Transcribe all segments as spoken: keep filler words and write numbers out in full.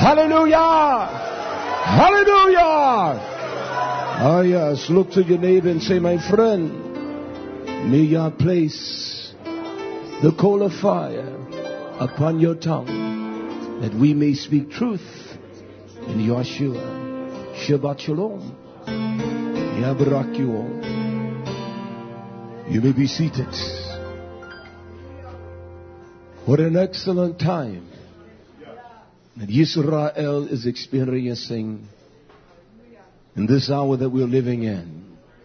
Hallelujah. Hallelujah. Ah, yes. Look to your neighbor and say, my friend, may you place the coal of fire upon your tongue, that we may speak truth in Yeshua. Shabbat Shalom. Yabarak. You may be seated. What an excellent time that Israel is experiencing in this hour that we're living in.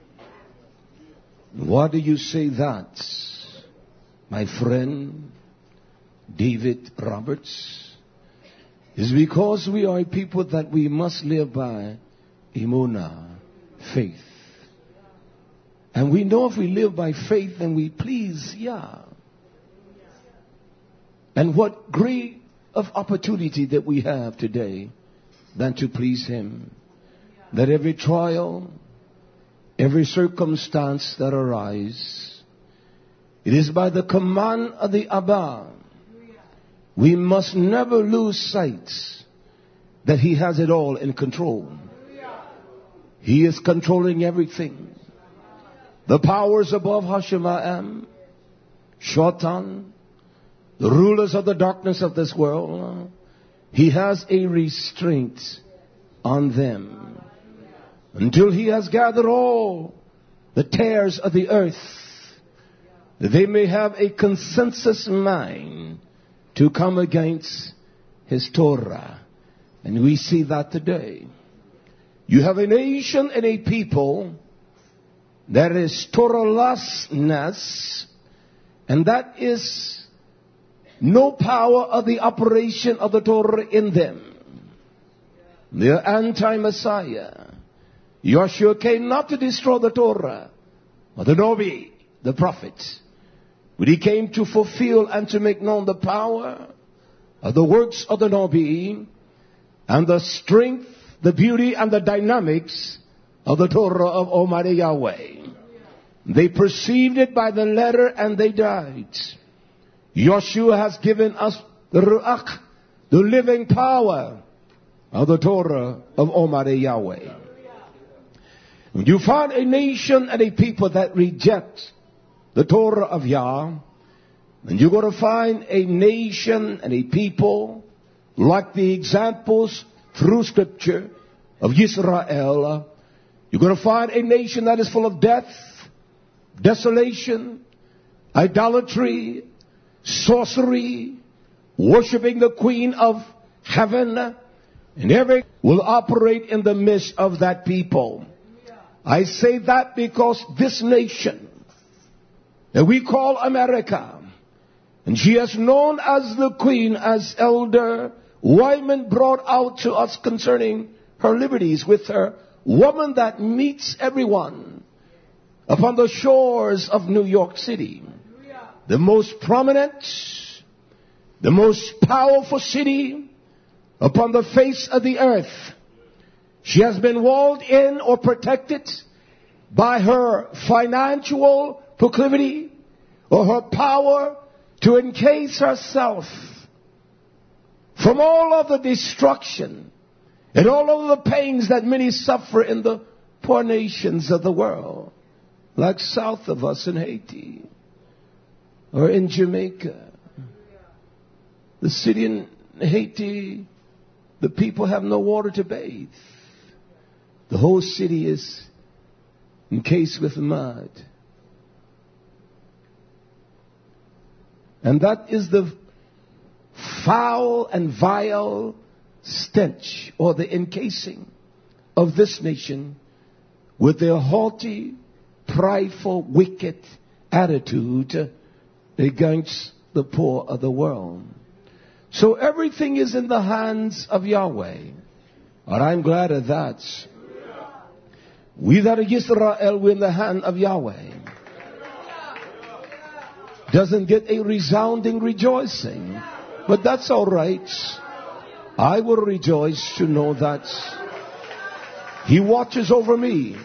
Why do you say that, my friend David Roberts? Is because we are a people that we must live by Emunah, faith. And we know if we live by faith, then we please Yah. And what great of opportunity that we have today than to please Him. That every trial, every circumstance that arise, it is by the command of the Abba. We must never lose sight that He has it all in control. He is controlling everything. The powers above Hashemayim, Shaitan, the rulers of the darkness of this world, He has a restraint on them. Until He has gathered all the tares of the earth, they may have a consensus mind to come against His Torah. And we see that today. You have a nation and a people that is Torah-lessness, and that is no power of the operation of the Torah in them. They are anti-Messiah. Yeshua came not to destroy the Torah, but the Nabi, the prophet. But He came to fulfill and to make known the power of the works of the Nabi and the strength, the beauty, and the dynamics of the Torah of Almighty Yahweh. They perceived it by the letter and they died. Yeshua has given us the Ruach, the living power of the Torah of Almighty Yahweh. When you find a nation and a people that reject the Torah of Yah, then you're going to find a nation and a people like the examples through Scripture of Israel. You're going to find a nation that is full of death, desolation, idolatry, sorcery, worshiping the Queen of Heaven, and every will operate in the midst of that people. I say that because this nation that we call America, and she is known as the Queen, as Elder Wyman brought out to us concerning her liberties with her woman that meets everyone upon the shores of New York City. The most prominent, the most powerful city upon the face of the earth. She has been walled in or protected by her financial proclivity or her power to encase herself from all of the destruction and all of the pains that many suffer in the poor nations of the world, like south of us in Haiti or in Jamaica. The city in Haiti, the people have no water to bathe. The whole city is encased with mud. And that is the foul and vile stench or the encasing of this nation with their haughty, prideful, wicked attitude against the poor of the world. So everything is in the hands of Yahweh. And I'm glad of that. We that are Israel, we're in the hand of Yahweh. Doesn't get a resounding rejoicing, but that's all right. I will rejoice to know that He watches over me,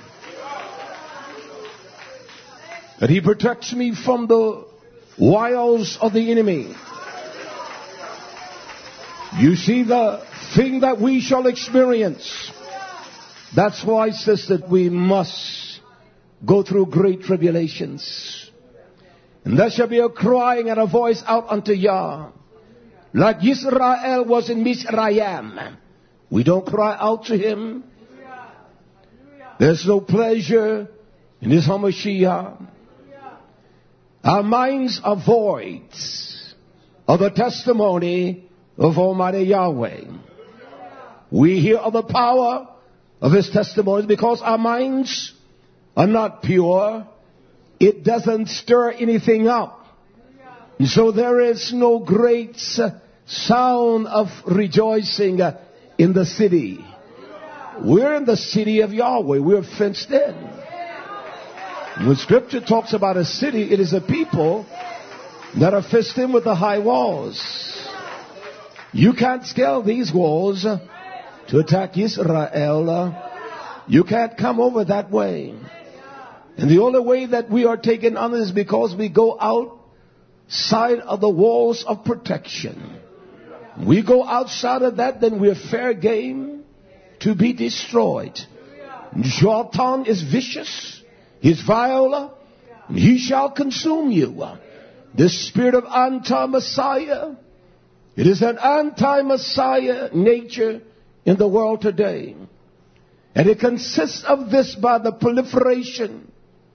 that He protects me from the wiles of the enemy. You see the thing that we shall experience. That's why, sister, we must go through great tribulations. And there shall be a crying and a voice out unto Yah. Like Israel was in Mizraim. We don't cry out to him. There's no pleasure in his Hamashiach. Our minds are void of the testimony of Almighty Yahweh. We hear of the power of his testimonies because our minds are not pure. It doesn't stir anything up. And so there is no great sound of rejoicing in the city. We're in the city of Yahweh. We're fenced in. When Scripture talks about a city, it is a people that are fenced in with the high walls. You can't scale these walls to attack Israel. You can't come over that way. And the only way that we are taken on is because we go outside of the walls of protection. We go outside of that, then we're fair game to be destroyed. Shaitan is vicious. He's vile. He shall consume you. The spirit of anti-Messiah. It is an anti-Messiah nature in the world today. And it consists of this by the proliferation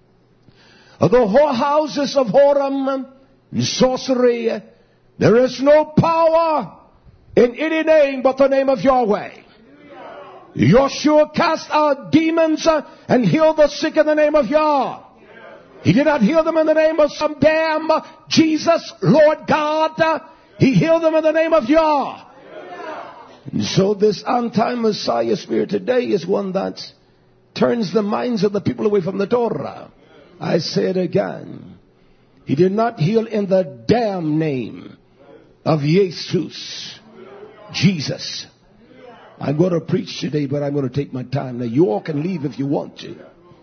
of the whorehouses of whoredom and sorcery. There is no power in any name but the name of Yahweh. Yeshua cast out demons and healed the sick in the name of Yah. He did not heal them in the name of some damn Jesus, Lord God. He healed them in the name of Yah. And so this anti-Messiah spirit today is one that turns the minds of the people away from the Torah. I say it again. He did not heal in the damn name of Jesus, Jesus. I'm going to preach today, but I'm going to take my time. Now, you all can leave if you want to.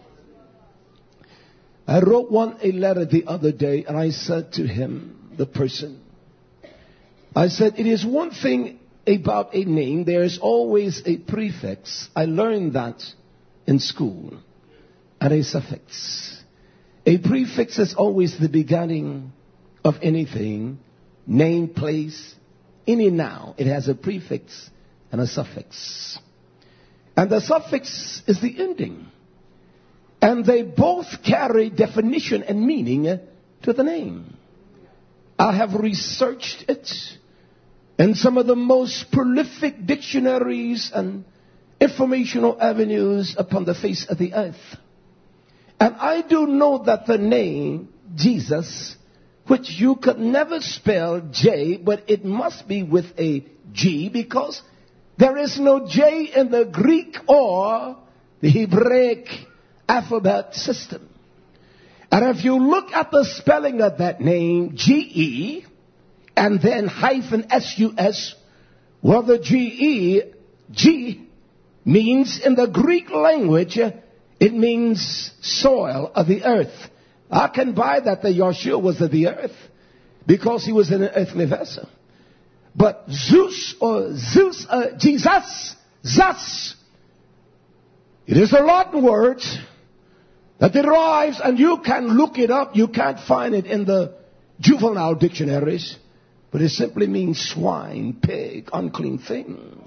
I wrote one a letter the other day, and I said to him, the person, I said, it is one thing about a name. There is always a prefix. I learned that in school. And a suffix. A prefix is always the beginning of anything. Name, place, any noun. It has a prefix and a suffix. And the suffix is the ending. And they both carry definition and meaning to the name. I have researched it in some of the most prolific dictionaries and informational avenues upon the face of the earth. And I do know that the name Jesus, which you could never spell J, but it must be with a G, because there is no J in the Greek or the Hebraic alphabet system. And if you look at the spelling of that name, G E, and then hyphen S U S, well, the G E, G, means in the Greek language, it means soil of the earth. I can buy that the Yeshua was of the earth because he was in an earthly vessel. But Zeus or Zeus, uh, Jesus, Zeus, it is a Latin word that derives, and you can look it up. You can't find it in the juvenile dictionaries, but it simply means swine, pig, unclean thing.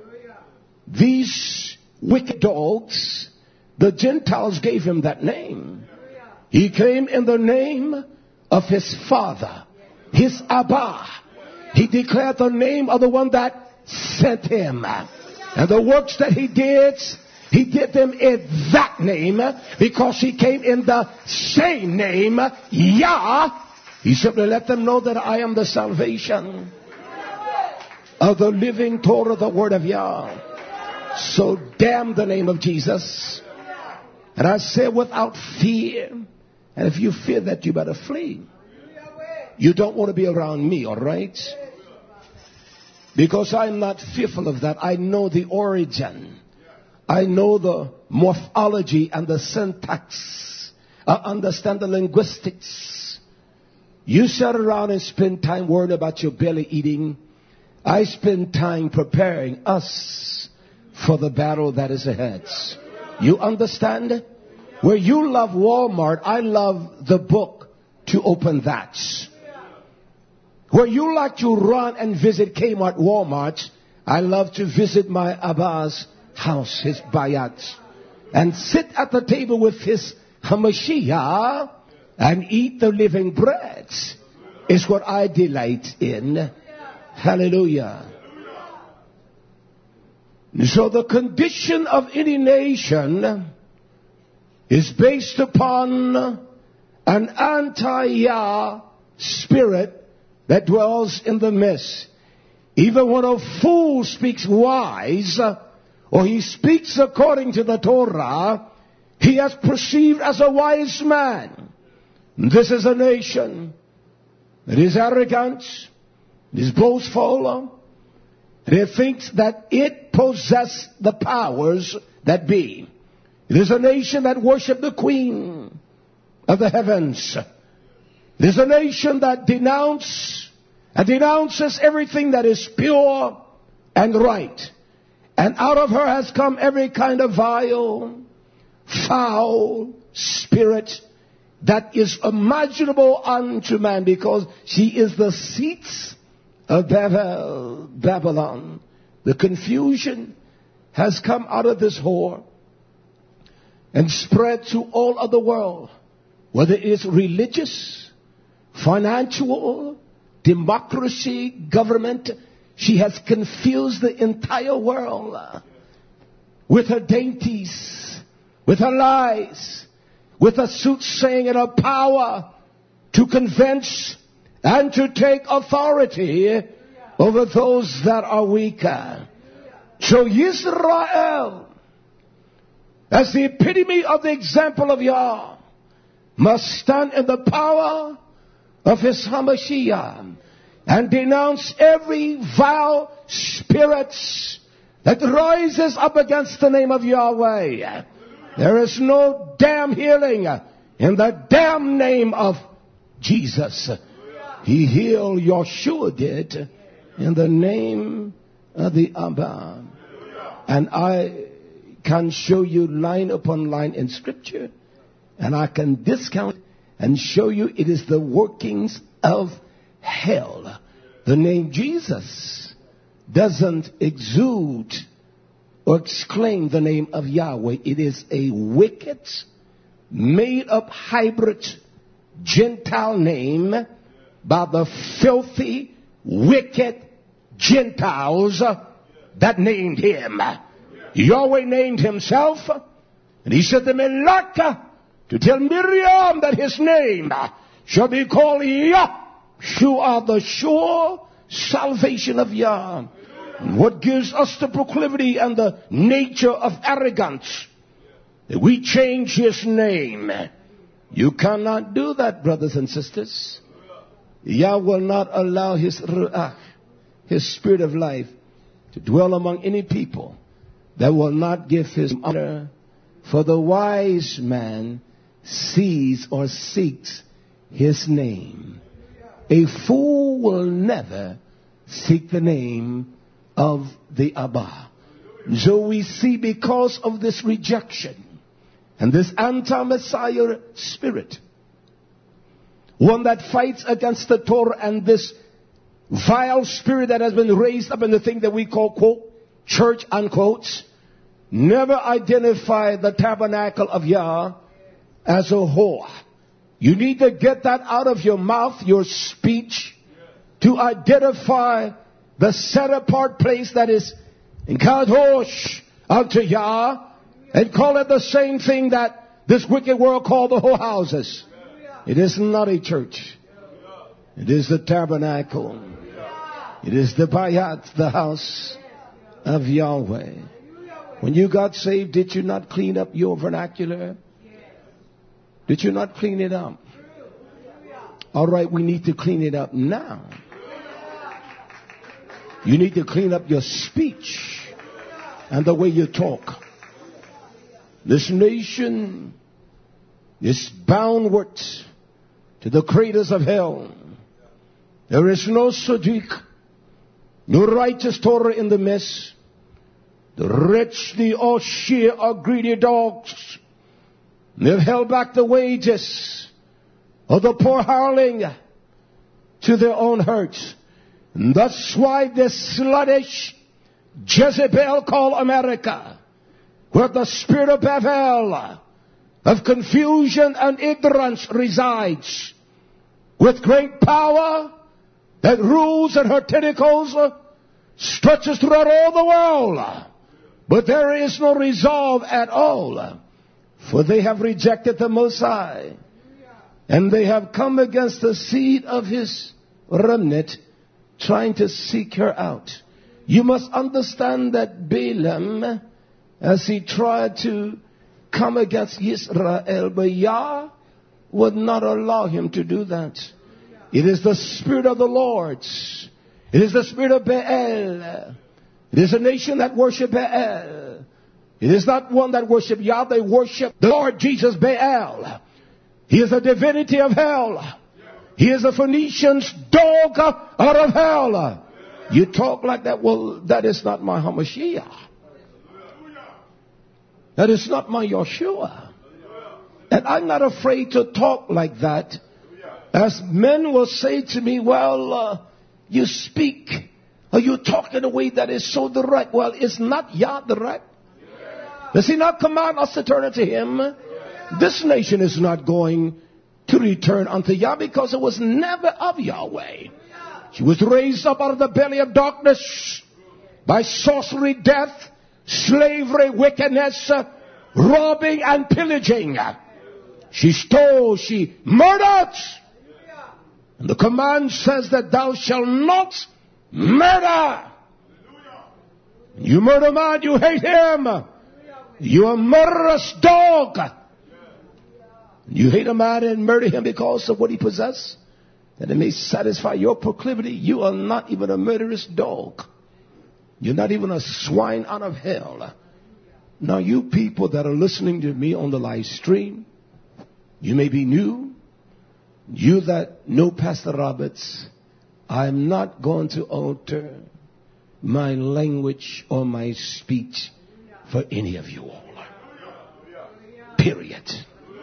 These wicked dogs, the Gentiles gave him that name. He came in the name of his father, his Abba. He declared the name of the one that sent him. And the works that he did, he did them in that name because he came in the same name, Yah. He simply let them know that I am the salvation of the living Torah, the word of Yah. So damn the name of Jesus. And I say without fear. And if you fear that, you better flee. You don't want to be around me, all right? Because I'm not fearful of that. I know the origin. I know the morphology and the syntax. I understand the linguistics. You sit around and spend time worrying about your belly eating. I spend time preparing us for the battle that is ahead. You understand? Where you love Walmart, I love the book to open that. Where you like to run and visit Kmart, Walmart, I love to visit my Abba's house, his bayat, and sit at the table with his Hamashiach and eat the living bread is what I delight in. Hallelujah. So the condition of any nation is based upon an anti-Yah spirit that dwells in the midst. Even when a fool speaks wise, or he speaks according to the Torah, he is perceived as a wise man. This is a nation that is arrogant, is boastful, and it thinks that it possesses the powers that be. It is a nation that worships the Queen of the heavens. It is a nation that denounces and denounces everything that is pure and right. And out of her has come every kind of vile, foul spirit that is imaginable unto man, because she is the seat of Babel, Babylon. The confusion has come out of this whore and spread to all of the world, whether it is religious, financial, democracy, government. She has confused the entire world with her dainties, with her lies, with her soothsaying and her power to convince and to take authority over those that are weaker. So Israel, as the epitome of the example of Yah, must stand in the power of his Hamashiach and denounce every vile spirit that rises up against the name of Yahweh. There is no damn healing in the damn name of Jesus. He healed, Yeshua did, in the name of the Abba. And I can show you line upon line in Scripture, and I can discount and show you it is the workings of hell. The name Jesus doesn't exude or exclaim the name of Yahweh. It is a wicked, made up hybrid Gentile name by the filthy, wicked Gentiles that named him. Yahweh named himself, and he said to Melech to tell Miriam that his name shall be called Yahshua, the sure salvation of Yah. And what gives us the proclivity and the nature of arrogance? That we change his name. You cannot do that, brothers and sisters. Yah will not allow his ruach, his spirit of life, to dwell among any people that will not give his honor. For the wise man sees or seeks his name. A fool will never seek the name of the Abba. So we see, because of this rejection and this anti-Messiah spirit, one that fights against the Torah, and this vile spirit that has been raised up in the thing that we call, quote, church, unquote, never identify the tabernacle of Yah as a whore. You need to get that out of your mouth, your speech, to identify the set apart place that is in Kadosh unto Yah, and call it the same thing that this wicked world called the whorehouses. It is not a church. It is the tabernacle. It is the bayat, the house of Yahweh. When you got saved, did you not clean up your vernacular? Did you not clean it up? All right, we need to clean it up now. You need to clean up your speech and the way you talk. This nation is boundward to the craters of hell. There is no Sadiq. no righteous Torah in the midst. The rich, the all sheer, are greedy dogs. They've held back the wages of the poor hireling to their own hurts. And that's why this sluttish Jezebel called America, where the spirit of Babel, of confusion and ignorance resides, with great power that rules and her tentacles stretches throughout all the world. But there is no resolve at all, for they have rejected the Most High, and they have come against the seed of his remnant, trying to seek her out. You must understand that Balaam, as he tried to come against Israel, but Yah would not allow him to do that. It is the Spirit of the Lord. It is the spirit of Baal. It is a nation that worship Baal. It is not one that worship Yah. They worship the Lord Jesus Baal. He is the divinity of hell. He is the Phoenician's dog out of hell. You talk like that. Well, that is not my Hamashiach. That is not my Yeshua. And I'm not afraid to talk like that. As men will say to me, well, uh, you speak, or you talk in a way that is so direct. Well, is not Yah direct? Does he not command us to turn unto him? This nation is not going to return unto Yah because it was never of Yahweh. She was raised up out of the belly of darkness by sorcery, death, slavery, wickedness, uh, robbing and pillaging. She stole, she murdered. And the command says that thou shalt not murder. You murder man, you hate him. You are a murderous dog. You hate a man and murder him because of what he possesses, that it may satisfy your proclivity. You are not even a murderous dog. You're not even a swine out of hell. Now, you people that are listening to me on the live stream, you may be new. You that know Pastor Roberts, I'm not going to alter my language or my speech for any of you all. Period.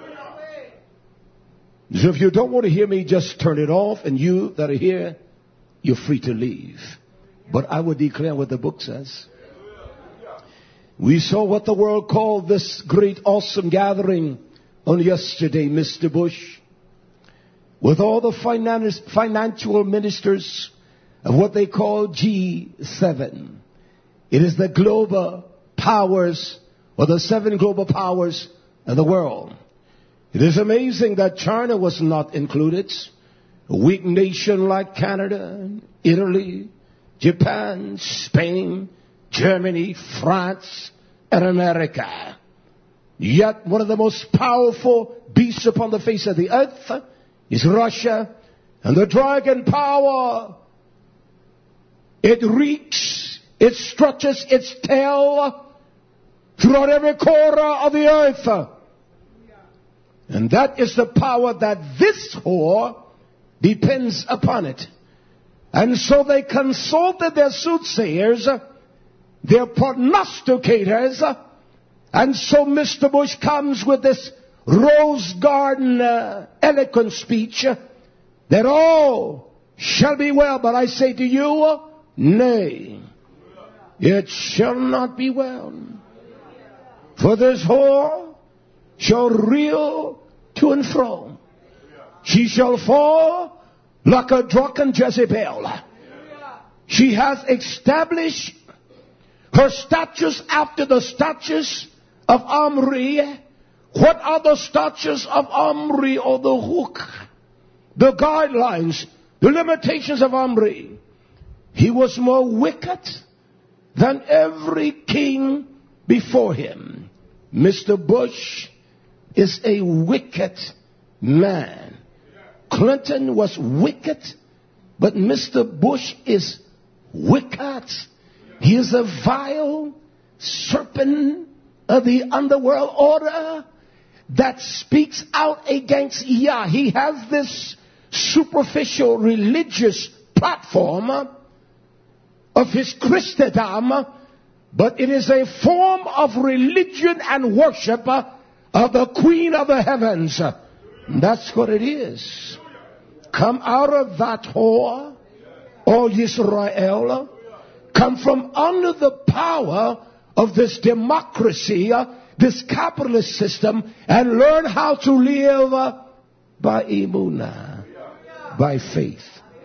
So if you don't want to hear me, just turn it off. And you that are here, you're free to leave. But I will declare what the book says. We saw what the world called this great, awesome gathering on yesterday, Mister Bush, with all the finance, financial ministers of what they call G seven. It is the global powers, or the seven global powers of the world. It is amazing that China was not included. A weak nation like Canada, Italy, Japan, Spain, Germany, France, and America. Yet one of the most powerful beasts upon the face of the earth is Russia. And the dragon power, it reeks, it stretches its tail throughout every corner of the earth. And that is the power that this whore depends upon it. And so they consulted their soothsayers, their prognosticators, and so Mister Bush comes with this Rose Garden uh, eloquent speech that all shall be well. But I say to you, nay, it shall not be well. For this whore shall reel to and fro. She shall fall like a drunken Jezebel. She has established her statutes after the statutes of Omri. What are the statutes of Omri, or the hook, the guidelines, the limitations of Omri? He was more wicked than every king before him. Mister Bush is a wicked man. Clinton was wicked, but Mister Bush is wicked. He is a vile serpent of the underworld order that speaks out against Yah. He has this superficial religious platform of of his Christendom, but it is a form of religion and worship of the Queen of the heavens. That's what it is. Come out of that whore, O Israel. Come from under the power of this democracy, this capitalist system, and learn how to live by emunah, by faith.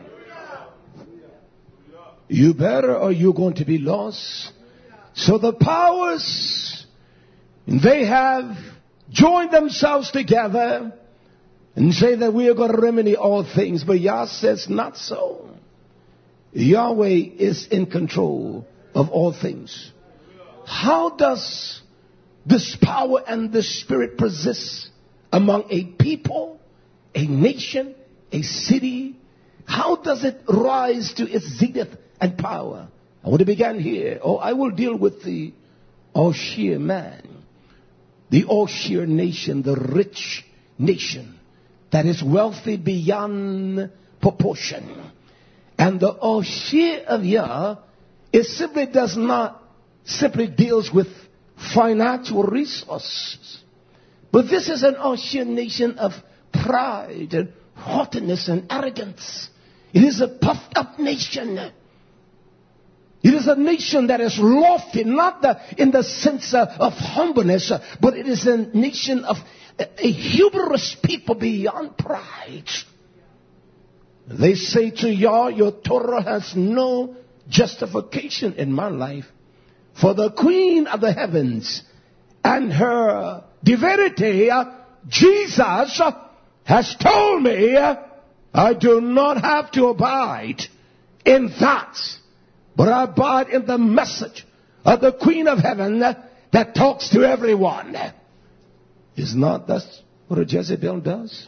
You better, or you're going to be lost. So the powers, they have joined themselves together and say that we are going to remedy all things. But Yah says not so. Yahweh is in control of all things. How does this power and this spirit persist among a people, a nation, a city? How does it rise to its zenith and power? I want to begin here. Oh, I will deal with the Oshir man, the Oshir nation, the rich nation that is wealthy beyond proportion. And the Oshir of Yah, it simply does not, simply deals with financial resources. But this is an Oshir nation of pride and haughtiness and arrogance. It is a puffed up nation. It is a nation that is lofty, not the, in the sense uh, of humbleness, uh, but it is a nation of a, a hubris people beyond pride. They say to Yah, your Torah has no justification in my life. For the Queen of the heavens and her divinity, uh, Jesus, uh, has told me uh, I do not have to abide in that, but I abide in the message of the Queen of heaven uh, that talks to everyone. Is not that what a Jezebel does?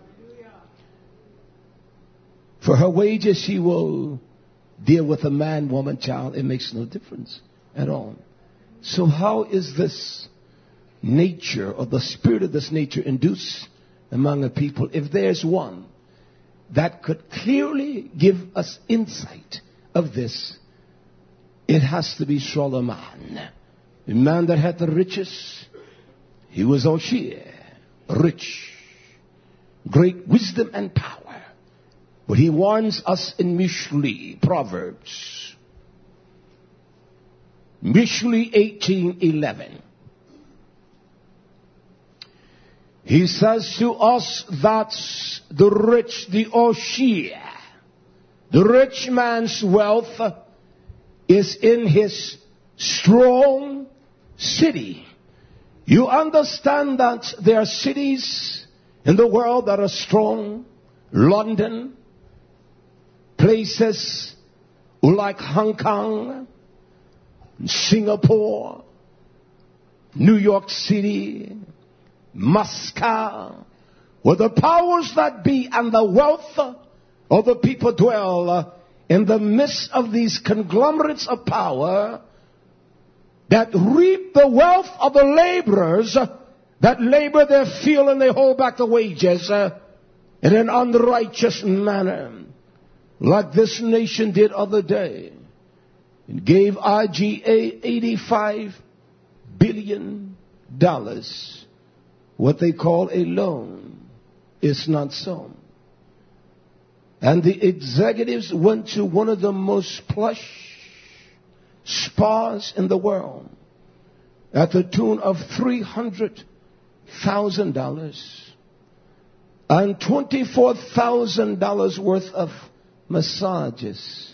For her wages, she will deal with a man, woman, child. It makes no difference at all. So how is this nature or the spirit of this nature induced among a people? If there's one that could clearly give us insight of this, it has to be Solomon. The man that had the riches, he was Oshir, rich, great wisdom and power. But he warns us in Mishli, Proverbs. Mishli eighteen eleven. He says to us that the rich, the Oshir, the rich man's wealth is in his strong city. You understand that there are cities in the world that are strong. London, places like Hong Kong, Singapore, New York City, Moscow, where the powers that be and the wealth of the people dwell in the midst of these conglomerates of power that reap the wealth of the laborers that labor their field and they hold back the wages in an unrighteous manner. Like this nation did other day. It gave I G A eighty-five billion dollars. What they call a loan. It's not so. And the executives went to one of the most plush spas in the world at the tune of three hundred thousand dollars and twenty-four thousand dollars worth of massages.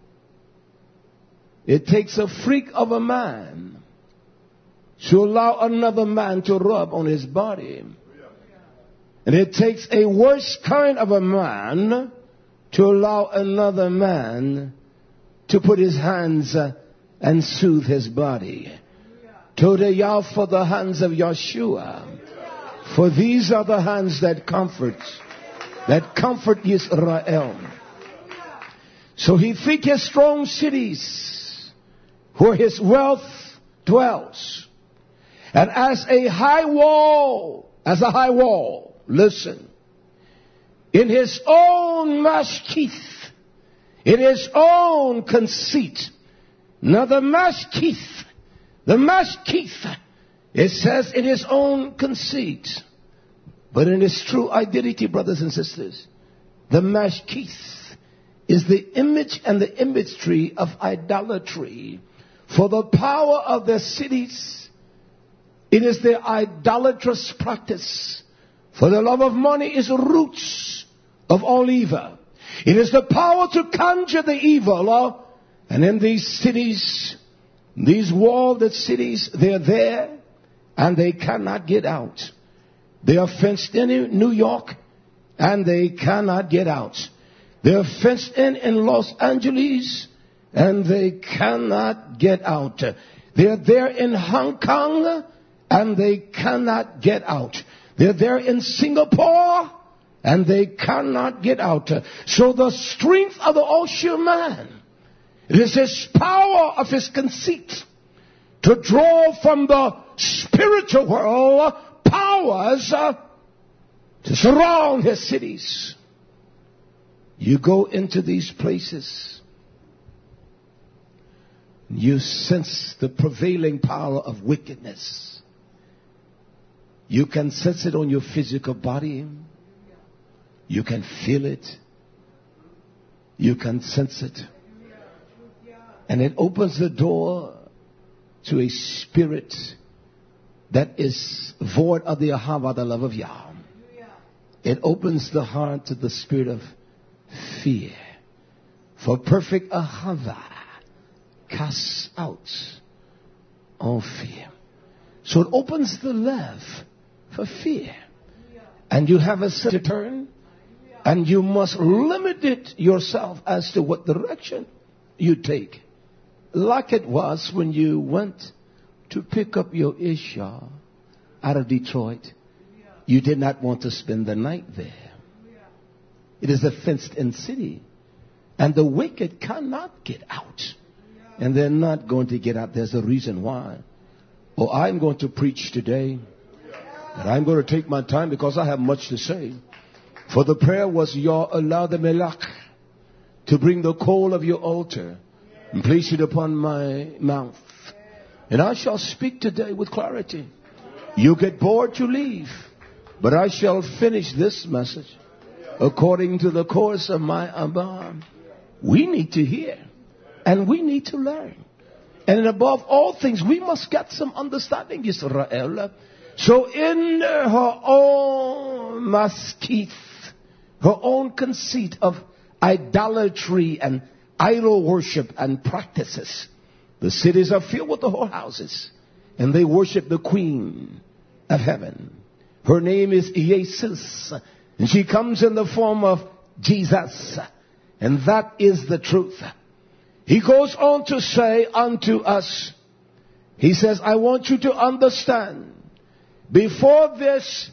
It takes a freak of a man to allow another man to rub on his body. And it takes a worse kind of a man to allow another man to put his hands uh, and soothe his body. Toda Yah for the hands of Yeshua. For these are the hands that comfort, that comfort Israel. So he thinketh strong cities where his wealth dwells. And as a high wall, as a high wall, listen, in his own mashkith, in his own conceit. Now the Mashkith, the Mashkith, it says in his own conceit. But in his true identity, brothers and sisters, the Mashkith is the image and the imagery of idolatry. For the power of their cities, it is their idolatrous practice. For the love of money is the roots of all evil. It is the power to conjure the evil. And in these cities, these walled cities, they're there and they cannot get out. They are fenced in in New York and they cannot get out. They are fenced in in Los Angeles and they cannot get out. They're there in Hong Kong and they cannot get out. They're there in Singapore and they cannot get out. So the strength of the ocean man, it is his power of his conceit to draw from the spiritual world powers uh, to surround his cities. You go into these places, you sense the prevailing power of wickedness. You can sense it on your physical body. You can feel it. You can sense it. And it opens the door to a spirit that is void of the ahava, the love of Yah. It opens the heart to the spirit of fear. For perfect ahava casts out all fear. So it opens the love for fear. And you have a set to turn. And you must limit it yourself as to what direction you take. Like it was when you went to pick up your Isha out of Detroit. You did not want to spend the night there. It is a fenced-in city. And the wicked cannot get out. And they're not going to get out. There's a reason why. Oh, I'm going to preach today. And I'm going to take my time because I have much to say. For the prayer was, Yah allow the melach to bring the coal of your altar and place it upon my mouth. And I shall speak today with clarity. You get bored, you leave. But I shall finish this message according to the course of my Abba. We need to hear. And we need to learn. And above all things, we must get some understanding, Israel. So in her own maskith, her own conceit of idolatry and idol worship and practices, the cities are filled with the whorehouses, and they worship the Queen of Heaven. Her name is Jesus, and she comes in the form of Jesus, and that is the truth. He goes on to say unto us, he says, I want you to understand, before this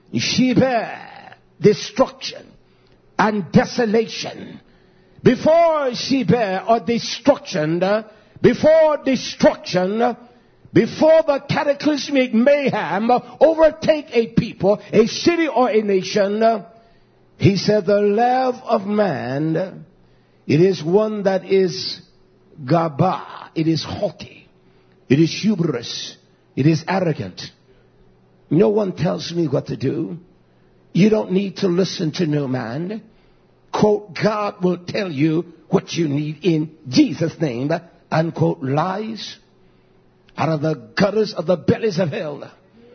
Sheba destruction and desolation, before Sheba or destruction, before destruction, before the cataclysmic mayhem overtake a people, a city or a nation, he said the love of man, it is one that is gaba, it is haughty, it is hubris, it is arrogant. No one tells me what to do. You don't need to listen to no man. Quote, God will tell you what you need in Jesus' name. Unquote, lies out of the gutters of the bellies of hell.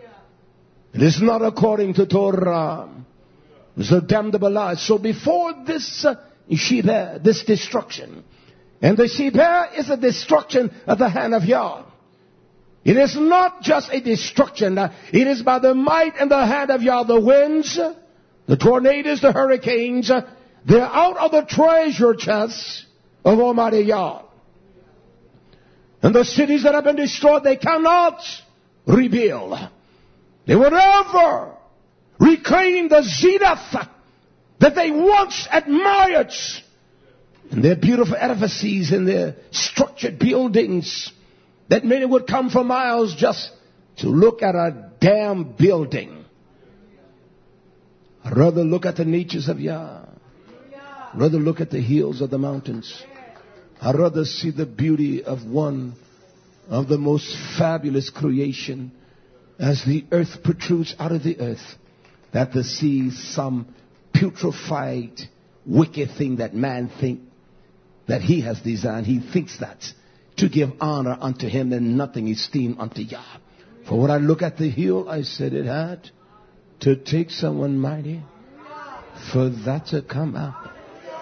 It is not according to Torah. It's a damnable lie. So before this uh, Sheba, this destruction, and the Sheba is a destruction of the hand of Yah. It is not just a destruction. It is by the might and the hand of Yah. The winds, the tornadoes, the hurricanes, they're out of the treasure chests of Almighty Yah. And the cities that have been destroyed, they cannot rebuild. They will never reclaim the zenith that they once admired. And their beautiful edifices and their structured buildings that many would come for miles just to look at a damn building. I'd rather look at the natures of Yah. rather look at the hills of the mountains. I'd rather see the beauty of one of the most fabulous creation as the earth protrudes out of the earth, that to see some putrefied, wicked thing that man think that he has designed. He thinks that to give honor unto him and nothing esteem unto Yah. For when I look at the hill, I said it had to take someone mighty for that to come out.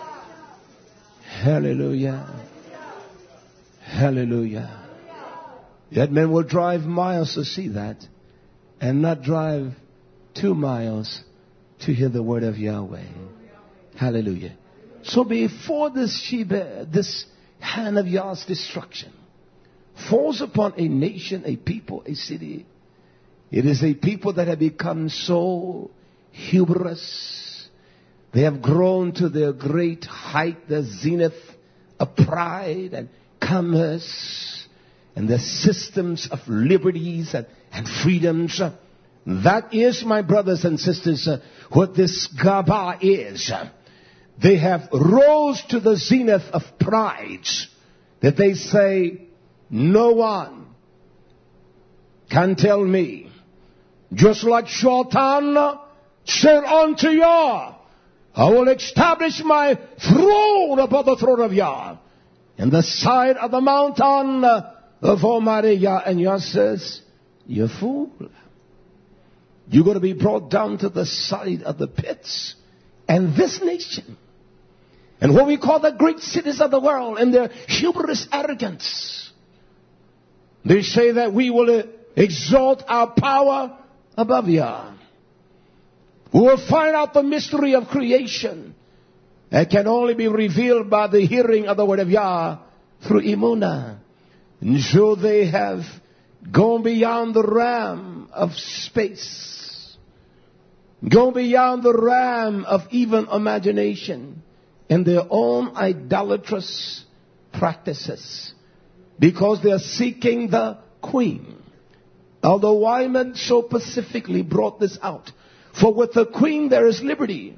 Hallelujah. Hallelujah. Yet men will drive miles to see that and not drive two miles to hear the word of Yahweh. Hallelujah. So before this Sheba, this hand of Yah's destruction falls upon a nation, a people, a city, it is a people that have become so hubris. They have grown to their great height, the zenith of pride and commerce and the systems of liberties and, and freedoms. That is, my brothers and sisters, uh, what this Gaba is. They have rose to the zenith of pride that they say, no one can tell me. Just like Shaitan said unto Yah, I will establish my throne above the throne of Yah in the side of the mountain of Almighty Yah. And Yah says, you fool. You're going to be brought down to the side of the pits. And this nation, and what we call the great cities of the world, and their hubris arrogance, they say that we will exalt our power above Yah. We will find out the mystery of creation. It can only be revealed by the hearing of the word of Yah through Emunah. And so they have gone beyond the realm of space, gone beyond the realm of even imagination in their own idolatrous practices, because they are seeking the queen. Although Wyman so specifically brought this out, for with the queen there is liberty.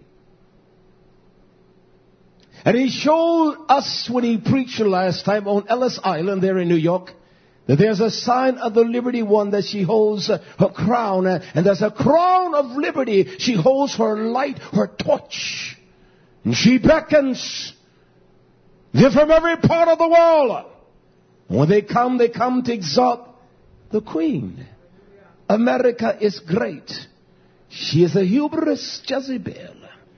And he showed us when he preached last time on Ellis Island there in New York, that there's a sign of the liberty one, that she holds her crown, and there's a crown of liberty. She holds her light, her torch, and she beckons. They're from every part of the world. When they come, they come to exalt the queen. America is great. She is a hubris Jezebel.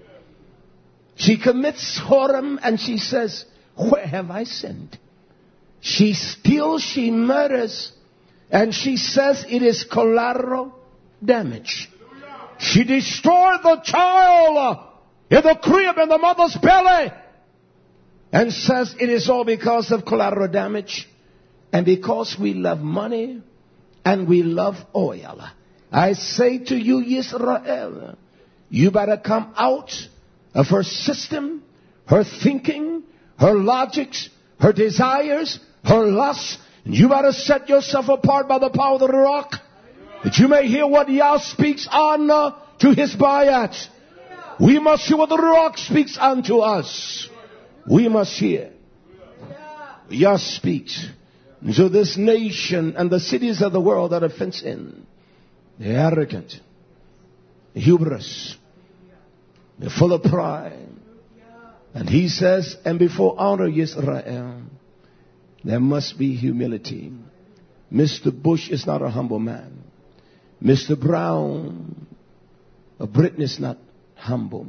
She commits whoredom and she says, where have I sinned? She steals, she murders, and she says it is collateral damage. She destroyed the child in the crib in the mother's belly and says it is all because of collateral damage and because we love money and we love oil. I say to you, Israel, you better come out of her system, her thinking, her logics, her desires, her lusts. You better set yourself apart by the power of the Ruach, that you may hear what Yah speaks on uh, to his bayat. We must hear what the Ruach speaks unto us. We must hear. Yah speaks. And so this nation and the cities of the world that are fenced in, they're arrogant, hubris, they're full of pride. And he says, and before honor Israel, there must be humility. Mister Bush is not a humble man. Mister Brown of Britain is not humble.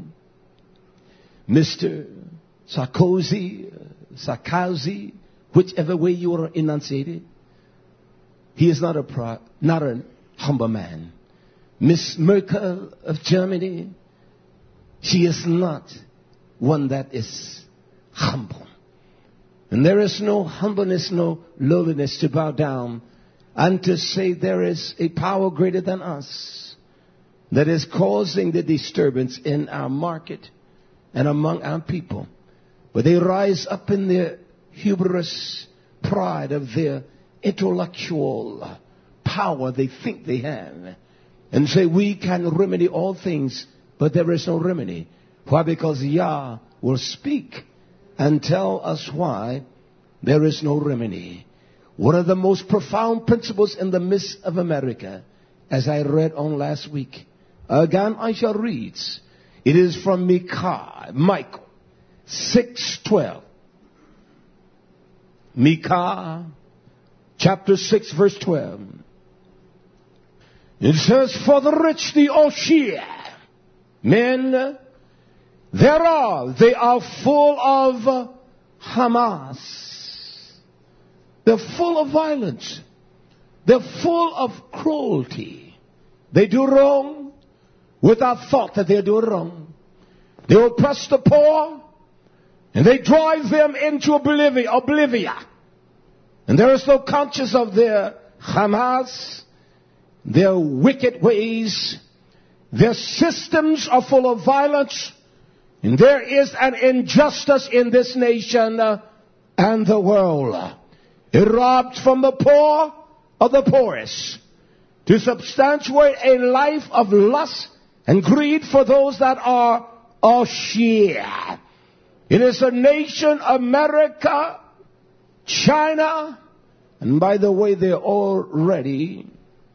Mister Sarkozy, Sarkozy, whichever way you are enunciated, he is not a pro, not a humble man. Miss Merkel of Germany, she is not one that is humble. And there is no humbleness, no lowliness to bow down and to say there is a power greater than us that is causing the disturbance in our market and among our people. But they rise up in their hubris, pride of their intellectual power they think they have, and say we can remedy all things, but there is no remedy. Why? Because Yah will speak and tell us why there is no remedy. One of the most profound principles in the midst of America, as I read on last week. Again, I shall read. It is from Micah, Michael six twelve. Micah chapter six verse twelve. It says, for the rich, the Oshia, men thereof, they are full of Hamas. They're full of violence. They're full of cruelty. They do wrong without thought that they're doing wrong. They oppress the poor and they drive them into oblivion. oblivion. And there is no conscience of their Hamas, their wicked ways. Their systems are full of violence. And there is an injustice in this nation uh, and the world. It robbed from the poor of the poorest to substantiate a life of lust and greed for those that are Oshia. It is a nation, America, China, and by the way, they're already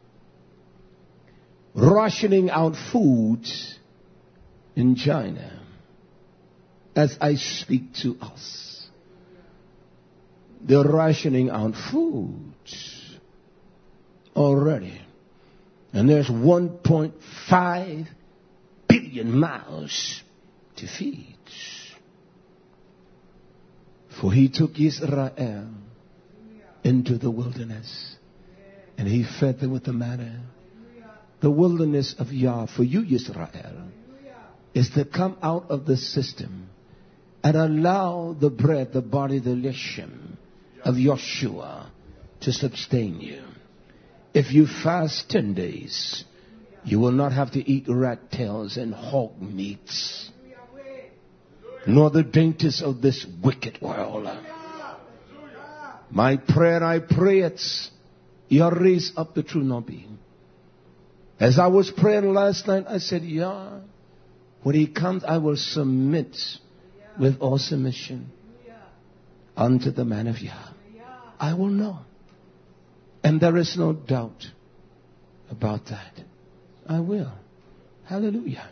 rationing out food in China as I speak to us. They're rationing out food already. And there's one point five billion mouths to feed. For he took Israel into the wilderness and he fed them with the manna. The wilderness of Yah for you, Israel, is to come out of the system and allow the bread, the body, the lisham of Yeshua to sustain you. If you fast ten days, you will not have to eat rat tails and hog meats, nor the dainties of this wicked world. My prayer, I pray it's, you raise up the true Nabi. As I was praying last night, I said, Yah, when he comes, I will submit with all submission unto the man of Yah. I will know. And there is no doubt about that. I will. Hallelujah.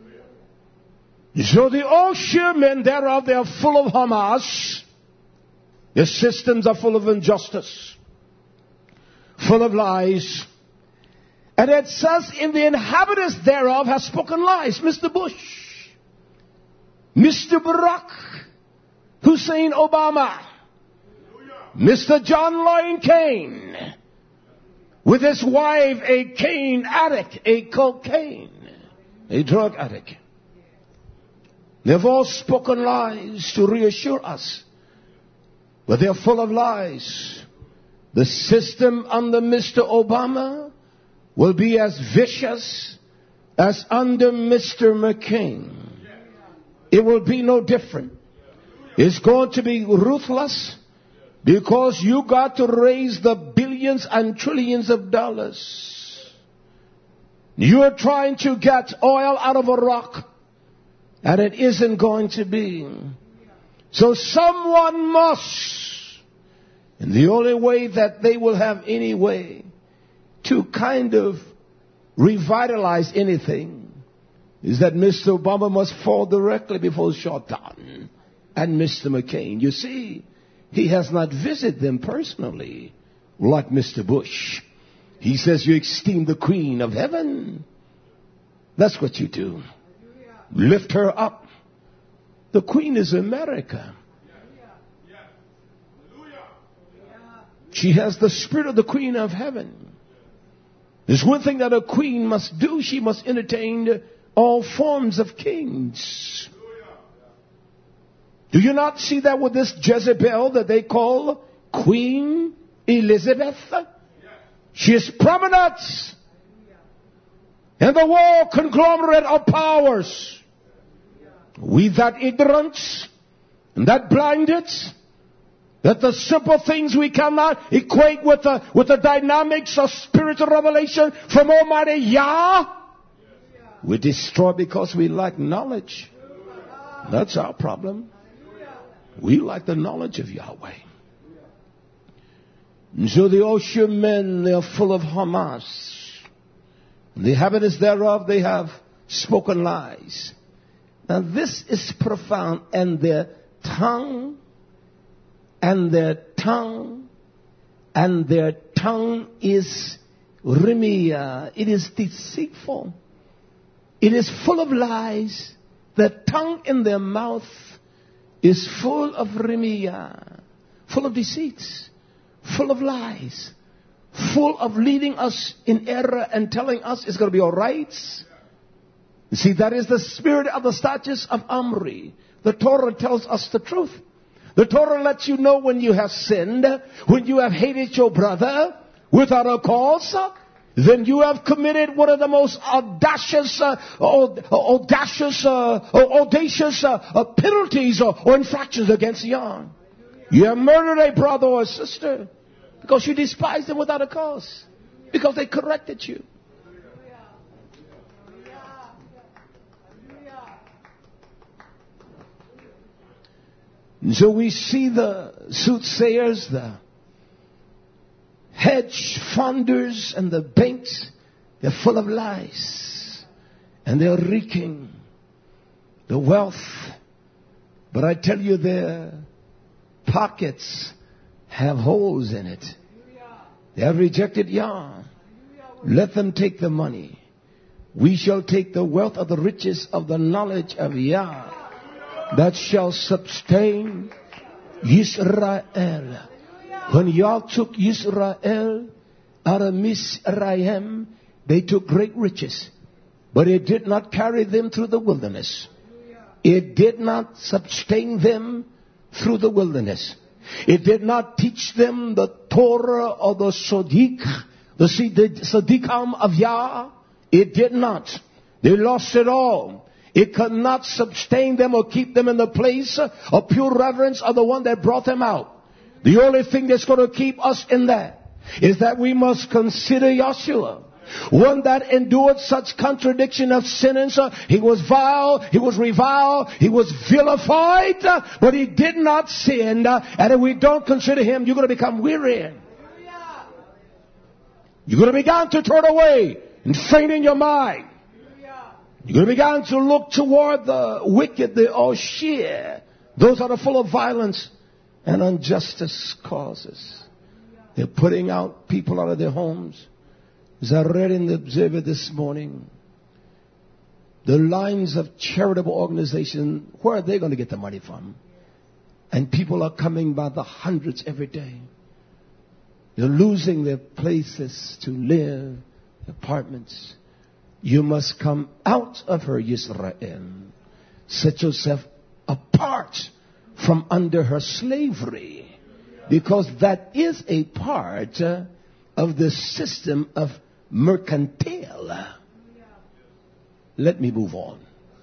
So the Oshia men thereof, they are full of Hamas. Their systems are full of injustice, full of lies. And it says, in the inhabitants thereof have spoken lies. Mister Bush, Mister Barack Hussein Obama, Mister John Lloyd Kane, with his wife, a cane addict, a cocaine, a drug addict. They've all spoken lies to reassure us, but they're full of lies. The system under Mister Obama will be as vicious as under Mister McCain. It will be no different. It's going to be ruthless because you got to raise the billions and trillions of dollars. You're trying to get oil out of a rock, and it isn't going to be. So someone must, and the only way that they will have any way to kind of revitalize anything is that Mister Obama must fall directly before Shaitan and Mister McCain. You see, he has not visited them personally like Mister Bush. He says, you esteem the Queen of Heaven. That's what you do. Lift her up. The Queen is America. She has the spirit of the Queen of Heaven. There's one thing that a queen must do. She must entertain all forms of kings. Do you not see that with this Jezebel that they call Queen Elizabeth? She is prominent in the world conglomerate of powers. We that ignorant and that blinded, that the simple things we cannot equate with the, with the dynamics of spiritual revelation from Almighty Yah, we destroy because we lack knowledge. That's our problem. We like the knowledge of Yahweh. And so the ocean men, they are full of Hamas. The inhabitants thereof, they have spoken lies. Now this is profound. And their tongue, and their tongue, and their tongue is Rimia. It is deceitful. It is full of lies. The tongue in their mouth is full of Rimia, full of deceits, full of lies, full of leading us in error and telling us it's going to be all right. You see, that is the spirit of the statutes of Omri. The Torah tells us the truth. The Torah lets you know when you have sinned, when you have hated your brother without a cause, then you have committed one of the most audacious, uh, audacious, uh, audacious uh, uh, penalties or, or infractions against Yah. You have murdered a brother or a sister because you despised them without a cause, because they corrected you. And so we see the soothsayers, the hedge funders, and the banks. They're full of lies, and they're reeking the wealth. But I tell you, their pockets have holes in it. They have rejected Yah. Let them take the money. We shall take the wealth of the riches of the knowledge of Yah, that shall sustain Yisrael. When Yah took Yisrael out of Mizraim, they took great riches, but it did not carry them through the wilderness. It did not sustain them through the wilderness. It did not teach them the Torah or the Sodiq, the Sadiqam of Yah. It did not. They lost it all. It could not sustain them or keep them in the place of pure reverence of the one that brought them out. The only thing that's going to keep us in that is that we must consider Yeshua, one that endured such contradiction of sentence. He was vile, he was reviled, he was vilified, but he did not sin. And if we don't consider him, you're going to become weary. You're going to begin to turn away and faint in your mind. You're going to begin to look toward the wicked, the Oshir, those that are full of violence and injustice causes. They're putting out people out of their homes. As I read in the Observer this morning, the lines of charitable organizations, where are they going to get the money from? And people are coming by the hundreds every day. They're losing their places to live, apartments. You must come out of her, Yisrael. Set yourself apart from under her slavery, because that is a part uh, of the system of mercantile. Let me move on.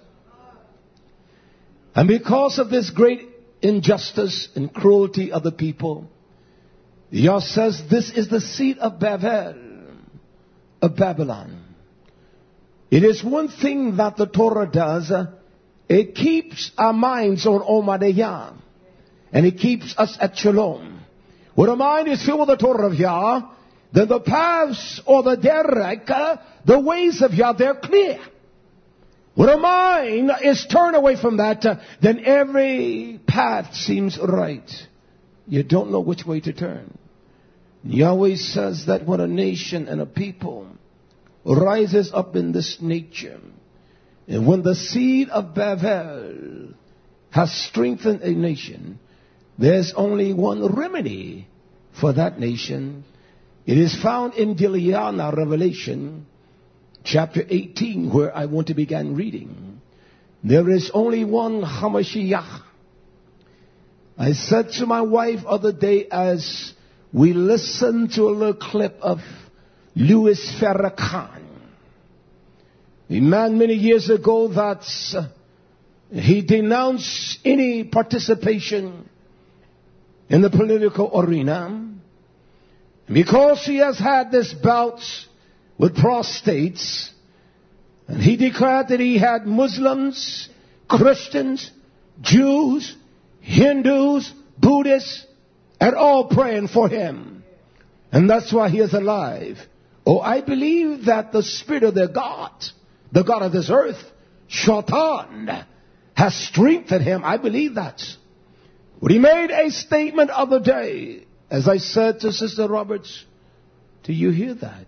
And because of this great injustice and cruelty of the people, Yah says this is the seed of Babel, of Babylon. It is one thing that the Torah does. It keeps our minds on Omadeyah. And it keeps us at Shalom. When a mind is filled with the Torah of Yah, then the paths or the derek, the ways of Yah, they're clear. When a mind is turned away from that, then every path seems right. You don't know which way to turn. Yahweh says that when a nation and a people rises up in this nature, and when the seed of Babel has strengthened a nation, there's only one remedy for that nation. It is found in Giliana, Revelation, chapter eighteen, where I want to begin reading. There is only one Hamashiach. I said to my wife other day as we listened to a little clip of Louis Farrakhan, a man many years ago that uh, he denounced any participation in the political arena because he has had this bout with prostates, and he declared that he had Muslims, Christians, Jews, Hindus, Buddhists, and all praying for him. And that's why he is alive. Oh, I believe that the spirit of their God, the God of this earth, Shaitan, has strengthened him. I believe that. When he made a statement of the day, as I said to Sister Roberts, do you hear that?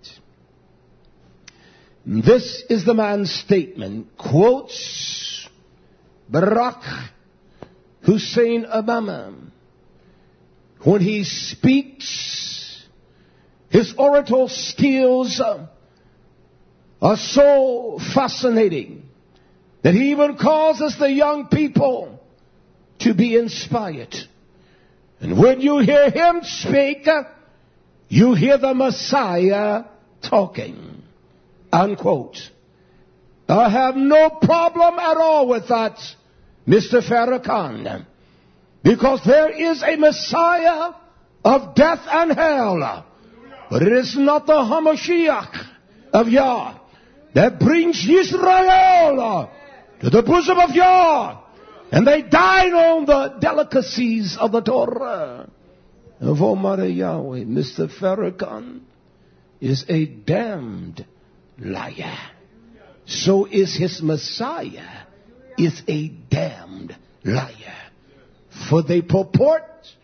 This is the man's statement. Quotes Barack Hussein Obama. When he speaks, his oratory skills are so fascinating that he even causes the young people to be inspired. And when you hear him speak, you hear the Messiah talking. Unquote. I have no problem at all with that, Mister Farrakhan. Because there is a Messiah of death and hell. But it is not the Hamashiach of Yah that brings Israel to the bosom of Yah. And they dine on the delicacies of the Torah of Almighty Yahweh. Mister Farrakhan is a damned liar. So is his Messiah is a damned liar. For they purport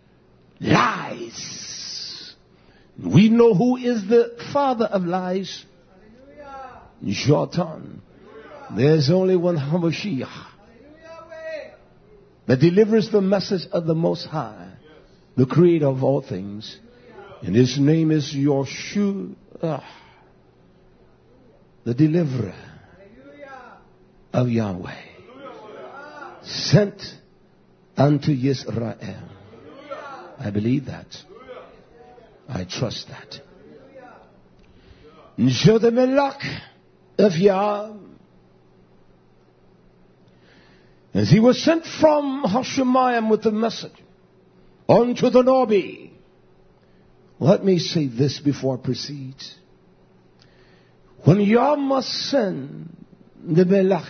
lies. We know who is the father of lies. Shaitan. There's only one Hamashiach that delivers the message of the Most High, the Creator of all things. And his name is Yeshua, the deliverer of Yahweh, sent unto Israel. I believe that. I trust that. So the Melech of Yah, as he was sent from Hashemayim with the message unto the Nabi. Let me say this before I proceed. When Yah must send the Melech,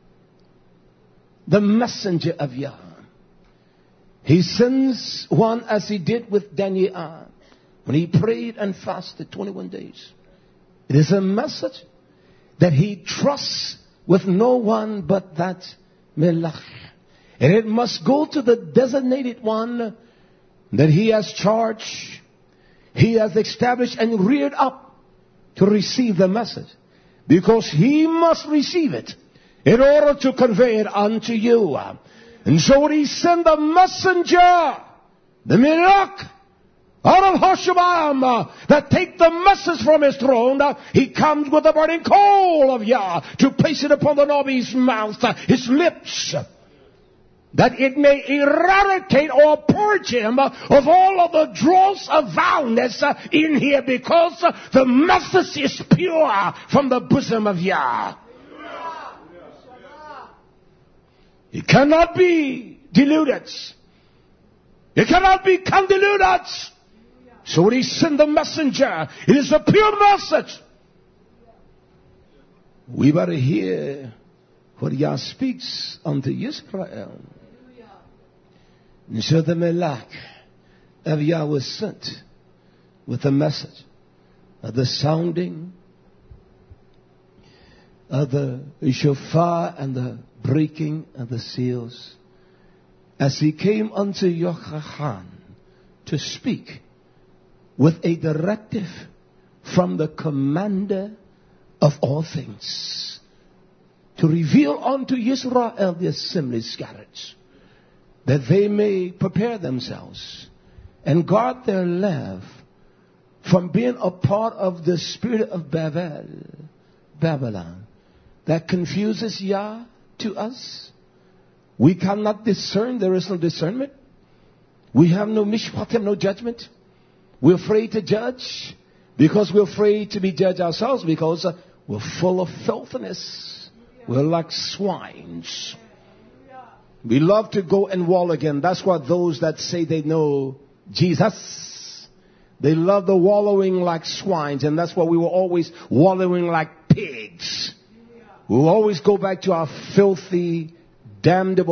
the messenger of Yah, he sends one as he did with Daniel when he prayed and fasted twenty-one days. It is a message that he trusts with no one but that Melech. And it must go to the designated one that he has charged, he has established and reared up to receive the message. Because he must receive it in order to convey it unto you. And so he sent the messenger, the Melech, out of Hashemayim, that take the message from his throne. He comes with the burning coal of Yah to place it upon the Nabi's mouth, his lips, that it may eradicate or purge him of all of the dross of foulness in here, because the message is pure from the bosom of Yah. It cannot be diluted. It cannot be convoluted. So when he sent the messenger, it is a pure message. We better hear what Yah speaks unto Israel. And so the Melech of Yah was sent with the message of the sounding of the shofar and the breaking of the seals, as he came unto Yochanan to speak with a directive from the commander of all things, to reveal unto Israel the assembly scattered, that they may prepare themselves and guard their life from being a part of the spirit of Babel, Babylon, that confuses Yah to us. We cannot discern. There is no discernment. We have no mishpatim, no judgment. We're afraid to judge because we're afraid to be judged ourselves, because uh, we're full of filthiness. We're like swines. We love to go and wallow again. That's why those that say they know Jesus, they love the wallowing like swines. And that's why we were always wallowing like pigs. We'll always go back to our filthy, damnable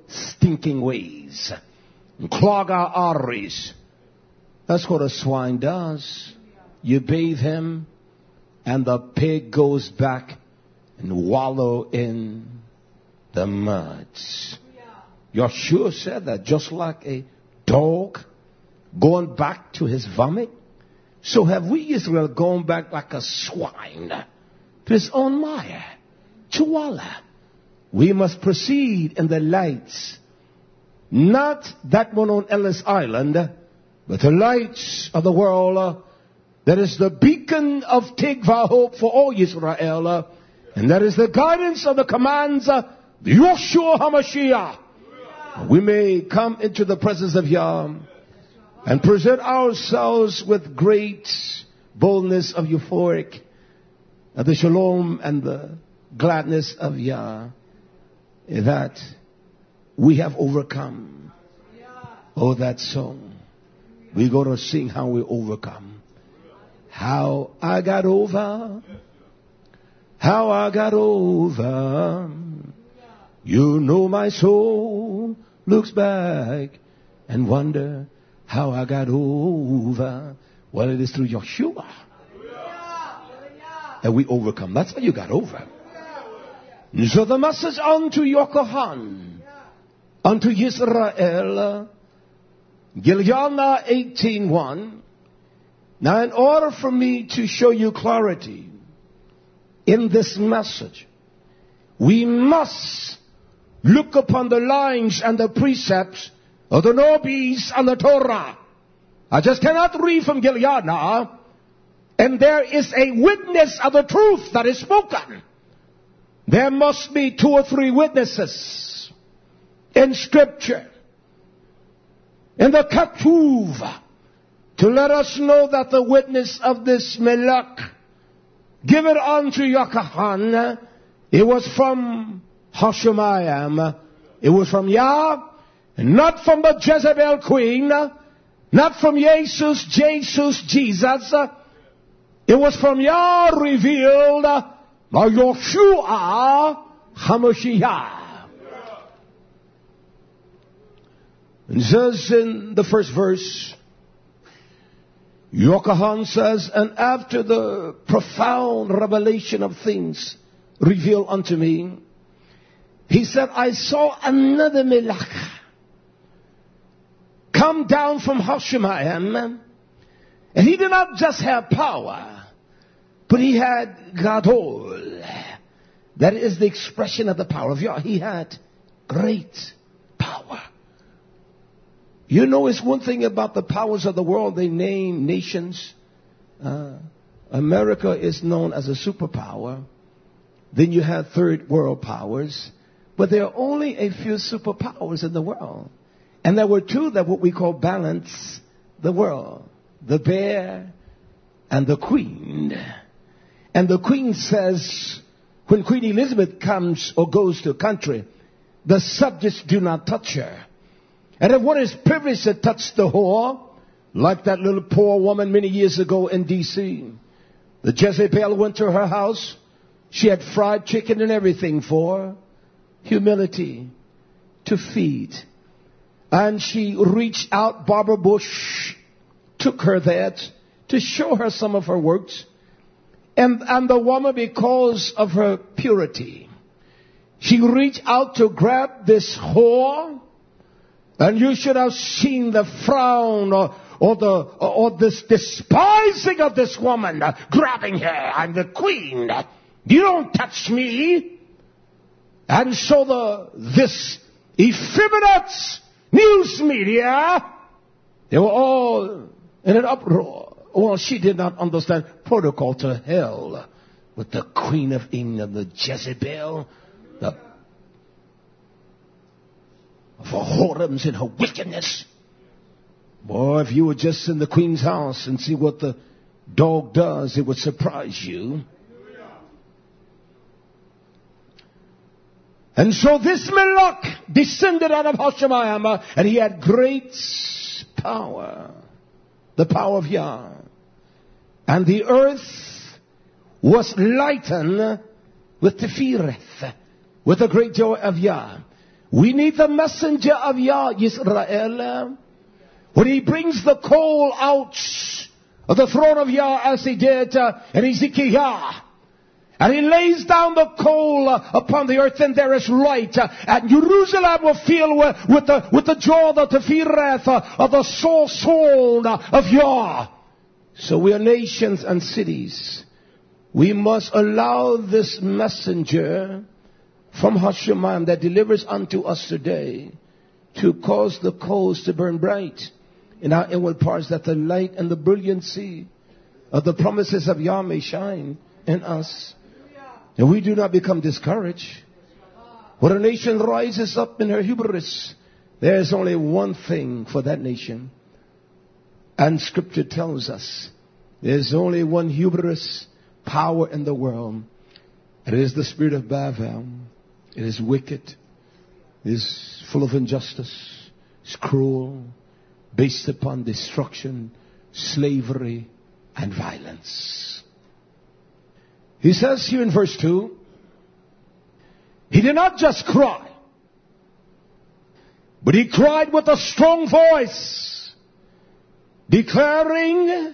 stinking ways, and clog our arteries. That's what a swine does. You bathe him, and the pig goes back and wallow in the mud. Yeshua said that, just like a dog going back to his vomit, so have we, Israel, gone back like a swine to his own mire, to wallow. We must proceed in the lights, not that one on Ellis Island, but the lights of the world. That is the beacon of Tikva, hope for all Israel. And that is the guidance of the commands of Yeshua HaMashiach. We may come into the presence of Yah and present ourselves with great boldness of euphoric, of the shalom and the gladness of Yah, that we have overcome. Oh, that song. We're going to sing how we overcome. How I got over, how I got over. You know my soul looks back and wonder how I got over. Well, it is through Yeshua that we overcome. That's how you got over. So the message unto Yokohan, unto Yisrael, Gilyana eighteen one. Now, in order for me to show you clarity in this message, we must look upon the lines and the precepts of the Nobis and the Torah. I just cannot read from Gilyana, and there is a witness of the truth that is spoken. There must be two or three witnesses in Scripture, in the Katuv, to let us know that the witness of this Melech given unto Yochanan, it was from Hashemayim, it was from Yah, and not from the Jezebel queen, not from Jesus, Jesus, Jesus. It was from Yah revealed by Yeshua HaMashiach. And it says in the first verse, Yochanan says, and after the profound revelation of things revealed unto me, he said, I saw another Melech come down from Hashemayim, and he did not just have power, but he had Gadol. That is the expression of the power of Yah. He had great power. You know, it's one thing about the powers of the world. They name nations. Uh, America is known as a superpower. Then you have third world powers. But there are only a few superpowers in the world. And there were two that what we call balance the world. The bear and the queen. And the queen says, when Queen Elizabeth comes or goes to a country, the subjects do not touch her. And if one is privileged to touch the whore, like that little poor woman many years ago in D C, the Jezebel went to her house. She had fried chicken and everything for her. Humility to feed. And she reached out, Barbara Bush took her there to show her some of her works. And, and the woman, because of her purity, she reached out to grab this whore. And you should have seen the frown or, or the or this despising of this woman uh, grabbing her. I'm the queen. You don't touch me. And so the this effeminate news media, they were all in an uproar. Well, she did not understand protocol to hell with the Queen of England, the Jezebel, the of her whoredoms and her wickedness. Boy, if you were just in the Queen's house and see what the dog does, it would surprise you. And so this Melech descended out of Hashemayim, and he had great power, the power of Yah. And the earth was lightened with Tefireth, with the great joy of Yah. We need the messenger of Yah, Yisrael. When he brings the coal out of the throne of Yah as he did uh, in Ezekiel. And he lays down the coal uh, upon the earth, and there is light. Uh, and Jerusalem will fill with, with, the, with the joy, the tefireth uh, of the soul, soul uh, of Yah. So we are nations and cities. We must allow this messenger from Hashemayim that delivers unto us today to cause the coals to burn bright in our inward parts, that the light and the brilliancy of the promises of Yah may shine in us. And we do not become discouraged. When a nation rises up in her hubris, there is only one thing for that nation. And Scripture tells us there's only one hubris power in the world. It is the spirit of Bavel. It is wicked. It is full of injustice. It's cruel. Based upon destruction, slavery, and violence. He says here in verse two, he did not just cry, but he cried with a strong voice, declaring,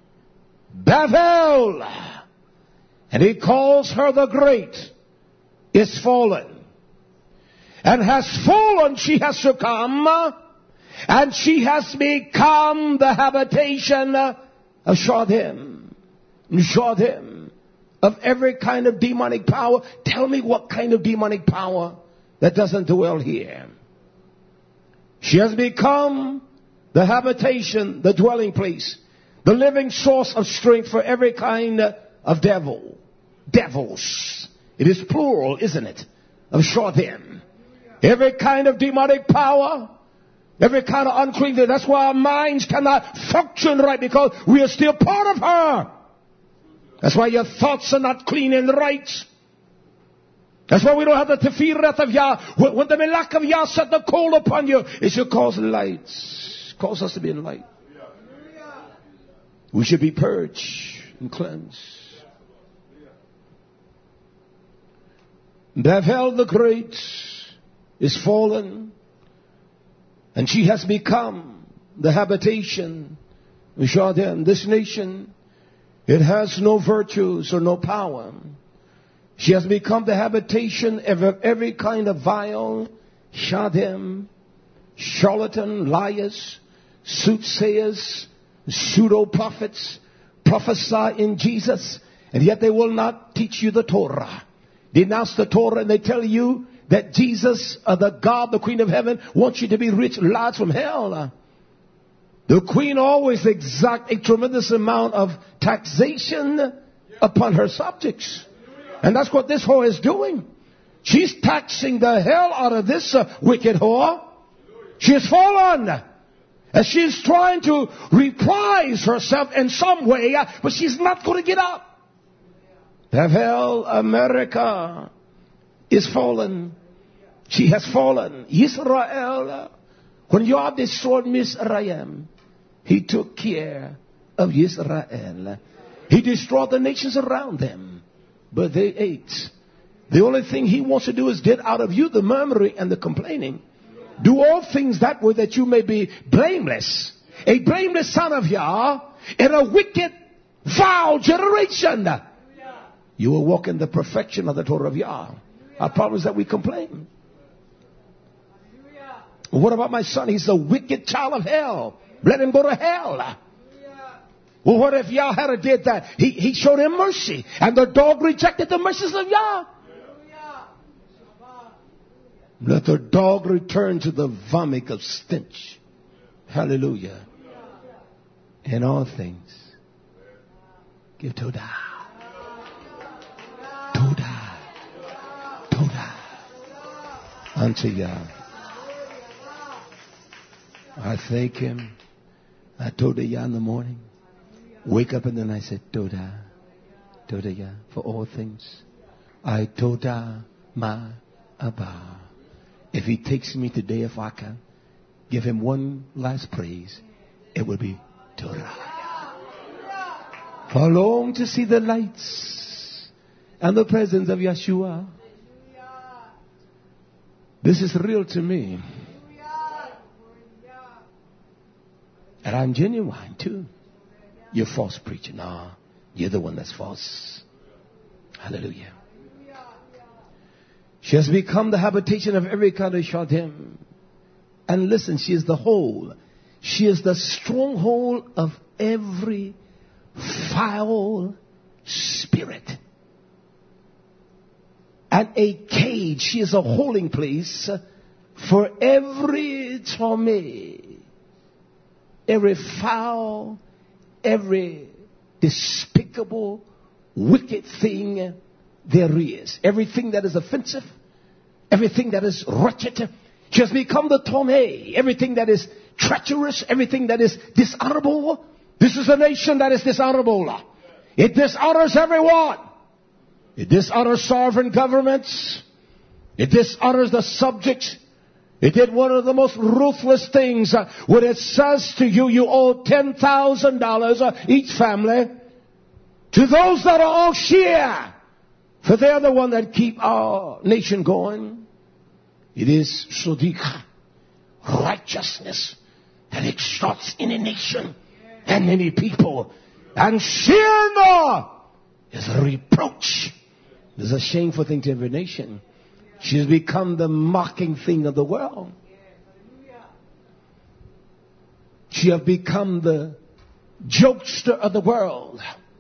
Bavel, and he calls her the great, is fallen. And has fallen, she has succumbed, and she has become the habitation of Shadim. Shadim. Of every kind of demonic power. Tell me what kind of demonic power that doesn't dwell here. She has become the habitation, the dwelling place, the living source of strength for every kind of devil. Devils. It is plural, isn't it? Of Shadim. Every kind of demonic power. Every kind of unclean thing. That's why our minds cannot function right, because we are still part of her. That's why your thoughts are not clean and right. That's why we don't have the tefireth of Yah. When, when the melech of Yah set the coal upon you, it should cause light. It cause us to be in light. We should be purged and cleansed. Bavel the great is fallen, and she has become the habitation of Shadim. This nation, it has no virtues or no power. She has become the habitation of every kind of vile, Shadim, charlatan, liars, soothsayers, pseudo-prophets, prophesy in Jesus, and yet they will not teach you the Torah. They denounce the Torah and they tell you that Jesus, uh, the God, the Queen of Heaven, wants you to be rich, lads from hell. The Queen always exact a tremendous amount of taxation upon her subjects. And that's what this whore is doing. She's taxing the hell out of this uh, wicked whore. She has fallen. And she's trying to reprise herself in some way, uh, but she's not going to get up. Bavel, America, is fallen. She has fallen. Israel, when Yah destroyed Mizraim, He took care of Israel. He destroyed the nations around them, but they ate. The only thing He wants to do is get out of you the murmuring and the complaining. Do all things that way that you may be blameless. A blameless son of Yah in a wicked, vile generation. You will walk in the perfection of the Torah of Yah. Our problem is that we complain. What about my son? He's a wicked child of hell. Let him go to hell. Well, what if Yah had did that? He, he showed him mercy. And the dog rejected the mercies of Yah. Let the dog return to the vomit of stench. Hallelujah. In all things, give Todah. Todah. Todah. Unto Yah. I thank Him. I told Yah in the morning. Wake up in the night and said, Todah. Todah Yah. For all things. I Todah Ma Abba. If He takes me today, if I can give Him one last praise, it will be Torah. For I long to see the lights and the presence of Yeshua. This is real to me. And I'm genuine too. You're false preacher. No, you're the one that's false. Hallelujah. She has become the habitation of every kind of Shadim. And listen, she is the whole. She is the stronghold of every foul spirit. And a cage. She is a holding place for every torment, every foul, every despicable, wicked thing there is. Everything that is offensive, everything that is wretched. She has become the torment. Everything that is treacherous, everything that is dishonorable. This is a nation that is dishonorable. It dishonors everyone. It dishonors sovereign governments. It dishonors the subjects. It did one of the most ruthless things uh, when it says to you, you owe ten thousand dollars uh, each family to those that are all Shia. For they are the one that keep our nation going. It is Sadiq, righteousness that exalts in a nation and many people. And Shia is a reproach. It is a shameful thing to every nation. She has become the mocking thing of the world. She has become the jokester of the world.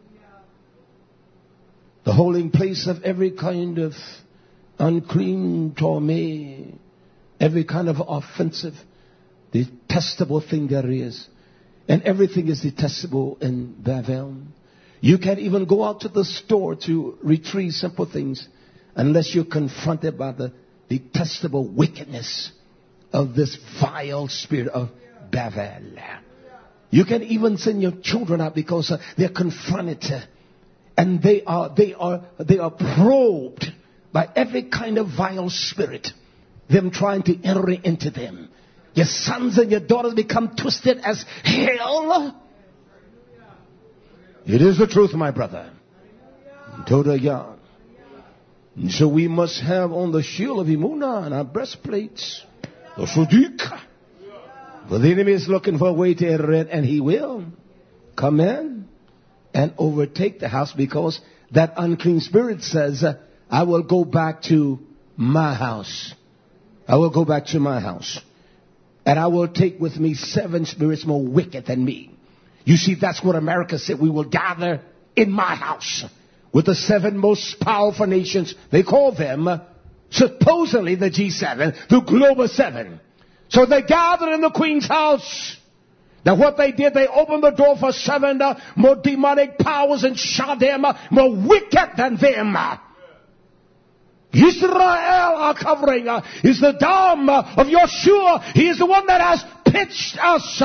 The holding place of every kind of unclean torment, every kind of offensive, detestable thing there is. And everything is detestable in Babel. You can't even go out to the store to retrieve simple things unless you're confronted by the detestable wickedness of this vile spirit of Babel. You can even send your children out because uh, they're confronted uh, and they are they are they are probed by every kind of vile spirit, them trying to enter into them. Your sons and your daughters become twisted as hell. It is the truth, my brother. Toda young. And so we must have on the shield of Emunah and our breastplates the Sadiq. For the enemy is looking for a way to enter it, and he will come in and overtake the house, because that unclean spirit says, I will go back to my house. I will go back to my house. And I will take with me seven spirits more wicked than me. You see, that's what America said. We will gather in my house with the seven most powerful nations. They call them supposedly the G seven, the Global Seven. So they gathered in the Queen's house. Now what they did, they opened the door for seven uh, more demonic powers and shot them uh, more wicked than them. Israel are covering uh, is the dome uh, of Yeshua. He is the one that has pitched us.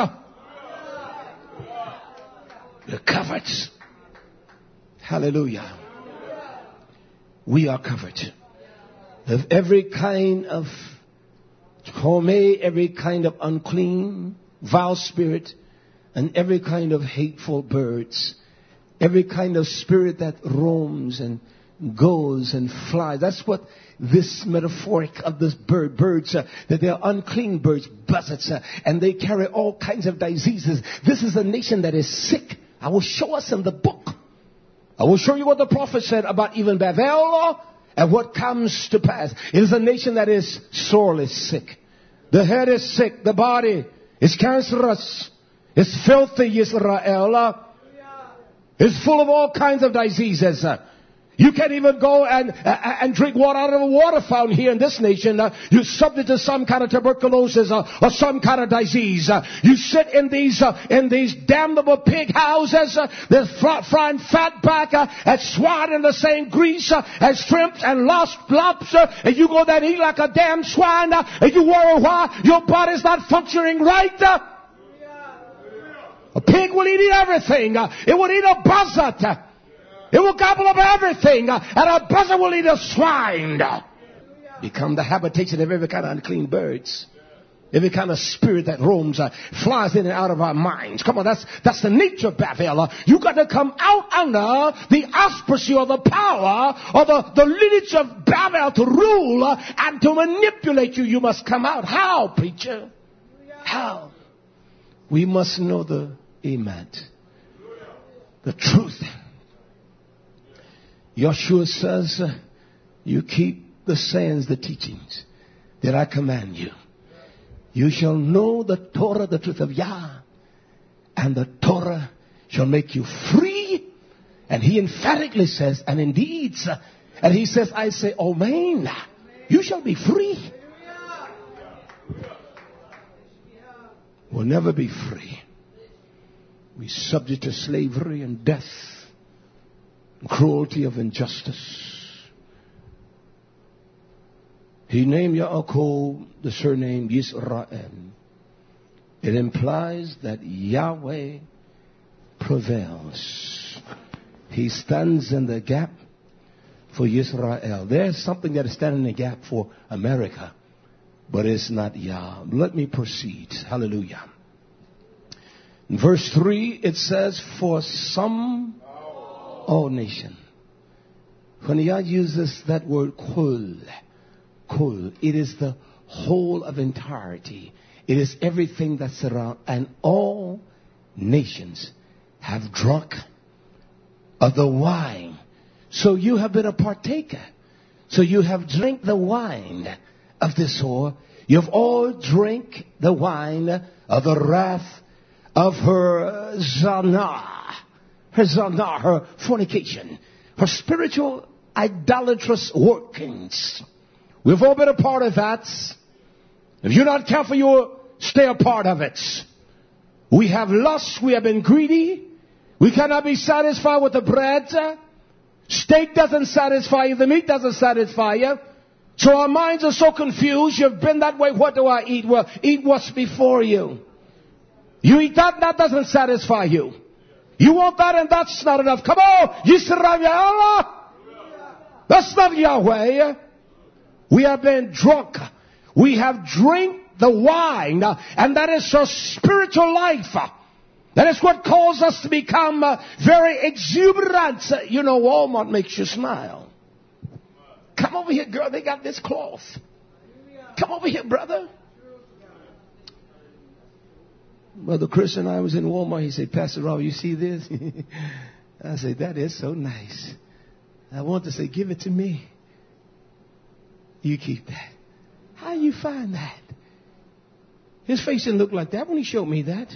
We're covered. Hallelujah. We are covered of every kind of torment, every kind of unclean, vile spirit, and every kind of hateful birds, every kind of spirit that roams and goes and flies. That's what this metaphoric of this bird, birds, uh, that they are unclean birds, buzzards, uh, and they carry all kinds of diseases. This is a nation that is sick. I will show us in the book. I will show you what the prophet said about even Babel and what comes to pass. It is a nation that is sorely sick. The head is sick. The body is cancerous. It's filthy, Israel. It's full of all kinds of diseases. You can't even go and uh, and drink water out of a water fountain here in this nation. Uh, you're subject to some kind of tuberculosis uh, or some kind of disease. Uh, you sit in these uh, in these damnable pig houses. Uh, they're fr- frying fat back uh, at swine in the same grease uh, as shrimps and lost lobster. And you go there and eat like a damn swine. Uh, and you worry why your body's not functioning right. Uh, a pig will eat everything. Uh, it will eat a buzzard. Uh, It will gobble up everything, uh, and a buzzard will eat a swine. Become the habitation of every kind of unclean birds. Every kind of spirit that roams, uh, flies in and out of our minds. Come on, that's that's the nature of Babel. Uh, you got to come out under the auspice or the power or the, the lineage of Babel to rule uh, and to manipulate you. You must come out. How, preacher? How? We must know the amen, the truth. Yeshua says, uh, you keep the sayings, the teachings that I command you. You shall know the Torah, the truth of Yah, and the Torah shall make you free. And he emphatically says, and indeed, and he says, I say, Amen. You shall be free. We'll never be free. We're subject to slavery and death, and cruelty of injustice. He named Yaakov the surname Yisrael. It implies that Yahweh prevails. He stands in the gap for Yisrael. There's something that is standing in the gap for America, but it's not Yah. Let me proceed. Hallelujah. In verse three, it says, for some, all nation. When Yah uses that word kul, Kul. It is the whole of entirety. It is everything that's around. And all nations have drunk of the wine. So you have been a partaker. So you have drank the wine of this whore. You've all drank the wine of the wrath of her zana. Her zana, her fornication. Her spiritual idolatrous workings. We've all been a part of that. If you're not careful, you'll stay a part of it. We have lust. We have been greedy. We cannot be satisfied with the bread. Steak doesn't satisfy you. The meat doesn't satisfy you. So our minds are so confused. You've been that way. What do I eat? Well, eat what's before you. You eat that, that doesn't satisfy you. You want that and that's not enough. Come on. Yisrael. That's not Yahweh. We have been drunk. We have drank the wine. Uh, and that is our spiritual life. Uh, that is what caused us to become uh, very exuberant. Uh, you know, Walmart makes you smile. Come over here, girl. They got this cloth. Come over here, brother. Brother Chris and I was in Walmart. He said, Pastor Rob, you see this? I said, that is so nice. I want to say, give it to me. You keep that. How you find that? His face didn't look like that when he showed me that.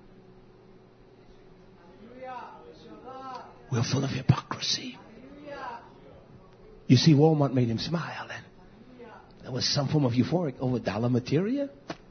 We're full of hypocrisy. You see, Walmart made him smile, and there was some form of euphoric over dollar material.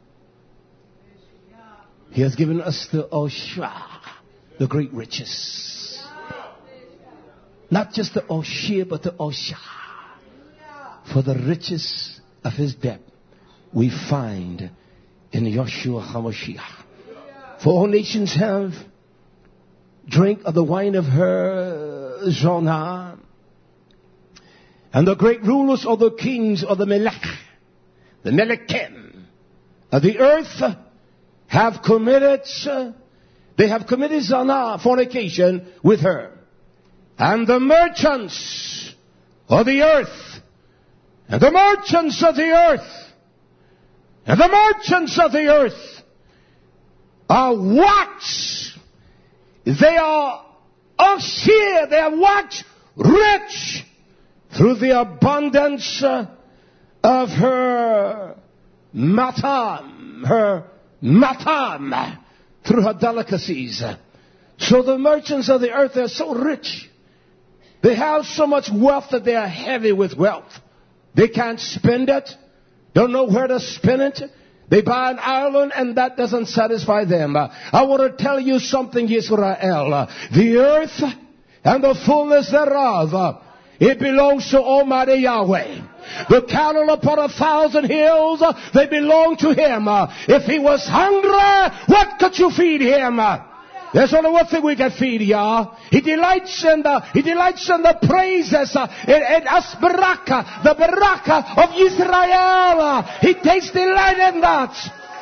He has given us the Oshah, the great riches. Not just the Oshir, but the Oshah. For the riches of his depth we find in Yeshua HaMashiach. For all nations have drink of the wine of her Zonah. And the great rulers or the kings or the Melech, the Melekim of the earth have committed, they have committed Zonah, fornication with her. And the merchants of the earth, and the merchants of the earth, and the merchants of the earth are waxed. They are of sheer, they are waxed rich through the abundance of her matam, her matam, through her delicacies. So the merchants of the earth are so rich. They have so much wealth that they are heavy with wealth. They can't spend it. Don't know where to spend it. They buy an island and that doesn't satisfy them. I want to tell you something, Israel. The earth and the fullness thereof, it belongs to Almighty Yahweh. The cattle upon a thousand hills, they belong to Him. If He was hungry, what could you feed Him? There's only one thing we can feed, Yah. He delights in the, He delights in the praises, uh, in, in us baraka, the baraka of Israel. He takes delight in that.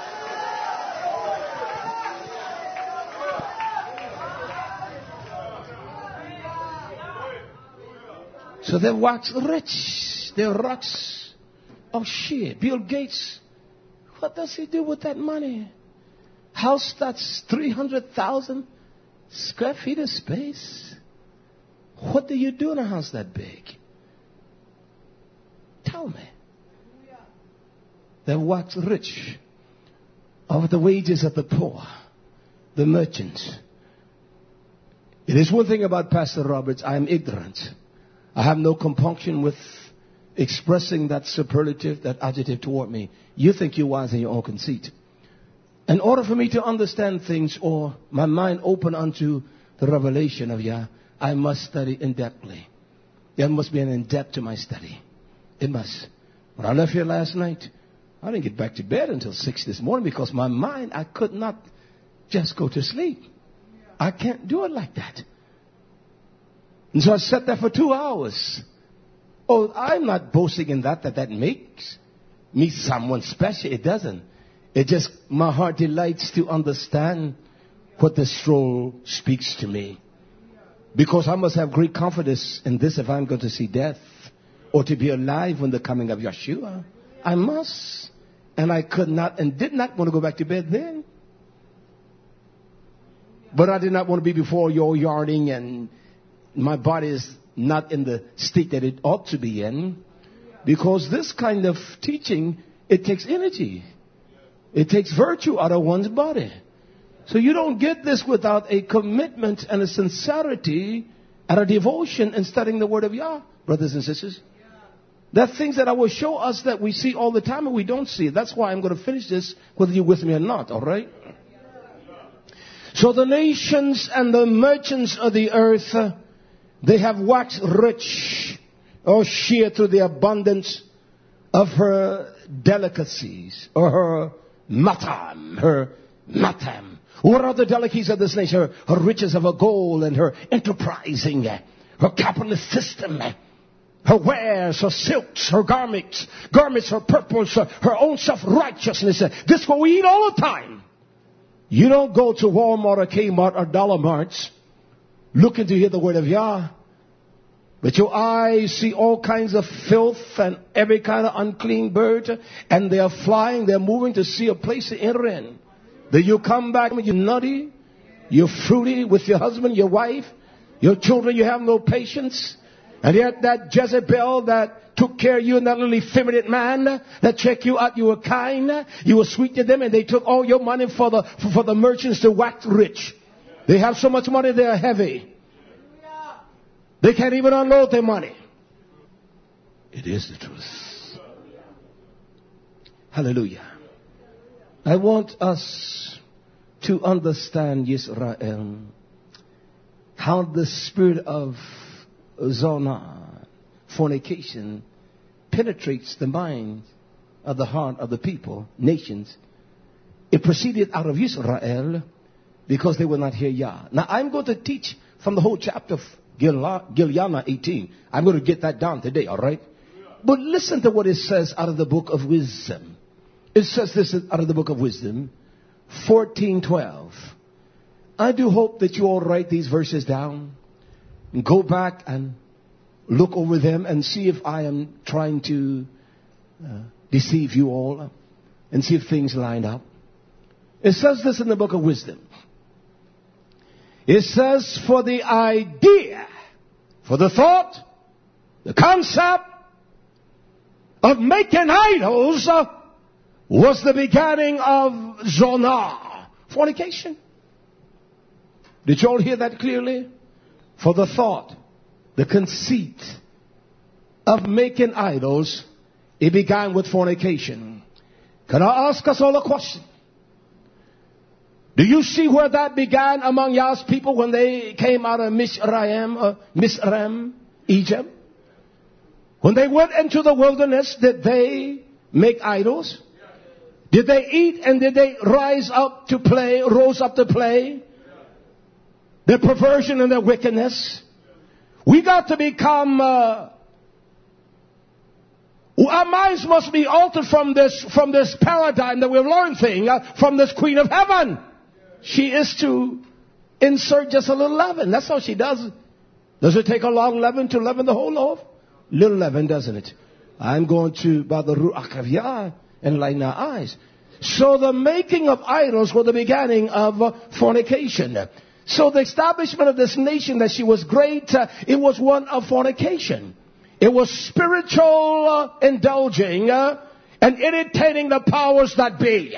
So they wax rich. They're rocks of shit. Bill Gates, what does he do with that money? House that's three hundred thousand square feet of space. What do you do in a house that big? Tell me. They wax rich of the wages of the poor, the merchants. It is one thing about Pastor Roberts, I am ignorant. I have no compunction with expressing that superlative, that adjective toward me. You think you're wise in your own conceit. In order for me to understand things or my mind open unto the revelation of Yah, I must study in-depthly. There must be an in-depth to my study. It must. When I left here last night, I didn't get back to bed until six this morning because my mind, I could not just go to sleep. I can't do it like that. And so I sat there for two hours. Oh, I'm not boasting in that, that that makes me someone special. It doesn't. It just, my heart delights to understand what the scroll speaks to me. Because I must have great confidence in this if I'm going to see death or to be alive when the coming of Yeshua. I must. And I could not and did not want to go back to bed then. But I did not want to be before your yarning, and my body is not in the state that it ought to be in. Because this kind of teaching, it takes energy. It takes virtue out of one's body. So you don't get this without a commitment and a sincerity and a devotion in studying the Word of Yah, brothers and sisters. There are things that I will show us that we see all the time and we don't see. That's why I'm going to finish this whether you're with me or not, all right? So the nations and the merchants of the earth, they have waxed rich, or sheer through the abundance of her delicacies, or her matam, her matam. What are the delicacies of this nation? Her, her riches of her gold and her enterprising, her capitalist system, her wares, her silks, her garments, garments, her purples, her, her own self-righteousness. This what we eat all the time. You don't go to Walmart or Kmart or Dollar Marts looking to hear the word of Yah. But your eyes see all kinds of filth and every kind of unclean bird. And they are flying, they're moving to see a place to enter in. Then you come back and you're nutty, you're fruity with your husband, your wife, your children, you have no patience. And yet that Jezebel that took care of you and that little effeminate man that checked you out, you were kind, you were sweet to them, and they took all your money for the for, for the merchants to wax rich. They have so much money they are heavy. They can't even unload their money. It is the truth. Hallelujah. I want us to understand, Israel, how the spirit of Zonah, fornication, penetrates the mind of the heart of the people, nations. It proceeded out of Israel because they will not hear Yah. Now I'm going to teach from the whole chapter of Gilyana eighteen. I'm going to get that down today, all right? But listen to what it says out of the book of wisdom. It says this out of the book of wisdom, fourteen twelve. I do hope that you all write these verses down and go back and look over them and see if I am trying to uh, deceive you all and see if things line up. It says this in the book of wisdom. It says, for the idea, for the thought, the concept of making idols uh, was the beginning of zonah, fornication. Did you all hear that clearly? For the thought, the conceit of making idols, it began with fornication. Can I ask us all a question? Do you see where that began among Yah's people when they came out of Mizraim, uh, Mizraim, Egypt? When they went into the wilderness, did they make idols? Did they eat and did they rise up to play, rose up to play? Their perversion and their wickedness. We got to become, uh, our minds must be altered from this, from this paradigm that we've learned thing, uh, from this Queen of Heaven. She is to insert just a little leaven. That's how she does it. Does it take a lot of leaven to leaven the whole loaf? little leaven, doesn't it? I'm going to, by the Ruach of Yah, enlighten our eyes. So the making of idols were the beginning of uh, fornication. So the establishment of this nation, that she was great, uh, it was one of fornication. It was spiritual uh, indulging uh, and irritating the powers that be.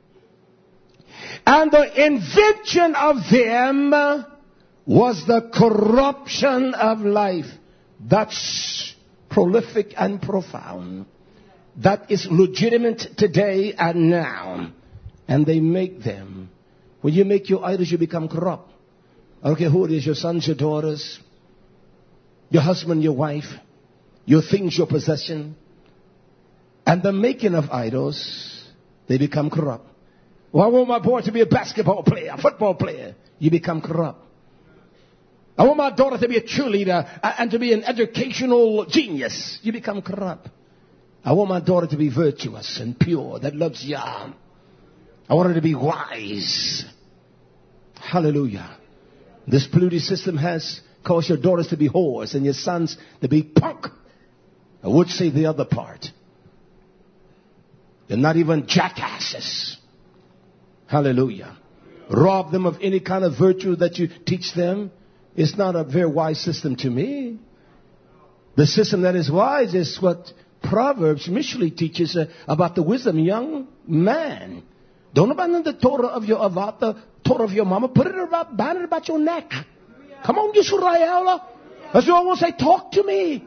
And the invention of them uh, was the corruption of life. That's prolific and profound. That is legitimate today and now. And they make them. When you make your idols, you become corrupt. I don't care who it is, your sons, your daughters, your husband, your wife, your things, your possession. And the making of idols, they become corrupt. Well, I want my boy to be a basketball player, a football player. You become corrupt. I want my daughter to be a cheerleader and to be an educational genius. You become corrupt. I want my daughter to be virtuous and pure, that loves Yah. I want her to be wise. Hallelujah. This polluted system has caused your daughters to be whores and your sons to be punk. I would say the other part. They're not even jackasses. Hallelujah. Rob them of any kind of virtue that you teach them. It's not a very wise system to me. The system that is wise is what Proverbs initially teaches uh, about the wisdom. Young man, don't abandon the Torah of your avat, the Torah of your mama. Put it about, bind it about your neck. Come on, Yisrael. As you always say, talk to me.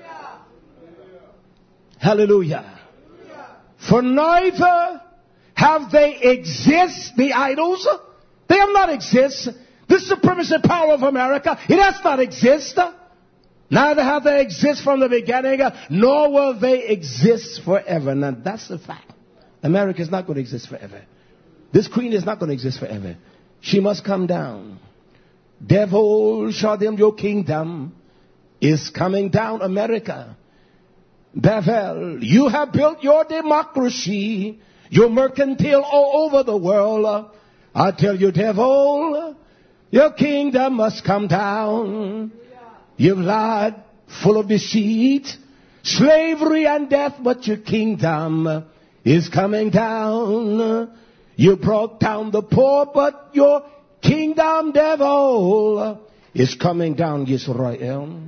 Hallelujah. For neither have they exist, the idols. They have not exist. This supremacy power of America, it has not exist. Neither have they exist from the beginning, nor will they exist forever. Now that's the fact. America is not going to exist forever. This queen is not going to exist forever. She must come down. Devil, show them your kingdom is coming down, America. Bevel, you have built your democracy, your mercantile all over the world. I tell you, devil, your kingdom must come down. You've lied, full of deceit, slavery and death, but your kingdom is coming down. You brought down the poor, but your kingdom, devil, is coming down, Israel.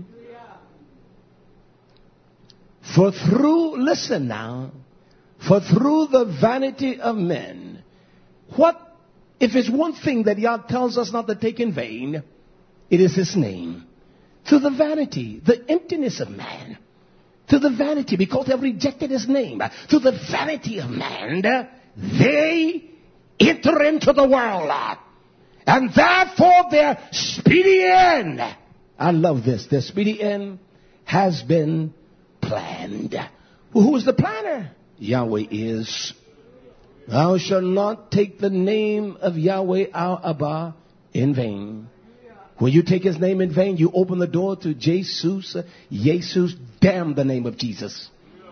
For through, listen now, for through the vanity of men, what, if it's one thing that Yah tells us not to take in vain, it is His name. To the vanity, the emptiness of man, to the vanity, because they have rejected His name, to the vanity of man, they enter into the world, and therefore their speedy end, I love this, their speedy end has been planned. Well, who is the planner? Yahweh is. Thou shalt not take the name of Yahweh our Abba in vain. When you take His name in vain, you open the door to Jesus. Jesus, damn the name of Jesus.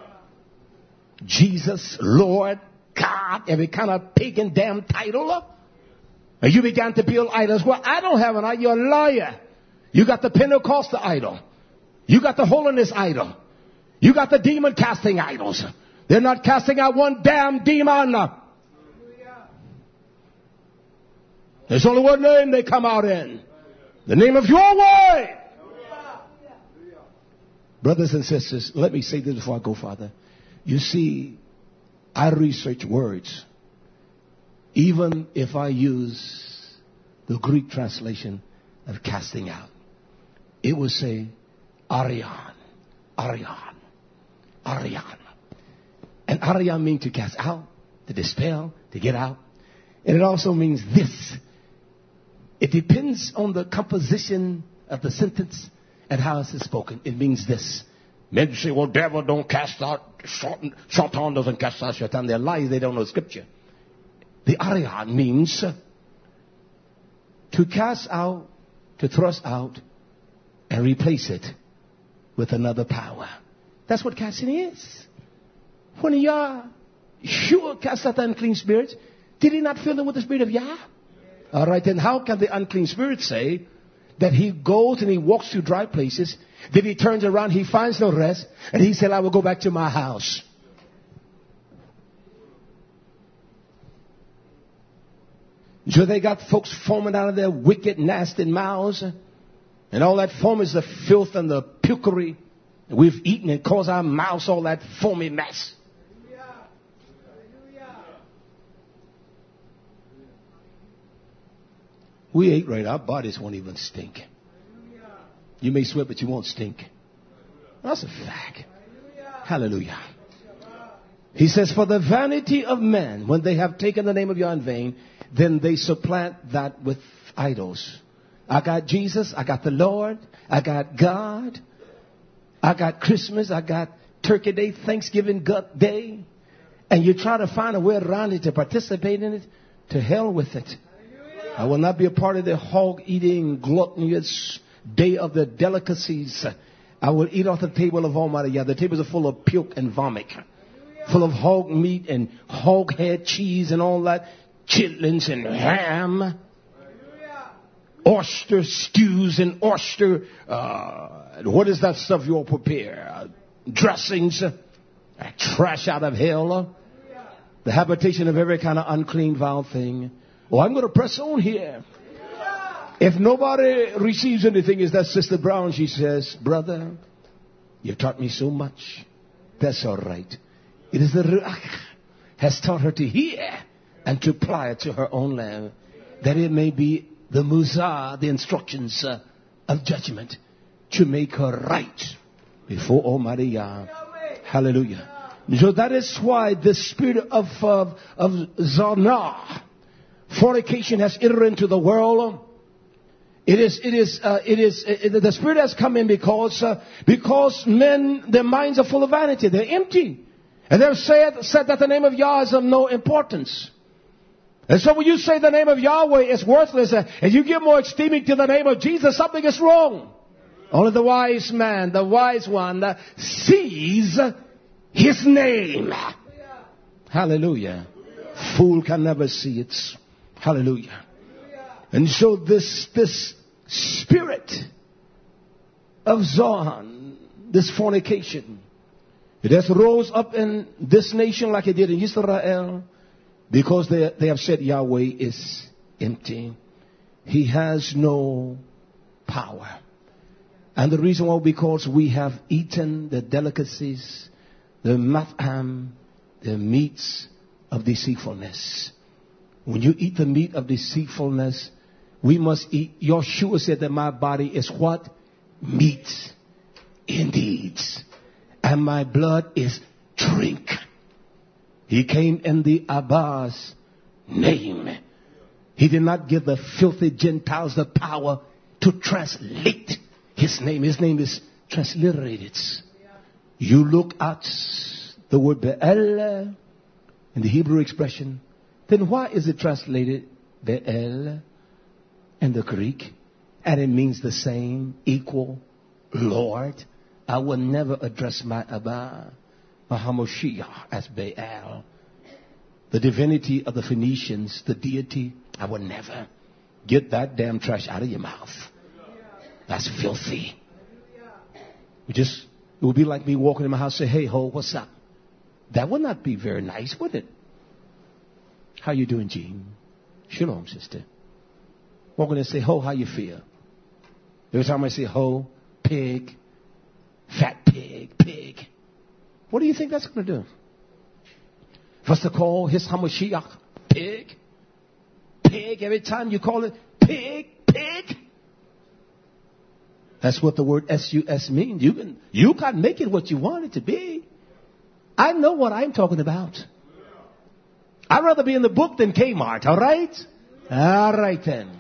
Jesus, Lord, God, every kind of pagan damn title. And you began to build idols. Well, I don't have an idol. You're a liar. You got the Pentecostal idol. You got the holiness idol. You got the demon casting idols. They're not casting out one damn demon. There's only one name they come out in. The name of your word. Brothers and sisters, let me say this before I go, Father. You see, I research words. Even if I use the Greek translation of casting out, it will say Arian, Arian, Arian. And Arian means to cast out, to dispel, to get out. And it also means this. It depends on the composition of the sentence and how it is spoken. It means this. Men say, well, devil don't cast out, Satan doesn't cast out Satan. They're lies, they don't know Scripture. The Arian means to cast out, to thrust out, and replace it with another power. That's what casting is. When Yah sure cast out the unclean spirits, did He not fill them with the Spirit of Yah? All right, then how can the unclean spirit say, that he goes and he walks through dry places. Then he turns around, he finds no rest, and he said, I will go back to my house. So they got folks foaming out of their wicked, nasty mouths. And all that foam is the filth and the pukery we've eaten. It caused our mouths all that foamy mess. We ate right. Our bodies won't even stink. You may sweat, but you won't stink. That's a fact. Hallelujah. He says, for the vanity of men, when they have taken the name of Yah in vain, then they supplant that with idols. I got Jesus. I got the Lord. I got God. I got Christmas. I got Turkey Day, Thanksgiving Gut Day. And you try to find a way around it to participate in it. To hell with it. I will not be a part of the hog-eating, gluttonous day of the delicacies. I will eat off the table of Almighty Yah. The tables are full of puke and vomit. Full of hog meat and hog head cheese and all that. Chitlins and ham. Oyster stews and oyster, uh, what is that stuff you all prepare? Uh, dressings, uh, trash out of hell, the habitation of every kind of unclean, vile thing. Oh, I'm going to press on here. If nobody receives anything, is that Sister Brown? She says, brother, you've taught me so much. That's all right. It is the Ruach has taught her to hear and to apply it to her own life, that it may be the Musar, the instructions uh, of judgment, to make her right before Almighty Yah. Hallelujah. So that is why the spirit of of, of Zanah, fornication, has entered into the world. It is, it is, uh, it is, it, the spirit has come in because, uh, because men, their minds are full of vanity. They're empty. And they've said, said that the name of Yah is of no importance. And so when you say the name of Yahweh is worthless, uh, and you give more esteeming to the name of Jesus, something is wrong. Only the wise man, the wise one, uh, sees his name. Hallelujah. Fool can never see it. Hallelujah. And so this, this spirit of Zohan, this fornication, it has rose up in this nation like it did in Israel, because they, they have said Yahweh is empty. He has no power. And the reason why, because we have eaten the delicacies, the matham, the meats of deceitfulness. When you eat the meat of deceitfulness, we must eat. Yeshua said that my body is what? Meat indeed. And my blood is drink. He came in the Abba's name. He did not give the filthy Gentiles the power to translate his name. His name is transliterated. You look at the word Be'el in the Hebrew expression. Then why is it translated Be'el in the Greek? And it means the same, equal, Lord. I will never address my Abba, my Hamoshiach, as Baal. The divinity of the Phoenicians, the deity, I will never. Get that damn trash out of your mouth. That's filthy. We just, it would be like me walking in my house and say, hey, ho, what's up? That would not be very nice, would it? How you doing, Jean? Shalom, sister. Walking and say, ho, how you feel? Every time I say ho, pig, fat pig, pig. What do you think that's going to do? First to call his Hamashiach pig, pig. Every time you call it pig, pig. That's what the word S U S means. You can, you can make it what you want it to be. I know what I'm talking about. I'd rather be in the book than Kmart, all right? All right then.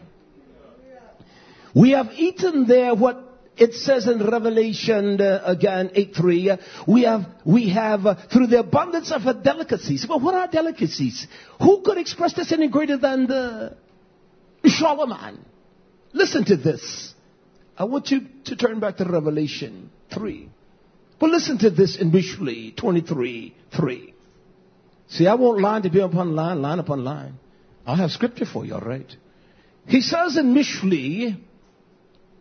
We have eaten there what it says in Revelation, uh, again, eight three. Uh, we have, we have uh, through the abundance of her delicacies. Well, what are delicacies? Who could express this any greater than the Solomon? Listen to this. I want you to turn back to Revelation three. But listen to this in Mishlei twenty-three three. See, I won't line to be upon line, line upon line. I'll have scripture for you, all right? He says in Mishlei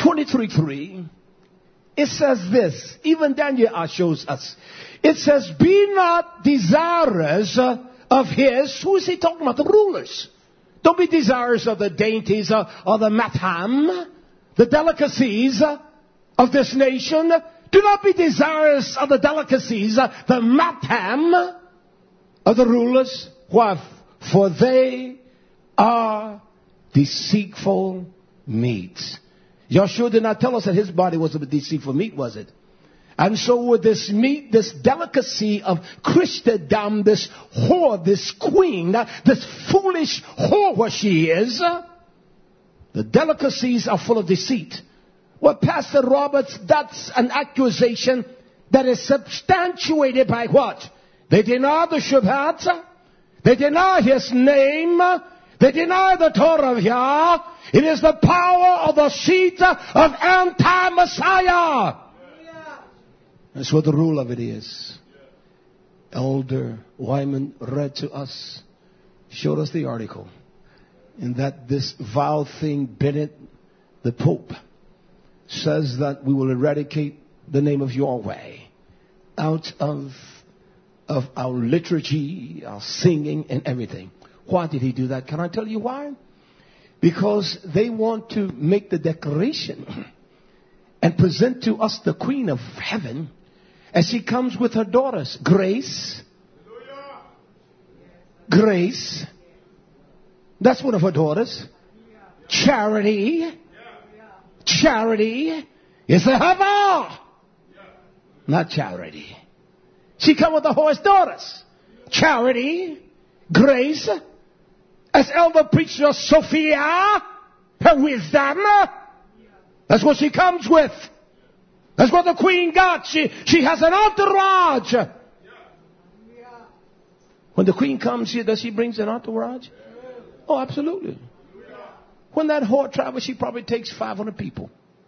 twenty-three three, it says this. Even Daniel shows us. It says, be not desirous of his. Who is he talking about? The rulers. Don't be desirous of the dainties or, or the matam, the delicacies of this nation. Do not be desirous of the delicacies, the matam of the rulers. Why? For they are deceitful meats. Yahshua did not tell us that his body was a deceitful meat, was it? And so with this meat, this delicacy of Christendom, this whore, this queen, this foolish whore what she is, the delicacies are full of deceit. Well, Pastor Roberts, that's an accusation that is substantiated by what? They deny the Shabbat. They deny his name. They deny the Torah of Yah. It is the power of the seed of anti-Messiah. That's what the rule of it is. Elder Wyman read to us, showed us the article, in that this vile thing, Bennett, the Pope, says that we will eradicate the name of Yahweh out of, of our liturgy, our singing, and everything. Why did he do that? Can I tell you why? Because they want to make the declaration and present to us the Queen of Heaven as she comes with her daughters. Grace. Grace. That's one of her daughters. Charity. Charity is a Hava. Not charity. She come with the horse daughters. Charity. Grace. As elder preacher Sophia, her wisdom. That's what she comes with. That's what the queen got. She, she has an entourage. When the queen comes here, does she bring an entourage? Oh, absolutely. When that whore travels, she probably takes five hundred people.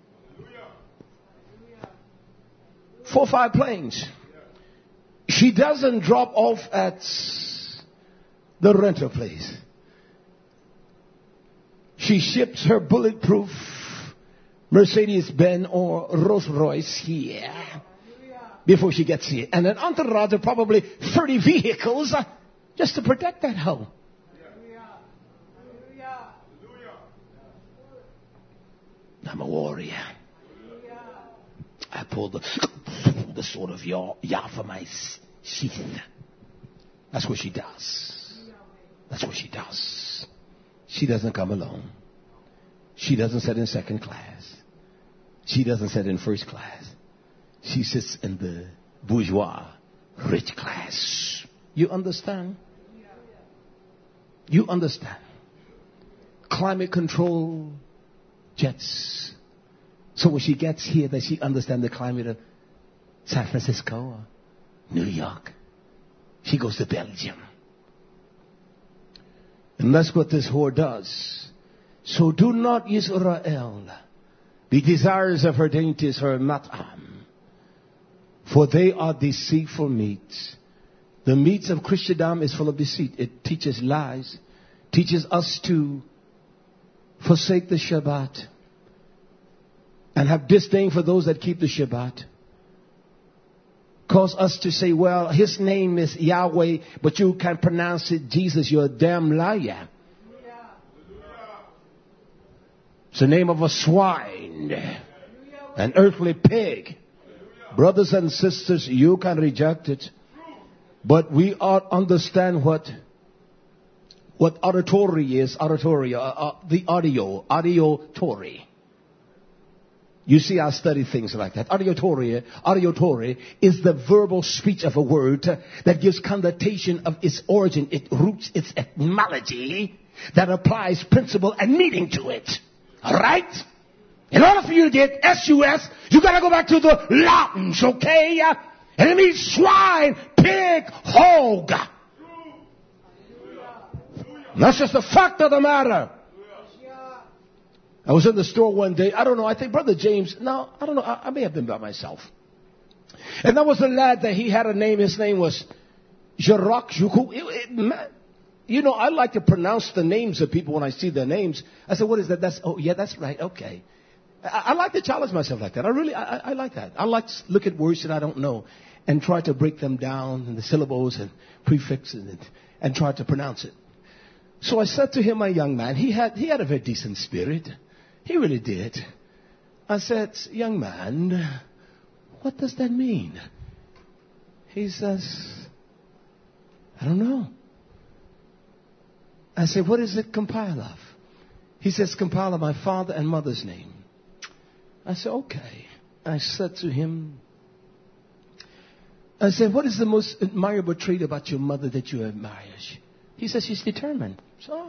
Four or five planes. She doesn't drop off at the rental place. She ships her bulletproof Mercedes-Benz or Rolls-Royce here before she gets here. And an entourage of probably thirty vehicles just to protect that hoe. I'm a warrior. I pull the, the sword of Yah, Yah for my sheath. That's what she does. That's what she does. She doesn't come alone. She doesn't sit in second class. She doesn't sit in first class. She sits in the bourgeois, rich class. You understand? You understand? Climate control jets. So when she gets here, does she understand the climate of San Francisco or New York? She goes to Belgium. And that's what this whore does. So do not, Israel, be desirous of her dainties, her matam, for they are deceitful meats. The meats of Christendom is full of deceit. It teaches lies, teaches us to forsake the Shabbat and have disdain for those that keep the Shabbat. Cause us to say, well, his name is Yahweh, but you can't pronounce it Jesus. You're a damn liar. It's the name of a swine, an earthly pig. Brothers and sisters, you can reject it, but we ought understand what what auditory is. Auditory, uh, uh, the audio, auditory. You see, I study things like that. Auditory, auditory is the verbal speech of a word that gives connotation of its origin, its roots, its etymology, that applies principle and meaning to it. All right? In order for you to get S U S, you got to go back to the Latins, okay? And it means swine, pig, hog. And that's just the fact of the matter. I was in the store one day. I don't know. I think Brother James. No, I don't know. I, I may have been by myself. And that was a lad that he had a name. His name was Jacques Joukou. You know, I like to pronounce the names of people when I see their names. I said, what is that? That's, oh, yeah, that's right. Okay. I, I like to challenge myself like that. I really, I, I like that. I like to look at words that I don't know and try to break them down in the syllables and prefixes and, and try to pronounce it. So I said to him, my young man, he had, he had a very decent spirit. He really did. I said, young man, what does that mean? He says, I don't know. I said, what is it compiled of? He says, compiled of my father and mother's name. I said, okay. I said to him, I said, what is the most admirable trait about your mother that you admire? He says, she's determined. So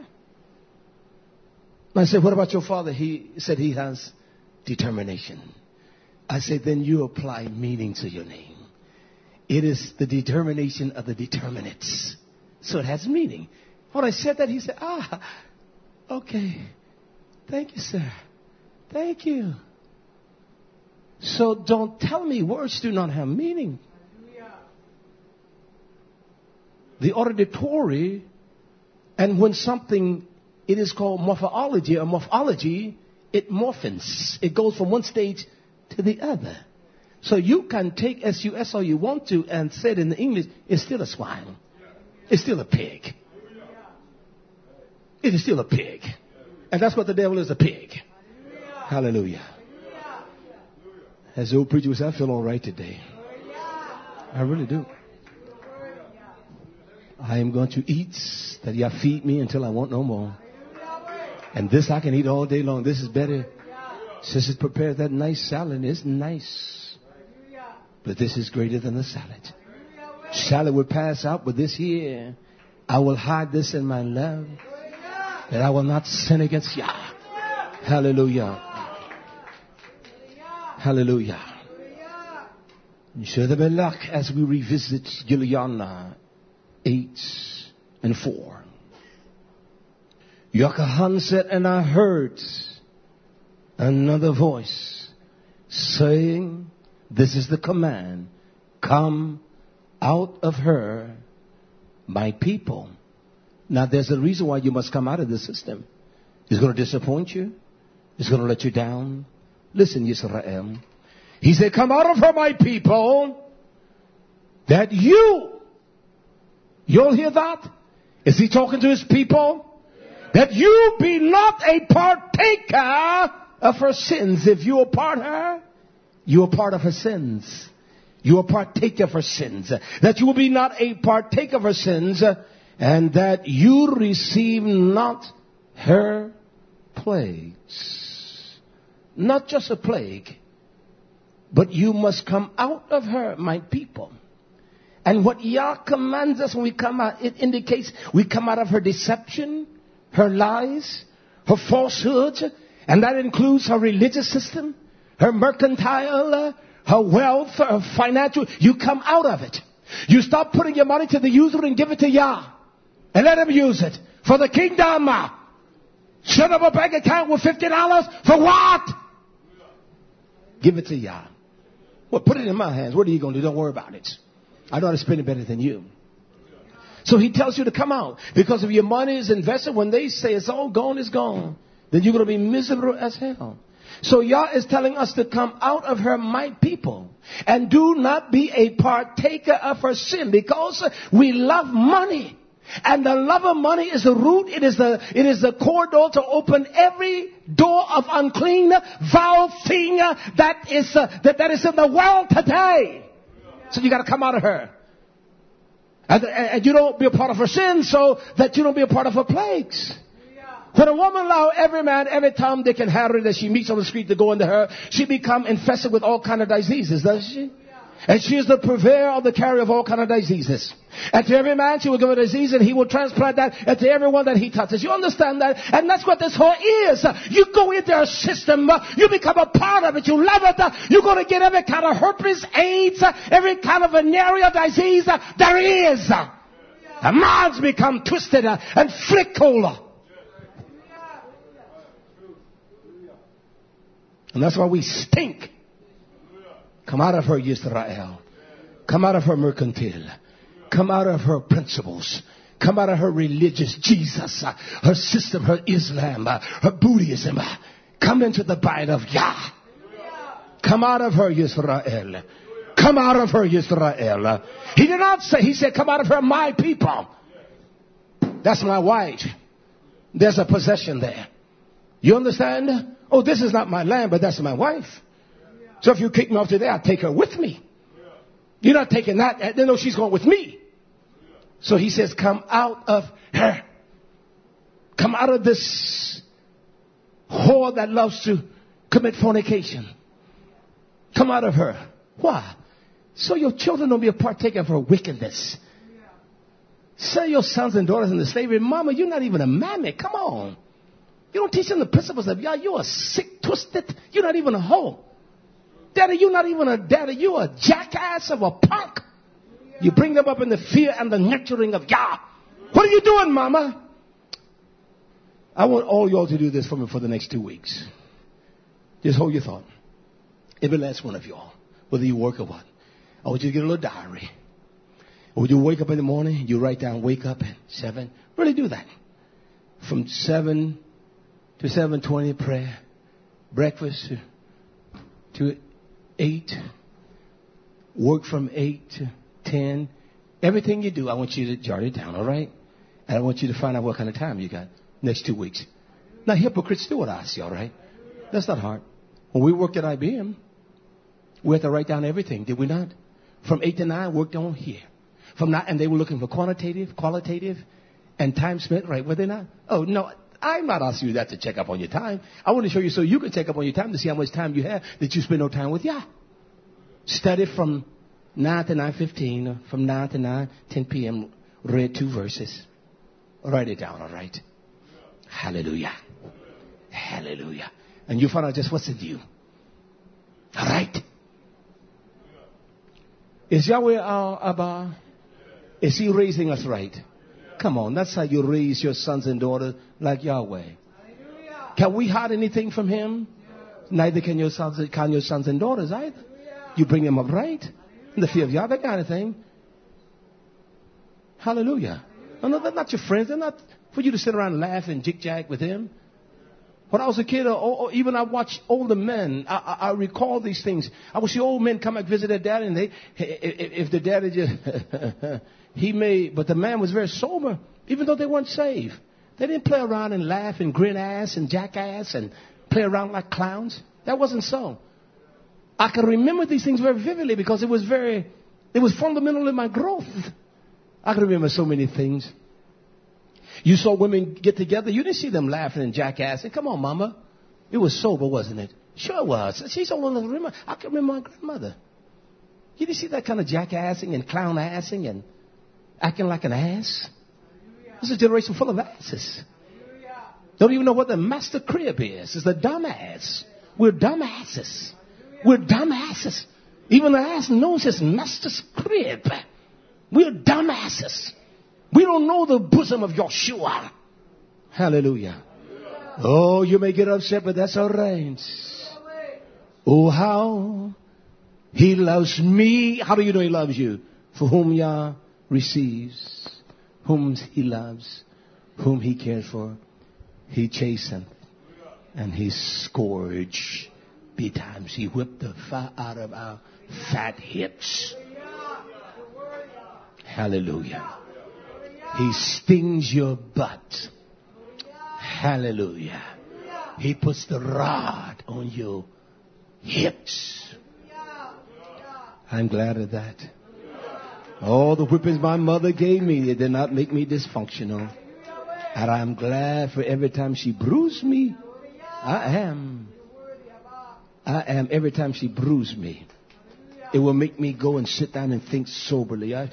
I said, what about your father? He said he has determination. I said, then you apply meaning to your name. It is the determination of the determinates. So it has meaning. When I said that, he said, ah, okay. Thank you, sir. Thank you. So don't tell me words do not have meaning. The auditory, and when something, it is called morphology or morphology, it morphins. It goes from one stage to the other. So you can take S U S all you want to and say it in English, it's still a swine. It's still a pig. It is still a pig. And that's what the devil is, a pig. Hallelujah. As the old preacher would say, I feel all right today. I really do. I am going to eat that you feed me until I want no more. And this I can eat all day long. This is better. Sister prepared that nice salad. It's nice. But this is greater than the salad. Salad would pass out, but this here, I will hide this in my love, that I will not sin against Yah. Hallelujah. Hallelujah. Shadabelak, as we revisit Gilead eight and four. Yochanan said, and I heard another voice saying, this is the command, come out of her, my people. Now there's a reason why you must come out of the system. It's going to disappoint you. It's going to let you down. Listen, Yisrael. He said, come out of her, my people, that you, you'll hear that? Is he talking to his people? That you be not a partaker of her sins. If you are part of her, you are part of her sins. You are partaker of her sins. That you will be not a partaker of her sins, and that you receive not her plagues. Not just a plague, but you must come out of her, my people. And what Yah commands us when we come out, it indicates we come out of her deception, her lies, her falsehoods, and that includes her religious system, her mercantile, her wealth, her financial. You come out of it. You stop putting your money to the user and give it to Yah. And let him use it for the kingdom. Set up a bank account with fifty dollars for what? Give it to Yah. Well, put it in my hands. What are you going to do? Don't worry about it. I know how to spend it better than you. So he tells you to come out. Because if your money is invested, when they say it's all gone, it's gone, then you're going to be miserable as hell. So Yah is telling us to come out of her, my people, and do not be a partaker of her sin, because we love money. And the love of money is the root. It is the, it is the core door to open every door of unclean, foul thing that is, uh, that, that is in the world today. So you got to come out of her. And, and you don't be a part of her sin, so that you don't be a part of her plagues. When a woman allow every man, every Tom, Dick, and Harry that she meets on the street to go into her, she become infested with all kind of diseases, doesn't she? And she is the purveyor of the carrier of all kind of diseases. And to every man she will give a disease, and he will transplant that, and to everyone that he touches. You understand that? And that's what this whole is. You go into her system, you become a part of it, you love it, you're going to get every kind of herpes, AIDS, every kind of venereal disease there is. The minds become twisted and fickle. And that's why we stink. Come out of her, Yisrael. Come out of her mercantile. Come out of her principles. Come out of her religious Jesus, her system, her Islam, her Buddhism. Come into the bite of Yah. Come out of her, Yisrael. Come out of her, Yisrael. He did not say, he said, come out of her, my people. That's my wife. There's a possession there. You understand? Oh, this is not my land, but that's my wife. So if you kick me off today, I'll take her with me. You're not taking that. No, she's going with me. So he says, come out of her. Come out of this whore that loves to commit fornication. Come out of her. Why? So your children don't be a partaker of her wickedness. Sell your sons and daughters into slavery. Mama, you're not even a mammy. Come on. You don't teach them the principles of Yah. You're a sick, twisted. You're not even a hoe. Daddy, you're not even a daddy. You're a jackass of a punk. You bring them up in the fear and the nurturing of Yah. What are you doing, mama? I want all y'all to do this for me for the next two weeks. Just hold your thought. Every last one of y'all, whether you work or what. I want you to get a little diary. When you wake up in the morning, you write down, wake up at seven. Really do that. From seven to seven twenty, prayer. Breakfast to, to eight. Work from eight to ten. Everything you do, I want you to jot it down, all right? And I want you to find out what kind of time you got next two weeks. Now, hypocrites do what I see, all right? That's not hard. When we worked at I B M, we had to write down everything, did we not? From eight to nine, worked on here. From nine, and they were looking for quantitative, qualitative, and time spent, right? Were they not? Oh, no, I'm not asking you that to check up on your time. I want to show you so you can check up on your time to see how much time you have that you spend no time with Yah. Study from nine to nine fifteen, from nine to nine ten p.m., read two verses. Write it down, all right? Hallelujah. Hallelujah. And you find out just what's in you. All right? Is Yahweh our Abba? Is he raising us right? Come on, that's how you raise your sons and daughters like Yahweh. Can we hide anything from him? Neither can your sons, can your sons and daughters either. You bring them up right. In the fear of Yahweh, that kind of thing. Hallelujah. No, no, they're not your friends. They're not for you to sit around and laugh and jig-jag with him. When I was a kid, or, or even I watched older men, I, I, I recall these things. I would see old men come and visit their daddy, and they, if, if the daddy just, he may, but the man was very sober, even though they weren't saved. They didn't play around and laugh and grin ass and jackass and play around like clowns. That wasn't so. I can remember these things very vividly because it was very, it was fundamental in my growth. I can remember so many things. You saw women get together. You didn't see them laughing and jackassing. Come on, mama. It was sober, wasn't it? Sure it was. She's old enough to remember. I can remember my grandmother. You didn't see that kind of jackassing and clown-assing and acting like an ass? This is a generation full of asses. Don't even know what the master crib is. It's the dumbass. We're dumbasses. We're dumbasses. Even the ass knows his master's crib. We're dumbasses. We don't know the bosom of Yeshua. Hallelujah. Oh, you may get upset, but that's all right. Oh, how he loves me. How do you know he loves you? For whom Yah receives, whom he loves, whom he cares for, he chasteneth, and he scourge betimes. He whipped the fat out of our fat hips. Hallelujah. He stings your butt. Hallelujah. He puts the rod on your hips. I'm glad of that. All the whippings my mother gave me, they did not make me dysfunctional. And I'm glad for every time she bruised me. I am. I am. Every time she bruised me, it will make me go and sit down and think soberly. I,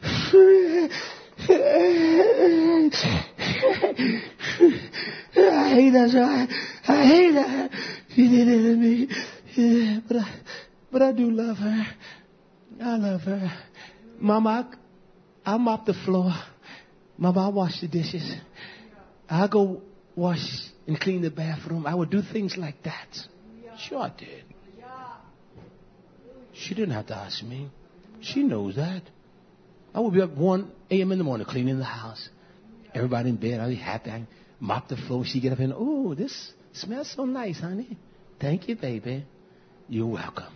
I hate that. I, I hate that. She did it to me. Yeah, but I, but I do love her. I love her. Mama, I, I mop the floor. Mama, I wash the dishes. I go wash and clean the bathroom. I would do things like that. Sure I did. She didn't have to ask me. She knows that. I would be up one a.m. in the morning cleaning the house. Everybody in bed. I'd be happy. I mop the floor. She get up and, oh, this Smells so nice, honey. Thank you, baby. You're welcome.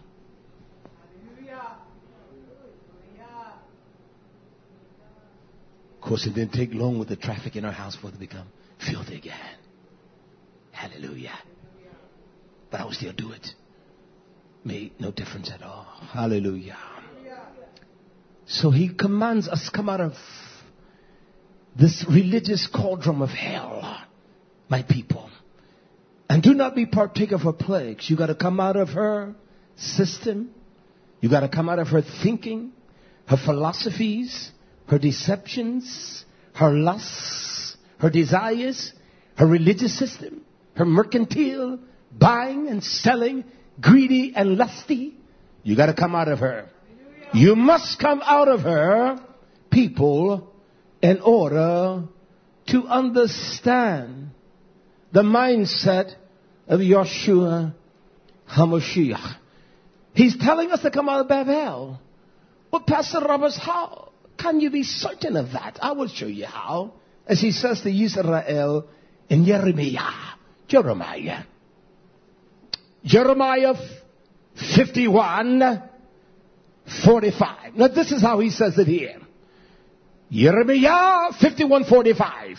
Of course, it didn't take long with the traffic in our house for it to become filthy again. Hallelujah. But I would still do it. Made no difference at all. Hallelujah. So he commands us to come out of this religious cauldron of hell, my people. And do not be partaker of her plagues. You got to come out of her system. You got to come out of her thinking, her philosophies, her deceptions, her lusts, her desires, her religious system, her mercantile, buying and selling, greedy and lusty. You got to come out of her. You must come out of her, people, in order to understand the mindset of Yeshua HaMashiach. He's telling us to come out of Babel. Well, Pastor Roberts, how can you be certain of that? I will show you how. As he says to Israel in Jeremiah. Jeremiah. Jeremiah fifty-one forty-five. Now this is how he says it here. Jeremiah fifty-one forty-five.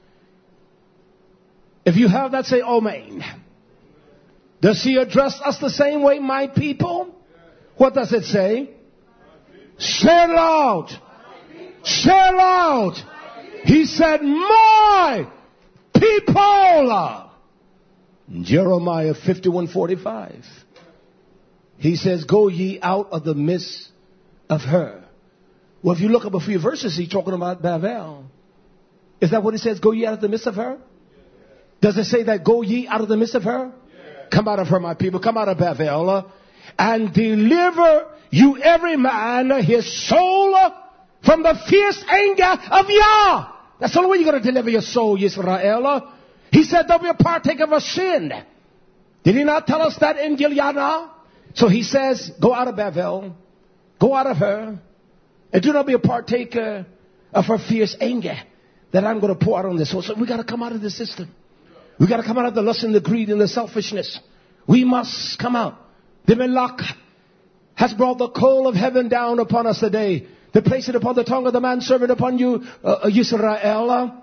If you have that, say amen. Does he address us the same way, my people? What does it say? Say it loud. Say it loud. He said, my people. Jeremiah fifty-one forty-five. He says, go ye out of the midst of her. Well, if you look up a few verses, he's talking about Babel. Is that what he says? Go ye out of the midst of her? Does it say that go ye out of the midst of her? Come out of her, my people. Come out of Babel. And deliver you every man his soul from the fierce anger of Yah. That's the only way you're going to deliver your soul, Yisrael. He said, don't be a partaker of a sin. Did he not tell us that in Gilead? So he says, go out of Babel. Go out of her. And do not be a partaker of her fierce anger that I'm going to pour out on this soul. So we got to come out of the system. We got to come out of the lust and the greed and the selfishness. We must come out. The Melech has brought the coal of heaven down upon us today to place it upon the tongue of the manservant upon you, uh, Yisrael.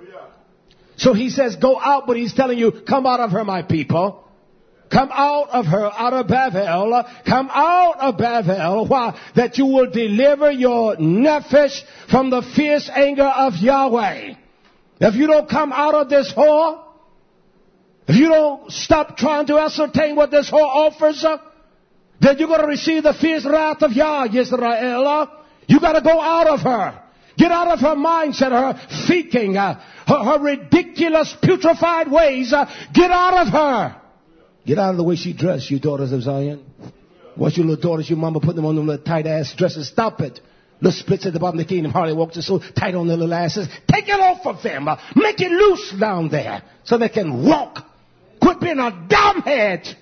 So he says, go out, but he's telling you, come out of her, my people. Come out of her, out of Babel. Come out of Babel. Why? That you will deliver your nephesh from the fierce anger of Yahweh. If you don't come out of this whore, if you don't stop trying to ascertain what this whore offers, then you're going to receive the fierce wrath of Yah, Yisrael. You got to go out of her. Get out of her mindset, her thinking, uh, her, her ridiculous, putrefied ways. Uh, get out of her. Get out of the way she dressed, you daughters of Zion. What's your little daughters, your mama put them on them little tight ass dresses? Stop it. Little splits at the bottom of the kingdom. Hardly walks so tight on their little asses. Take it off of them. Uh, make it loose down there so they can walk. Quit being a dumbhead.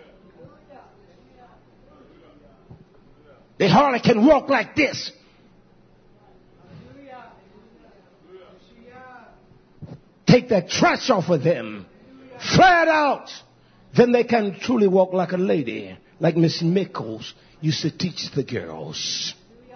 They hardly can walk like this. Take that trash off of them. Fly it out. Then they can truly walk like a lady. Like Miss Mickles used to teach the girls.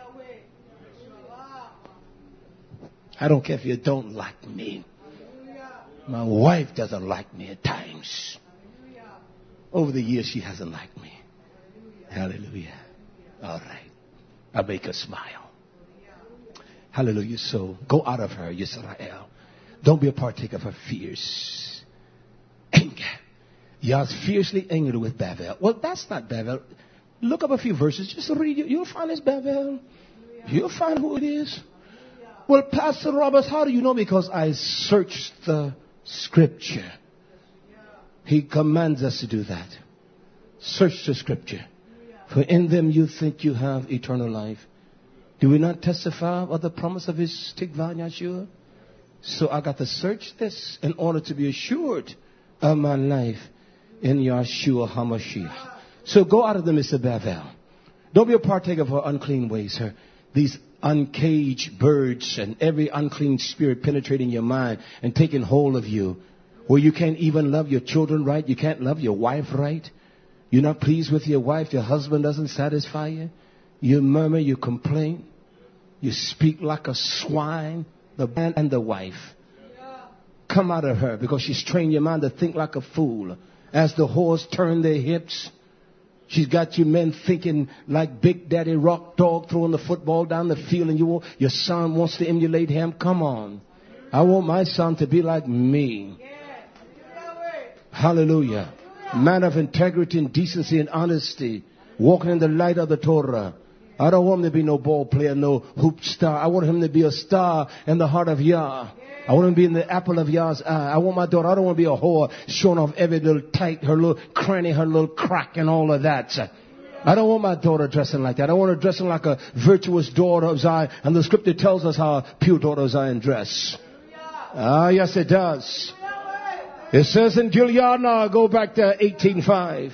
I don't care if you don't like me. My wife doesn't like me at times. Over the years, she hasn't liked me. Hallelujah. All right. I'll make her smile. Hallelujah. So go out of her, Yisrael. Don't be a partaker of her fierce anger. Yah's fiercely angry with Babel. Well, that's not Babel. Look up a few verses. Just read it. You'll find it's Babel. You'll find who it is. Well, Pastor Roberts, how do you know? Because I searched the scripture. He commands us to do that. Search the scripture. For in them you think you have eternal life. Do we not testify of the promise of his Tikvan Yeshua? So I got to search this in order to be assured of my life in Yeshua HaMashiach. So go out of the midst of Babel. Don't be a partaker of her unclean ways, her these uncaged birds and every unclean spirit penetrating your mind and taking hold of you. Where you can't even love your children right. You can't love your wife right. You're not pleased with your wife. Your husband doesn't satisfy you. You murmur, you complain. You speak like a swine. The man and the wife. Come out of her because she's trained your mind to think like a fool. As the whores turn their hips, she's got you men thinking like Big Daddy Rock Dog throwing the football down the field, and you, your son wants to emulate him. Come on. I want my son to be like me. Hallelujah. Man of integrity and decency and honesty. Walking in the light of the Torah. I don't want him to be no ball player, no hoop star. I want him to be a star in the heart of Yah. I want him to be in the apple of Yah's eye. I want my daughter, I don't want to be a whore showing off every little tight, her little cranny, her little crack and all of that. I don't want my daughter dressing like that. I want her dressing like a virtuous daughter of Zion. And the scripture tells us how a pure daughter of Zion dress. Ah, yes it does. It says in Gilead, now go back to eighteen five.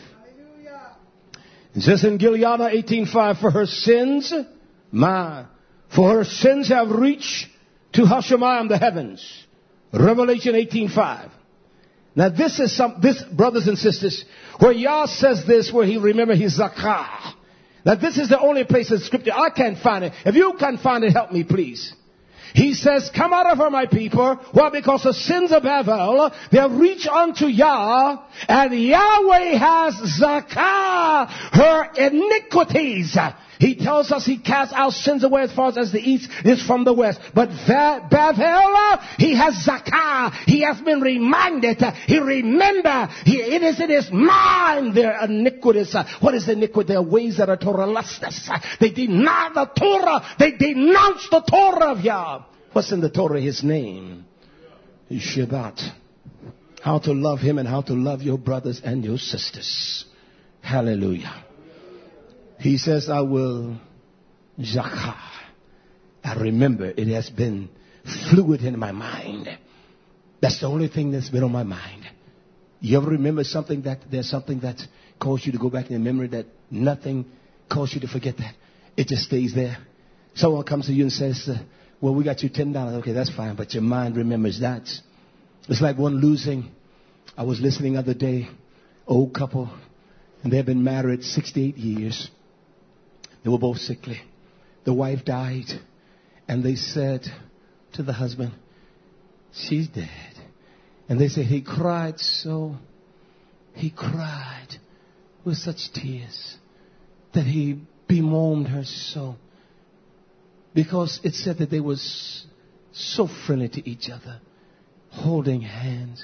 It says in Gilead eighteen five, for her sins, my, for her sins have reached to Hashemayim, the heavens. Revelation eighteen five. Now this is some, this, brothers and sisters, where Yah says this, where he remember his zakah. Now this is the only place in scripture I can't find it. If you can find it, help me please. He says, come out of her, my people. Why? Because the sins of Babel, they have reached unto Yah, and Yahweh has zakah her iniquities. He tells us he casts our sins away as far as the east is from the west. But Babel, he has zakah. He has been reminded. He remember. He, it is in his mind their iniquities. What is iniquity? Their ways that are Torah-lessness. They deny the Torah. They denounce the Torah of Yah. What's in the Torah? His name is Shabbat. How to love him and how to love your brothers and your sisters. Hallelujah. He says, I will zakah. I remember it has been fluid in my mind. That's the only thing that's been on my mind. You ever remember something that there's something that caused you to go back in your memory that nothing caused you to forget that? It just stays there. Someone comes to you and says, uh, well, we got you ten dollars. Okay, that's fine. But your mind remembers that. It's like one losing. I was listening the other day, old couple, and they've been married sixty-eight years. They were both sickly. The wife died. And they said to the husband, she's dead. And they said he cried so. He cried with such tears that he bemoaned her so. Because it said that they was so friendly to each other. Holding hands.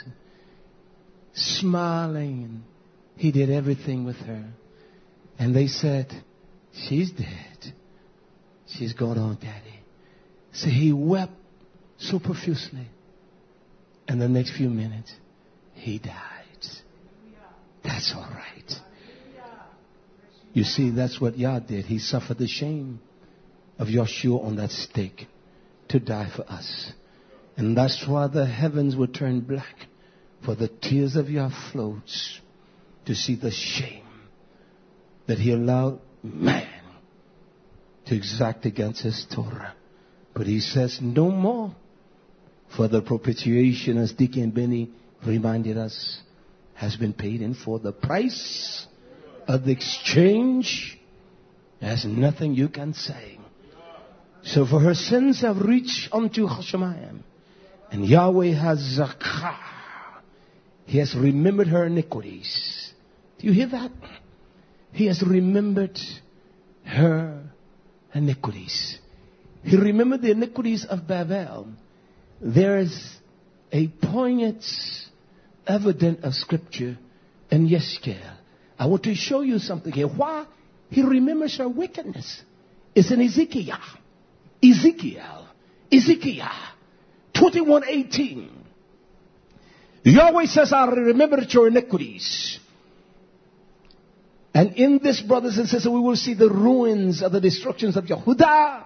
Smiling. And he did everything with her. And they said, she's dead. She's gone on, Daddy. So he wept so profusely. And the next few minutes, he died. That's all right. You see, that's what Yah did. He suffered the shame of Yeshua on that stake to die for us. And that's why the heavens were turned black. For the tears of Yah floats to see the shame that he allowed man to exact against his Torah. But he says no more. For the propitiation, as Deacon Benny reminded us, has been paid in for. The price of the exchange. There's nothing you can say. So for her sins have reached unto Hashemayim. And Yahweh has zakah. He has remembered her iniquities. Do you hear that? He has remembered her iniquities. He remembered the iniquities of Babel. There is a poignant evidence of scripture in Yeskel. I want to show you something here. Why he remembers her wickedness. It's in Ezekiel. Ezekiel. Ezekiel. twenty-one eighteen. Yahweh says, I remembered your iniquities. And in this, brothers and sisters, we will see the ruins of the destructions of Yehudah.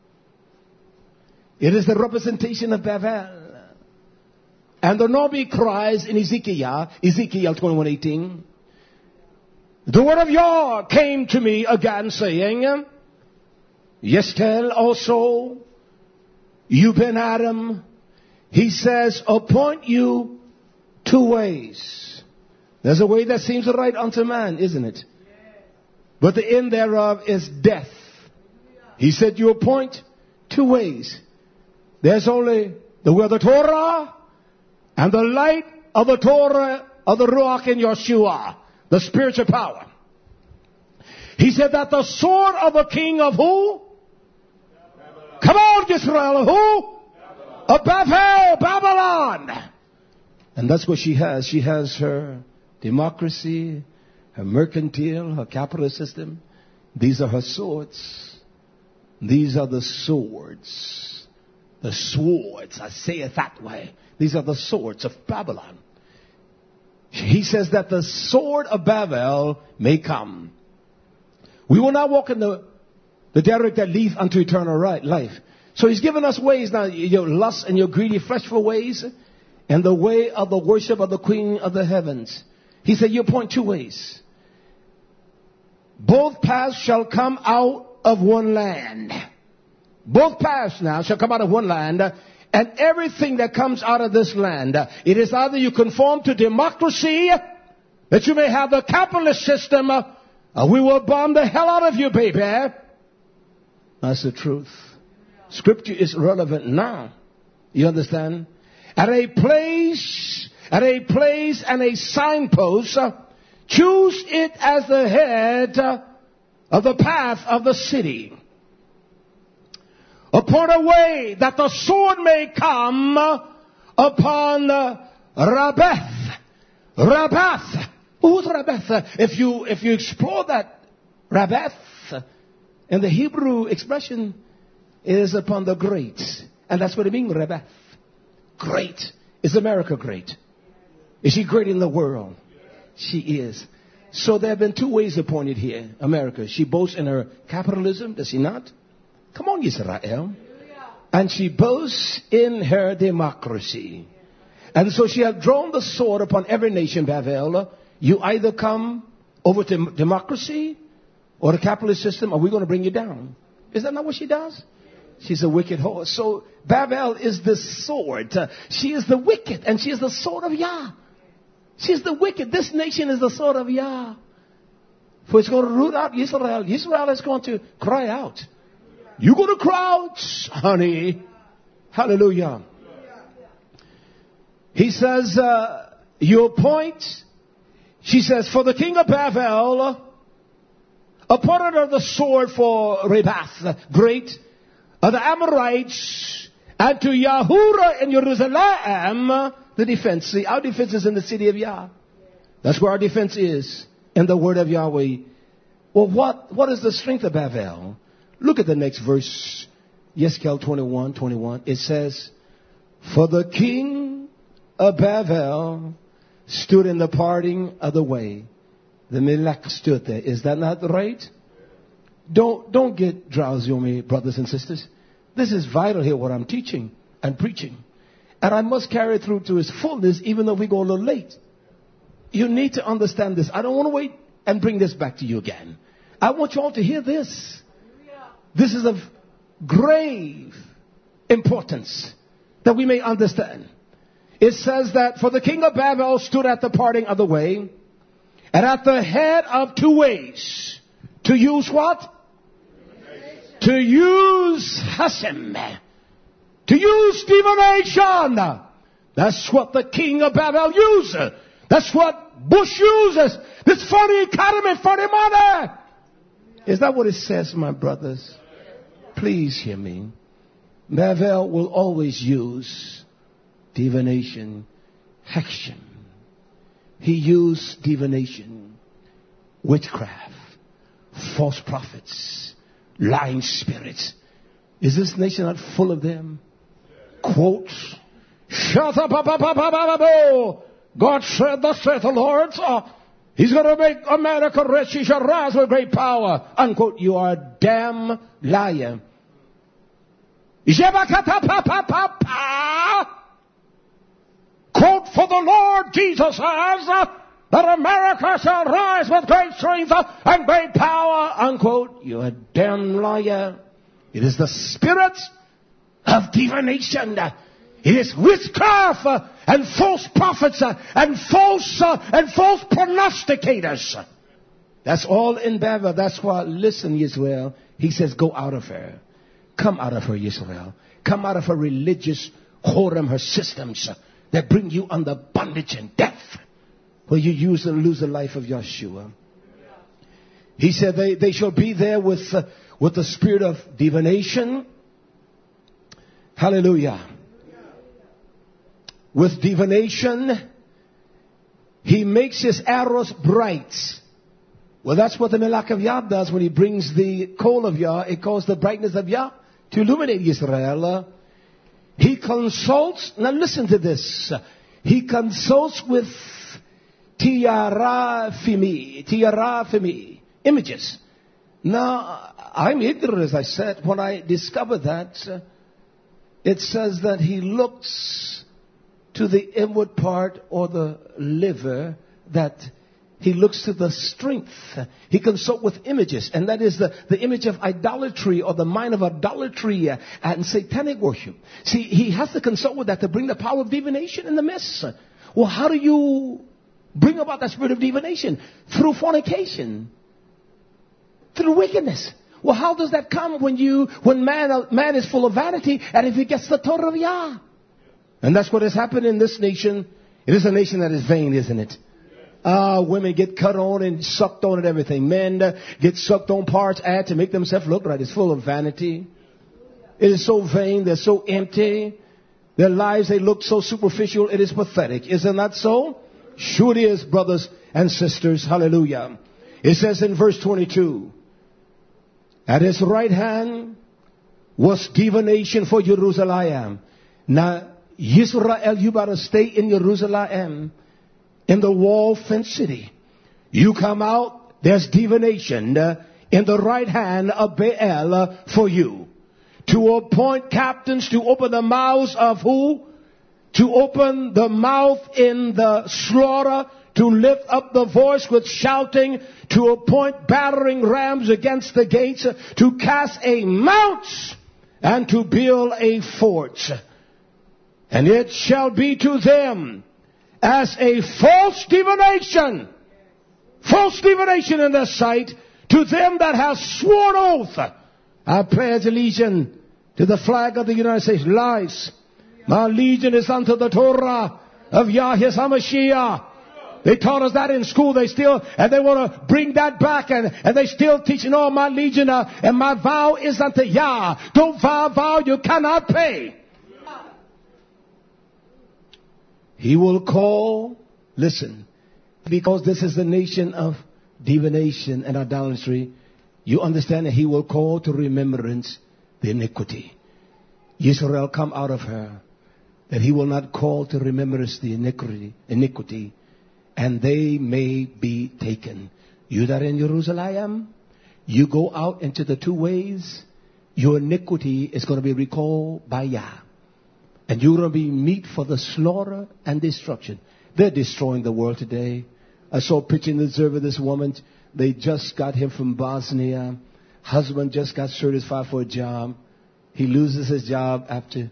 It is the representation of Babel. And the Nabi cries in Ezekiel, Ezekiel twenty-one eighteen, the word of Yah came to me again saying, Yeskel also, you Ben Adam, he says, appoint you to two ways. There's a way that seems right unto man, isn't it? But the end thereof is death. He said, you appoint two ways. There's only the way of the Torah and the light of the Torah of the Ruach in Yeshua, the spiritual power. He said that the sword of the king of who? Babylon. Come on, Israel, who? Babylon. Of Babel, Babylon. And that's what she has. She has her democracy, her mercantile, her capitalist system. These are her swords. These are the swords. The swords, I say it that way. These are the swords of Babylon. He says that the sword of Babel may come. We will not walk in the, the derrick that leads unto eternal right, life. So he's given us ways now, your lust and your greedy fleshful ways, and the way of the worship of the Queen of the heavens. He said, you appoint two ways. Both paths shall come out of one land. Both paths now shall come out of one land. And everything that comes out of this land, it is either you conform to democracy, that you may have the capitalist system, or we will bomb the hell out of you, baby. That's the truth. Scripture is relevant now. You understand? At a place, at a place and a signpost, choose it as the head of the path of the city. Upon a way that the sword may come upon Rabbath. Rabbath. Who's Rabbath? If you, if you explore that, Rabbath, and the Hebrew expression is upon the great. And that's what it means, Rabbath. Great. Is America great? Is she great in the world? She is. So there have been two ways appointed here. America. She boasts in her capitalism, does she not? Come on, Israel. And she boasts in her democracy. And so she has drawn the sword upon every nation, Babel. You either come over to democracy or the capitalist system, or we're going to bring you down. Is that not what she does? She's a wicked horse. So Babel is the sword. Uh, she is the wicked, and she is the sword of Yah. She is the wicked. This nation is the sword of Yah. For it's going to root out Israel. Israel is going to cry out. You're going to cry out, honey. Hallelujah. He says, uh, you appoint, she says, for the king of Babel, appointed of the sword for Rebath, great, of the Amorites, and to Yahurah in Jerusalem, the defense. See, our defense is in the city of Yah. That's where our defense is, in the word of Yahweh. Well, what, what is the strength of Babel? Look at the next verse, Yeskel twenty-one, twenty-one. It says, for the king of Babel stood in the parting of the way. The Melech stood there. Is that not right? Don't, don't get drowsy on me, brothers and sisters. This is vital here, what I'm teaching and preaching. And I must carry it through to its fullness, even though we go a little late. You need to understand this. I don't want to wait and bring this back to you again. I want you all to hear this. This is of grave importance that we may understand. It says that for the king of Babel stood at the parting of the way, and at the head of two ways. To use what? To use Hasem. To use divination. That's what the king of Babel uses. That's what Bush uses. This funny economy, funny money. Is that what it says, my brothers? Please hear me. Babel will always use divination, Hekshem. He used divination, witchcraft, false prophets, lying spirits. Is this nation not full of them? Quotes. Shut up, up, up, up, up, up, up. God said, thus saith the Lord. Uh, he's going to make America rich. He shall rise with great power. Unquote. You are a damn liar. Quote, for the Lord Jesus says uh, that America shall rise with great strength uh, and great power. Unquote. You're a damn liar. It is the spirit of divination. It is witchcraft uh, and false prophets uh, and false uh, and false prognosticators. That's all in Babel. That's why, listen, Israel. He says, go out of her. Come out of her, Israel. Come out of her religious whoredom, her systems uh, that bring you under bondage and death, where you use and lose the life of Yeshua. He said they, they shall be there with, uh, with the spirit of divination. Hallelujah. With divination, he makes his arrows bright. Well, that's what the Melech of Yah does when he brings the coal of Yah. It calls the brightness of Yah to illuminate Israel. Uh, he consults, now listen to this. He consults with Tiarafimi, Tiarafimi, images. Now, I'm ignorant, as I said. When I discovered that, uh, it says that he looks to the inward part or the liver, that he looks to the strength. He consults with images, and that is the, the image of idolatry or the mind of idolatry and satanic worship. See, he has to consult with that to bring the power of divination in the midst. Well, how do you bring about that spirit of divination? Through fornication, through wickedness. Well, how does that come when you, when man, man is full of vanity and if he gets the Torah of Yah? And that's what has happened in this nation. It is a nation that is vain, isn't it? Uh, women get cut on and sucked on and everything. Men uh, get sucked on parts, add to make themselves look right. It's full of vanity. It is so vain. They're so empty. Their lives, they look so superficial. It is pathetic. Isn't that so? Sure it is, brothers and sisters. Hallelujah. It says in verse twenty-two, at his right hand was divination for Jerusalem. Now, Israel, you better stay in Jerusalem, in the wall fenced city. You come out, there's divination uh, in the right hand of Baal uh, for you. To appoint captains to open the mouths of who? To open the mouth in the slaughter, to lift up the voice with shouting, to appoint battering rams against the gates, uh, to cast a mount and to build a fort. And it shall be to them as a false divination, false divination in their sight, to them that have sworn oath. I pledge allegiance to the flag of the United States. Lies. My allegiance is unto the Torah of Yahweh HaMashiach. They taught us that in school. They still, and they want to bring that back, and, and they still teaching, oh, my allegiance uh, and my vow is unto Yah. Don't vow, vow you cannot pay. He will call, listen, because this is the nation of divination and idolatry, you understand that he will call to remembrance the iniquity. Israel, come out of her, that he will not call to remembrance the iniquity, iniquity, and they may be taken. You that are in Jerusalem, you go out into the two ways, your iniquity is going to be recalled by Yah. And you're going to be meat for the slaughter and destruction. They're destroying the world today. I saw a picture in the Observer, this woman, they just got him from Bosnia. Husband just got certified for a job. He loses his job after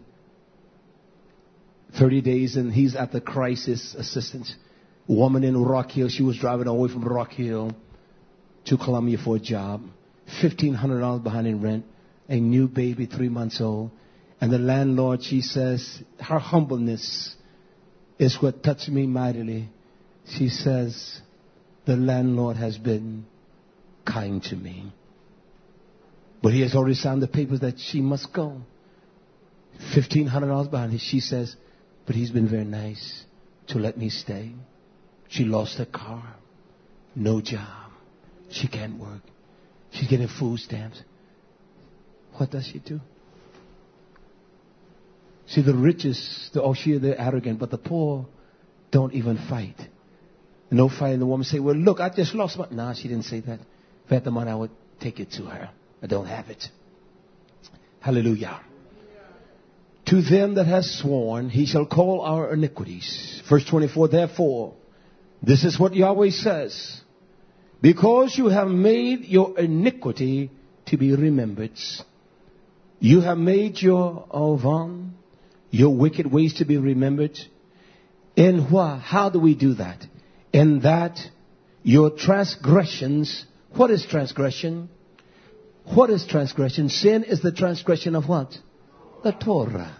thirty days, and he's at the crisis assistance. A woman in Rock Hill, she was driving all the way from Rock Hill to Columbia for a job. fifteen hundred dollars behind in rent. A new baby, three months old. And the landlord, she says, her humbleness is what touched me mightily. She says, the landlord has been kind to me. But he has already signed the papers that she must go. fifteen hundred dollars behind. She says, but he's been very nice to let me stay. She lost her car. No job. She can't work. She's getting food stamps. What does she do? See, the richest, oh, she, they're arrogant, but the poor don't even fight. No fight. And the woman say, well, look, I just lost my... Nah, she didn't say that. If I had the money, I would take it to her. I don't have it. Hallelujah. To them that has sworn, he shall call our iniquities. Verse twenty-four, therefore, this is what Yahweh says. Because you have made your iniquity to be remembered. You have made your Ovan, your wicked ways to be remembered. In what? How do we do that? In that your transgressions. What is transgression? What is transgression? Sin is the transgression of what? The Torah.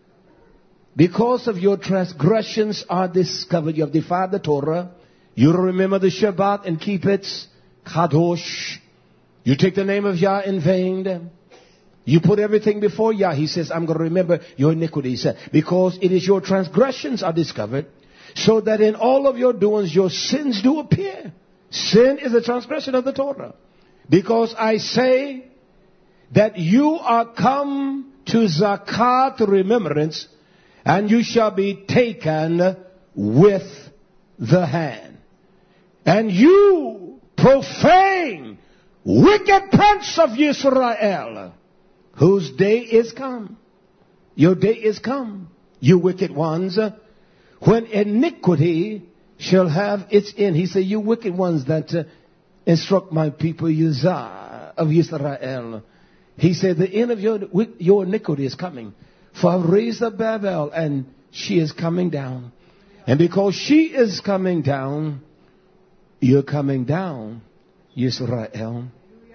Because of your transgressions are discovered. You have defied the Torah. You don't remember the Shabbat and keep it. Kadosh. You take the name of Yah in vain. You put everything before Yah. He says, I'm going to remember your iniquities. Because it is your transgressions are discovered. So that in all of your doings, your sins do appear. Sin is a transgression of the Torah. Because I say that you are come to zakat remembrance, and you shall be taken with the hand. And you profane, wicked prince of Israel, whose day is come. Your day is come, you wicked ones, when iniquity shall have its end. He said, you wicked ones that uh, instruct my people Uzziah of Israel. He said, the end of your, your iniquity is coming. For I've raised up Babel, and she is coming down. And because she is coming down, you're coming down, Israel.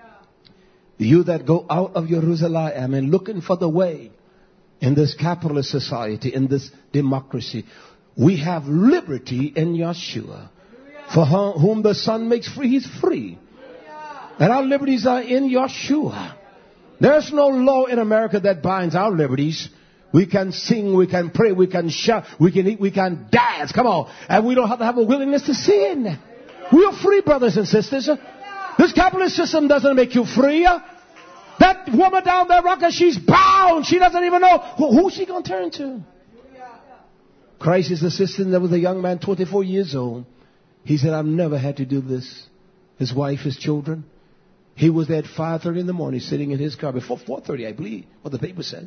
You that go out of Jerusalem and looking for the way in this capitalist society, in this democracy. We have liberty in Yeshua. For whom the Son makes free, he's free. And our liberties are in Yeshua. There's no law in America that binds our liberties. We can sing, we can pray, we can shout, we can eat, we can dance. Come on. And we don't have to have a willingness to sin. We are free, brothers and sisters. This capitalist system doesn't make you free. That woman down there, Rocker, she's bound. She doesn't even know who, who's she going to turn to. Christ is assistant. There was a young man, twenty-four years old. He said, I've never had to do this. His wife, his children. He was there at five thirty in the morning sitting in his car before four thirty, I believe, what the paper said.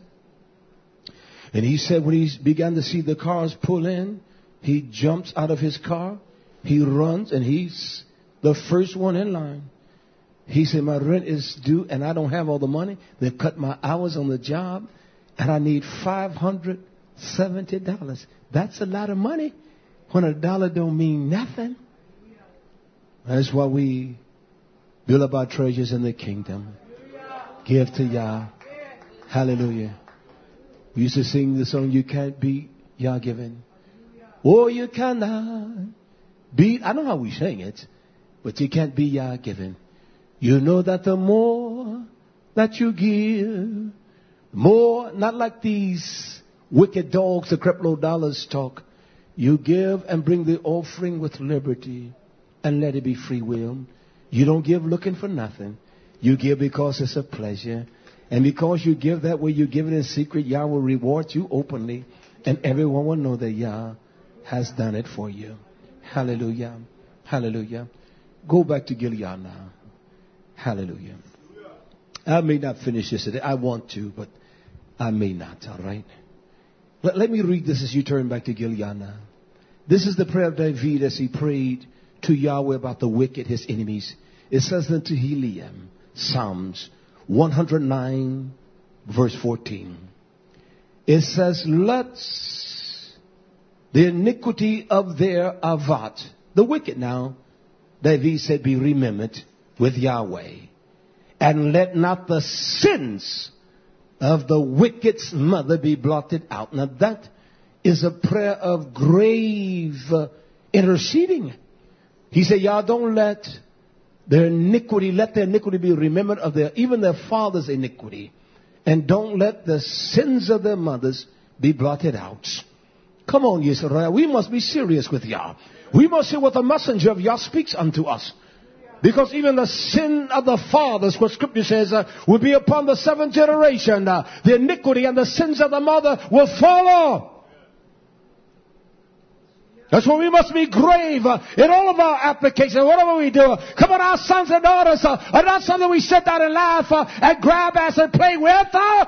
And he said when he began to see the cars pull in, he jumps out of his car. He runs, and he's the first one in line. He said, my rent is due, and I don't have all the money. They've cut my hours on the job, and I need five hundred seventy dollars. That's a lot of money when a dollar don't mean nothing. That's why we build up our treasures in the kingdom. Give to Yah. Hallelujah. We used to sing the song, you can't beat Yah given. Oh, you cannot beat. I know how we sing it, but you can't be Yah given. You know that the more that you give, more, not like these wicked dogs, the Creflo Dollars talk. You give and bring the offering with liberty and let it be free will. You don't give looking for nothing. You give because it's a pleasure. And because you give that way, you give it in secret, Yah will reward you openly. And everyone will know that Yah has done it for you. Hallelujah. Hallelujah. Go back to Gilead now. Hallelujah. I may not finish this today. I want to, but I may not. All right. Let, let me read this as you turn back to Gilead now. This is the prayer of David as he prayed to Yahweh about the wicked, his enemies. It says then to Helium, Psalms one hundred nine, verse fourteen. It says, let the iniquity of their avat, the wicked now, David said, be remembered with Yahweh. And let not the sins of the wicked's mother be blotted out. Now that is a prayer of grave uh, interceding. He said, Yah, don't let their iniquity, let their iniquity be remembered of their, even their father's iniquity. And don't let the sins of their mothers be blotted out. Come on, Yisrael. We must be serious with Yah. We must hear what the messenger of Yah speaks unto us. Because even the sin of the fathers, what scripture says, uh, will be upon the seventh generation. Uh, the iniquity and the sins of the mother will follow. That's why we must be grave uh, in all of our applications, whatever we do. Come on, our sons and daughters uh, are not something we sit down and laugh uh, and grab at and play with. Uh.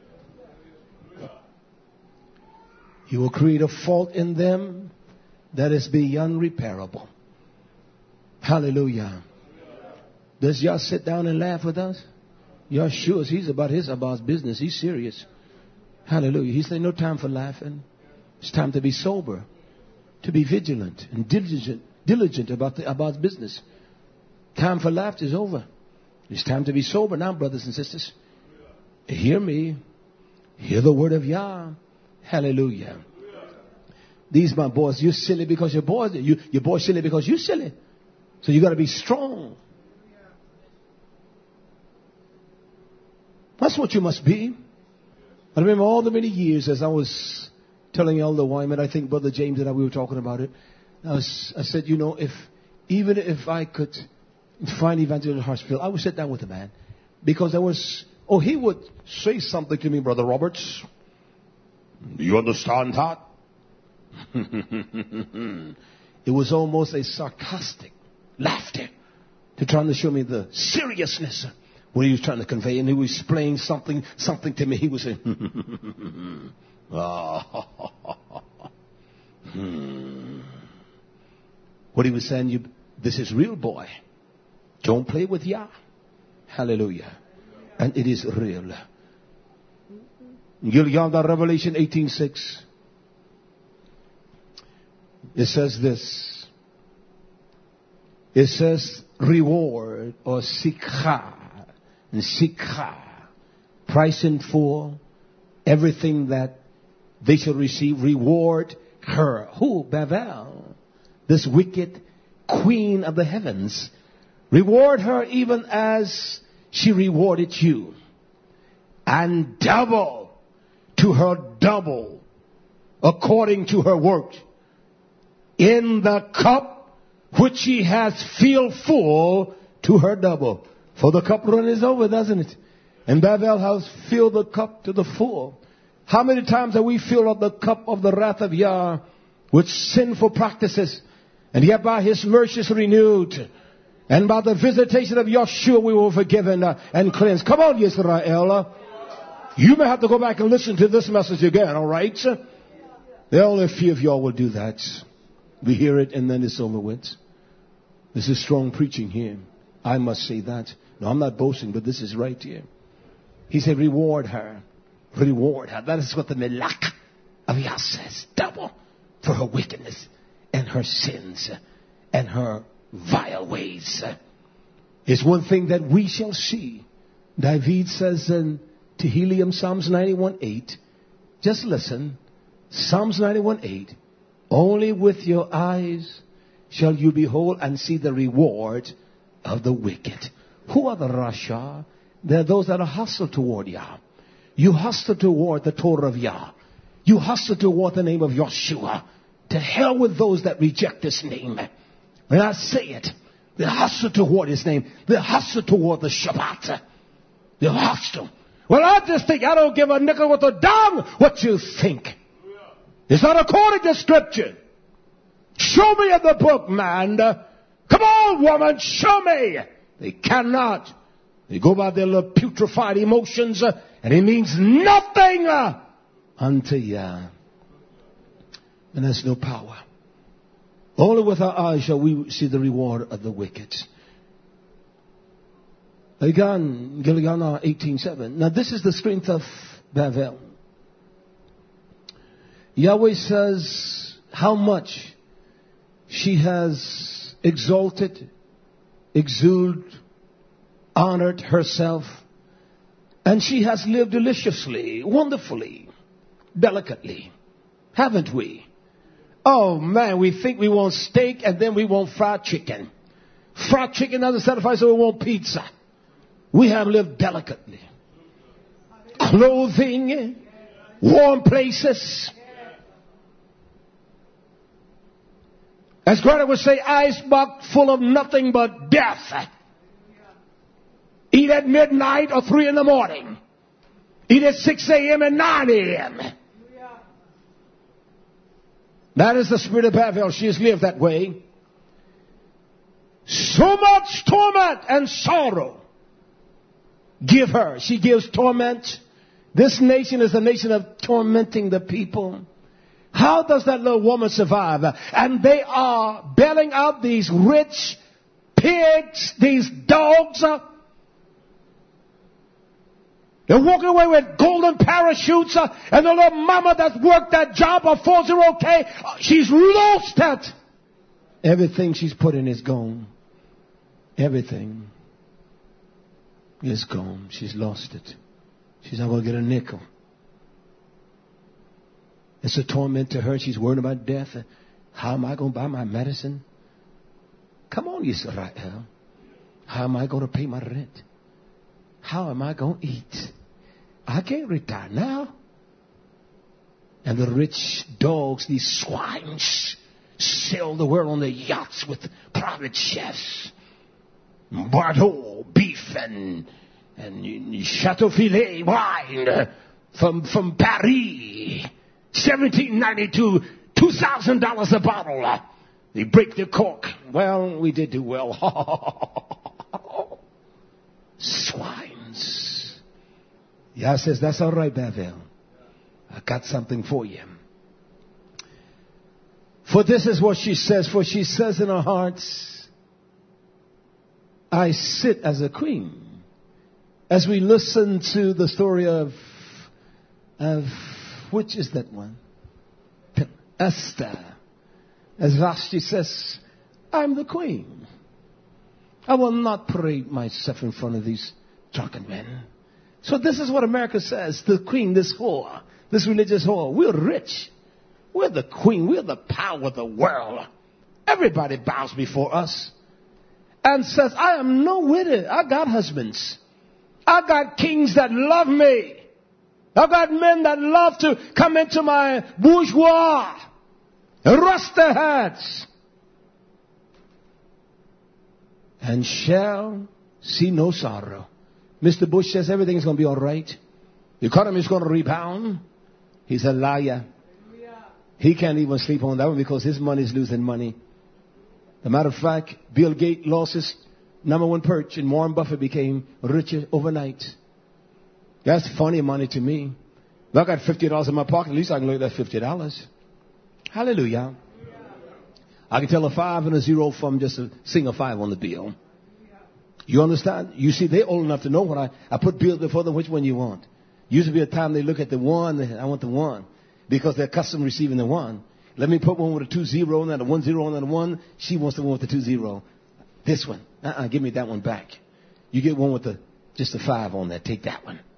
He will create a fault in them that is beyond repairable. Hallelujah. Does Yah sit down and laugh with us? Yah sure he's about his about business. He's serious. Hallelujah. He said, no time for laughing. It's time to be sober, to be vigilant and diligent, diligent about the, about business. Time for laughter is over. It's time to be sober now, brothers and sisters. Hear me. Hear the word of Yah. Hallelujah. These my boys, you're silly because your boys, you, your boy's silly because you're silly. So you got to be strong. That's what you must be. I remember all the many years as I was telling Elder Wyman, I think Brother James and I, we were talking about it. I, was, I said, you know, if even if I could find Evangelist Hartsfield, I would sit down with the man. Because there was, oh, he would say something to me, Brother Roberts. You understand that? It was almost a sarcastic laughter to trying to show me the seriousness what he was trying to convey, and he was explaining something something to me. He was saying, oh. hmm. What he was saying, you, this is real, boy. Don't play with Yah. Hallelujah. And it is real. Gilgal, Revelation eighteen six. It says this. It says reward or sikha. And sikha. Price in full. Everything that they shall receive. Reward her. Who? Babel. This wicked queen of the heavens. Reward her even as she rewarded you. And double to her double. According to her work. In the cup which she has filled full to her double. For the cup run is over, doesn't it? And Babel has filled the cup to the full. How many times have we filled up the cup of the wrath of Yah with sinful practices? And yet by His mercies renewed. And by the visitation of Yeshua we were forgiven and cleansed. Come on, Israel. You may have to go back and listen to this message again, all right? There are only a few of y'all will do that. We hear it and then it's over with. This is strong preaching here. I must say that. No, I'm not boasting, but this is right here. He said, reward her. Reward her. That is what the Melach of Yah says. Double for her wickedness and her sins and her vile ways. It's one thing that we shall see. David says in Tehillim, Psalms ninety-one eight. Just listen. Psalms ninety-one eight. Only with your eyes shall you behold and see the reward of the wicked. Who are the Rasha? They're those that are hostile toward Yah. You hostile toward the Torah of Yah. You hostile toward the name of Yeshua. To hell with those that reject this name. When I say it, they're hostile toward His name. They're hostile toward the Shabbat. They're hostile. Well, I just think I don't give a nickel with a dime what you think. It's not according to Scripture. Show me in the book, man. Come on, woman, show me. They cannot. They go by their little putrefied emotions, uh, and it means nothing uh, unto Yah. And there's no power. Only with our eyes shall we see the reward of the wicked. Again, Gilgal eighteen seven. Now this is the strength of Babel. Yahweh says how much she has exalted, exuded, honored herself. And she has lived deliciously, wonderfully, delicately. Haven't we? Oh man, we think we want steak and then we want fried chicken. Fried chicken doesn't satisfy, so we want pizza. We have lived delicately. Clothing, warm places. As Greta would say, ice bucket full of nothing but death. Eat at midnight or three in the morning. Eat at six a.m. and nine a.m. That is the spirit of Babel. She has lived that way. So much torment and sorrow give her. She gives torment. This nation is a nation of tormenting the people. How does that little woman survive? And they are bailing out these rich pigs, these dogs. They're walking away with golden parachutes, uh, and the little mama that worked that job of forty K, uh, she's lost that. Everything she's put in is gone. Everything is gone. She's lost it. She's not going to get a nickel. It's a torment to her. She's worried about death. How am I going to buy my medicine? Come on, Israel. How am I going to pay my rent? How am I going to eat? I can't retire now. And the rich dogs, these swines, sail the world on their yachts with private chefs. Bordeaux beef and, and Chateau Filet wine from, from Paris. seventeen ninety-two, two thousand dollars a bottle. They break the cork. Well, we did do well. Swines. Yah says, that's all right, Bavel. I got something for you. For this is what she says. For she says in her heart, I sit as a queen. As we listen to the story of, of which is that one? Esther. As Vashti says, I'm the queen. I will not parade myself in front of these drunken men. So this is what America says. The queen, this whore, this religious whore. We're rich. We're the queen. We're the power of the world. Everybody bows before us. And says, I am no widow. I got husbands. I got kings that love me. I got men that love to come into my bourgeois and rest their heads. And shall see no sorrow. Mister Bush says everything is going to be all right. The economy is going to rebound. He's a liar. He can't even sleep on that one because his money is losing money. As a matter of fact, Bill Gates lost his number one perch and Warren Buffett became richer overnight. That's funny money to me. If I got fifty dollars in my pocket, at least I can look at that fifty dollars. Hallelujah. I can tell a five and a zero from just a single five on the bill. You understand? You see, they're old enough to know what I, I put bills before them. Which one you want? Used to be a time they look at the one. I want the one because they're accustomed receiving the one. Let me put one with a two zero and then a one zero and then a one. She wants the one with the two zero. This one. Uh-uh, give me that one back. You get one with the just a five on there. Take that one.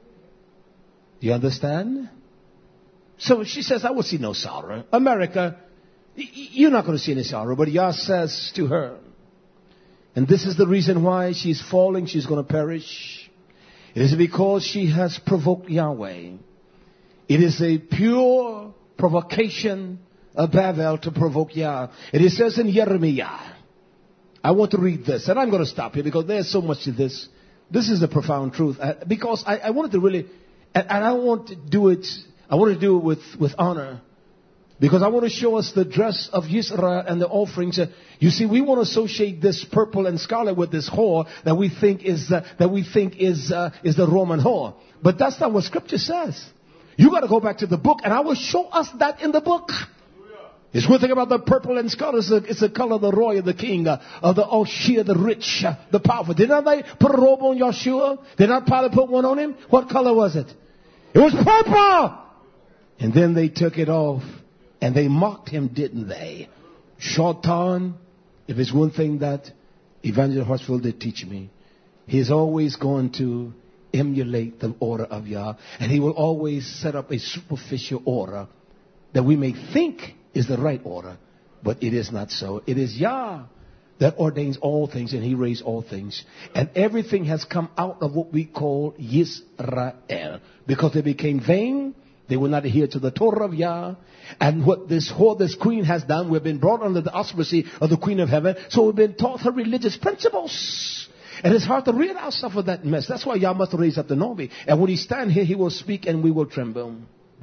Do you understand? So she says, I will see no sorrow. America, you're not going to see any sorrow. But Yah says to her, and this is the reason why she's falling, she's going to perish. It is because she has provoked Yahweh. It is a pure provocation of Babel to provoke Yah. And it says in Jeremiah, I want to read this, and I'm going to stop here because there's so much to this. This is a profound truth. Uh, because I, I wanted to really, and, and I want to do it, I want to do it with, with honor. Because I want to show us the dress of Yisra and the offerings. Uh, you see, we want to associate this purple and scarlet with this whore that we think is uh, that we think is uh, is the Roman whore. But that's not what Scripture says. You got to go back to the book, and I will show us that in the book. It's one thing about the purple and scarlet. It's, a, it's the color of the royal, the king, uh, of the Oshia, the rich, uh, the powerful. Did not they put a robe on Yeshua? Did not Pilate put one on him? What color was it? It was purple. And then they took it off. And they mocked him, didn't they? Shaitan, if it's one thing that Evangelist Horsfield did teach me, he's always going to emulate the order of Yah. And he will always set up a superficial order that we may think is the right order. But it is not so. It is Yah that ordains all things, and he raised all things. And everything has come out of what we call Yisrael. Because they became vain. They will not adhere to the Torah of Yah. And what this whore, this queen has done, we've been brought under the auspices of the Queen of Heaven. So we've been taught her religious principles. And it's hard to rid ourselves of that mess. That's why Yah must raise up the Novi. And when he stand here, he will speak and we will tremble.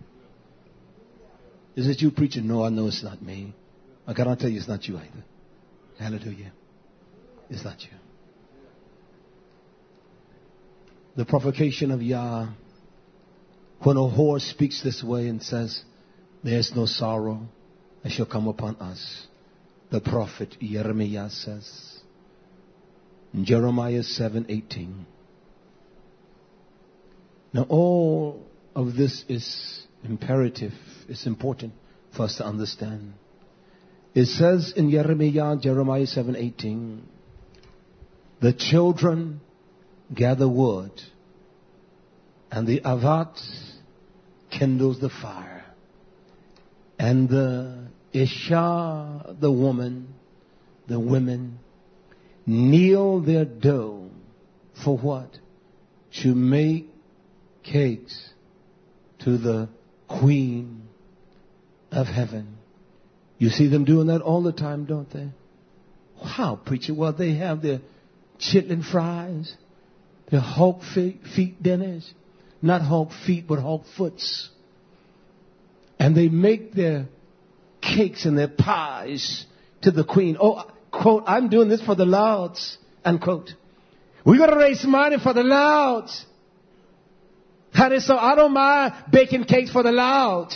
Is it you preaching? No, I know it's not me. I cannot tell you it's not you either. Hallelujah. It's not you. The provocation of Yah. When a whore speaks this way and says, there's no sorrow that shall come upon us. The prophet Jeremiah says in Jeremiah seven eighteen. Now all of this is imperative. It's important for us to understand. It says in Jeremiah, Jeremiah seven eighteen, the children gather wood, and the avat kindles the fire, and the Isha, the woman, the women, knead their dough for what? To make cakes to the Queen of Heaven. You see them doing that all the time, don't they? How, preacher? Well, they have their chitlin fries, their hog feet, feet dinners. Not hog feet, but hog foots. And they make their cakes and their pies to the Queen. Oh, quote, I'm doing this for the Lords, unquote. We're going to raise money for the Lords. Honey, so I don't mind baking cakes for the Lord.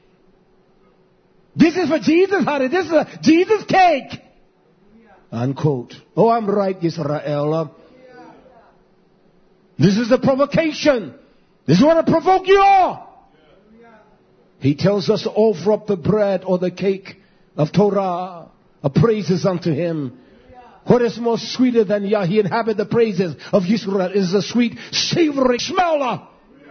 This is for Jesus, honey. This is a Jesus cake. Unquote. Oh, I'm right, Israel. This is the provocation. This is what I provoke you all. He tells us to offer up the bread or the cake of Torah, a praises unto him. What is more sweeter than Yah? He inhabit the praises of Israel. It is a sweet, savory smeller.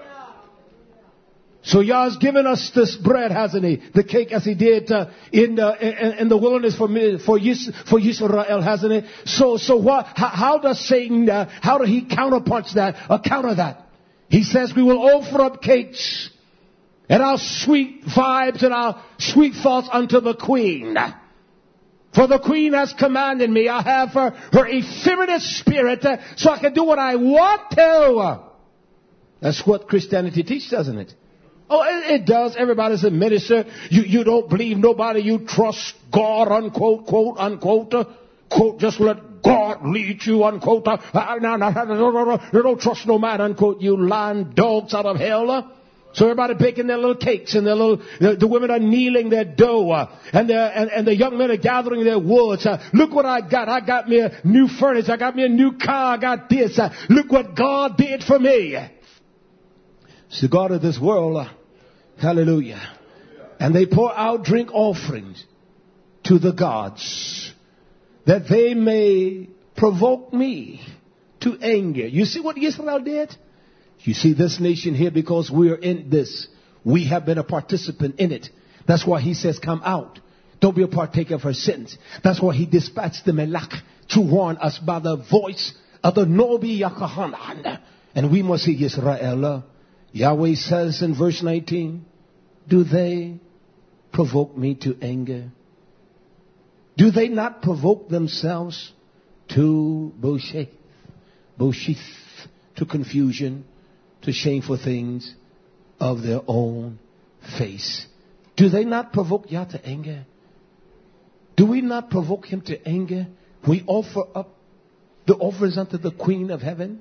So Yah has given us this bread, hasn't he? The cake, as he did uh, in, uh, in in the wilderness for for Yis, for Yisrael, hasn't he? So so what? How, how does Satan? Uh, how did he counterpunch that or counter that? He says we will offer up cakes and our sweet vibes and our sweet thoughts unto the Queen. For the Queen has commanded me. I have her her effeminate spirit, uh, so I can do what I want to. That's what Christianity teaches, doesn't it? Oh, it, it does. Everybody's a minister. You, you don't believe nobody. You trust God, unquote, quote, unquote, uh, quote, just let God lead you, unquote. Uh, no, no, no, no, no, no, you don't trust no man, unquote, you lying dogs out of hell. Uh. So everybody baking their little cakes and their little, the, the women are kneading their dough, uh, and, the, and, and the young men are gathering their woods. Uh, look what I got. I got me a new furnace. I got me a new car. I got this. Uh, look what God did for me. It's the God of this world. Uh, hallelujah. And they pour out drink offerings to the gods that they may provoke me to anger. You see what Israel did? You see this nation here, because we are in this. We have been a participant in it. That's why he says, come out. Don't be a partaker of her sins. That's why he dispatched the Melech to warn us by the voice of the Nobi Yakahanan. And we must see Israel. Yahweh says in verse nineteen, do they provoke me to anger? Do they not provoke themselves to bosheth, bosheth, to confusion, to shameful things of their own face? Do they not provoke Yah to anger? Do we not provoke him to anger? We offer up the offerings unto the Queen of Heaven,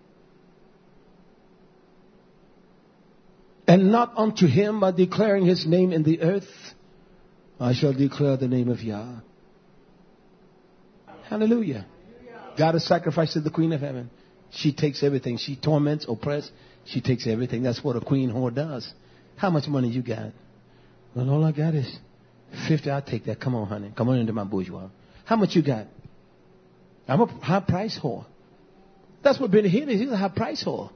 and not unto him by declaring his name in the earth. I shall declare the name of Yah. Hallelujah. God has sacrificed to the Queen of Heaven. She takes everything. She torments, oppresses. She takes everything. That's what a queen whore does. How much money you got? Well, all I got is fifty. I'll take that. Come on, honey. Come on into my bourgeois. How much you got? I'm a high price whore. That's what Benny Hinn is. He's a high price whore.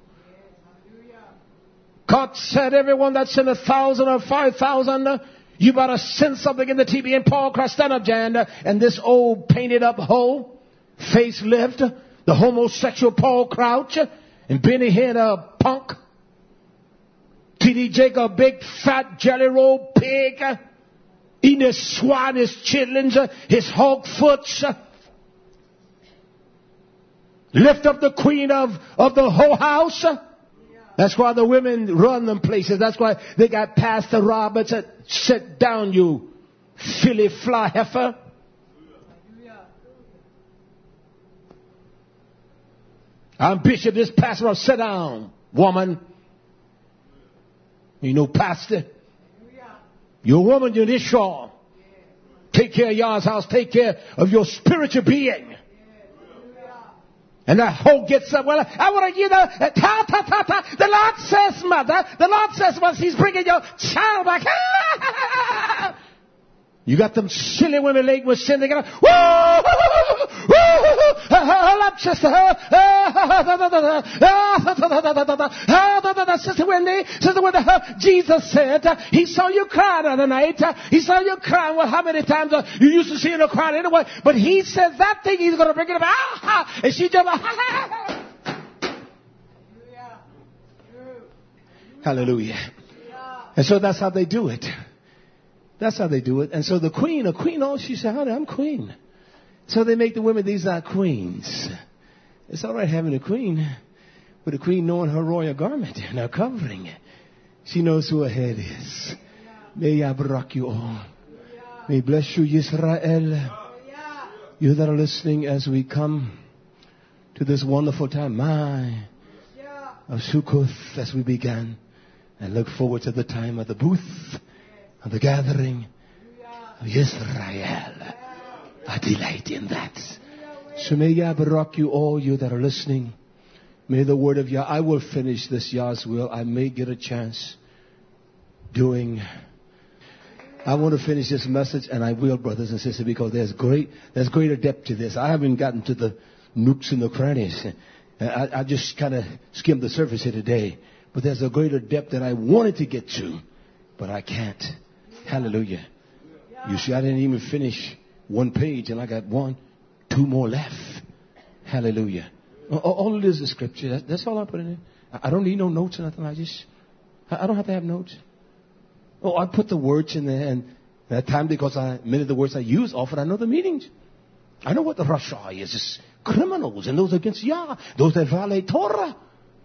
God said, everyone that sent a thousand or five thousand, uh, you better send something in the T V. And Paul Christ stand up, Jan, uh, and this old painted up hoe, facelift, uh, the homosexual Paul Crouch, uh, and Benny Hinn, a punk, T D Jacob, big fat jelly roll pig, uh, eating his swine, his chitlins, uh, his hog foots. Uh, lift up the queen of, of the whole house. Uh, That's why the women run them places. That's why they got Pastor Roberts that sit down, you filly fly heifer. I'm Bishop, this pastor. Sit down, woman. You know, pastor. You're a woman, you're this shawl. Take care of Yah's house. Take care of your spiritual being. And that hoe gets up. Well, I want to give the, ta, ta, ta, ta. The Lord says, mother, the Lord says, once he's bringing your child back. You got them silly women late with sin. They got, woo, woo, hold up, sister. Sister Wendy, Sister Wendy, Jesus said, he saw you cry the other night. He saw you crying. Well, how many times you used to see her crying anyway? But he said that thing, he's going to bring it up. And she just, hallelujah. And so that's how they do it. That's how they do it. And so the queen, a queen, oh, she said, honey, I'm queen. So they make the women, these are queens. It's all right having a queen, but a queen knowing her royal garment and her covering. She knows who her head is. May Yah barak you all. May bless you, Yisrael. You that are listening as we come to this wonderful time, my, of Sukkoth, as we began. And look forward to the time of the booth. Of the gathering of Israel. I delight in that. So may Yah barak you all, you that are listening. May the word of Yah, I will finish this Yah's will. I may get a chance doing. I want to finish this message, and I will, brothers and sisters, because there's great, there's greater depth to this. I haven't gotten to the nooks and the crannies. I, I just kind of skimmed the surface here today. But there's a greater depth that I wanted to get to, but I can't. Hallelujah. You see, I didn't even finish one page, and I got one, two more left. Hallelujah. All it is is scripture. That's all I put in it. I don't need no notes or nothing. I just, I don't have to have notes. Oh, I put the words in there, and that time, because I, many of the words I use often, I know the meanings. I know what the Rasha is. It's criminals, and those against Yah, those that violate Torah.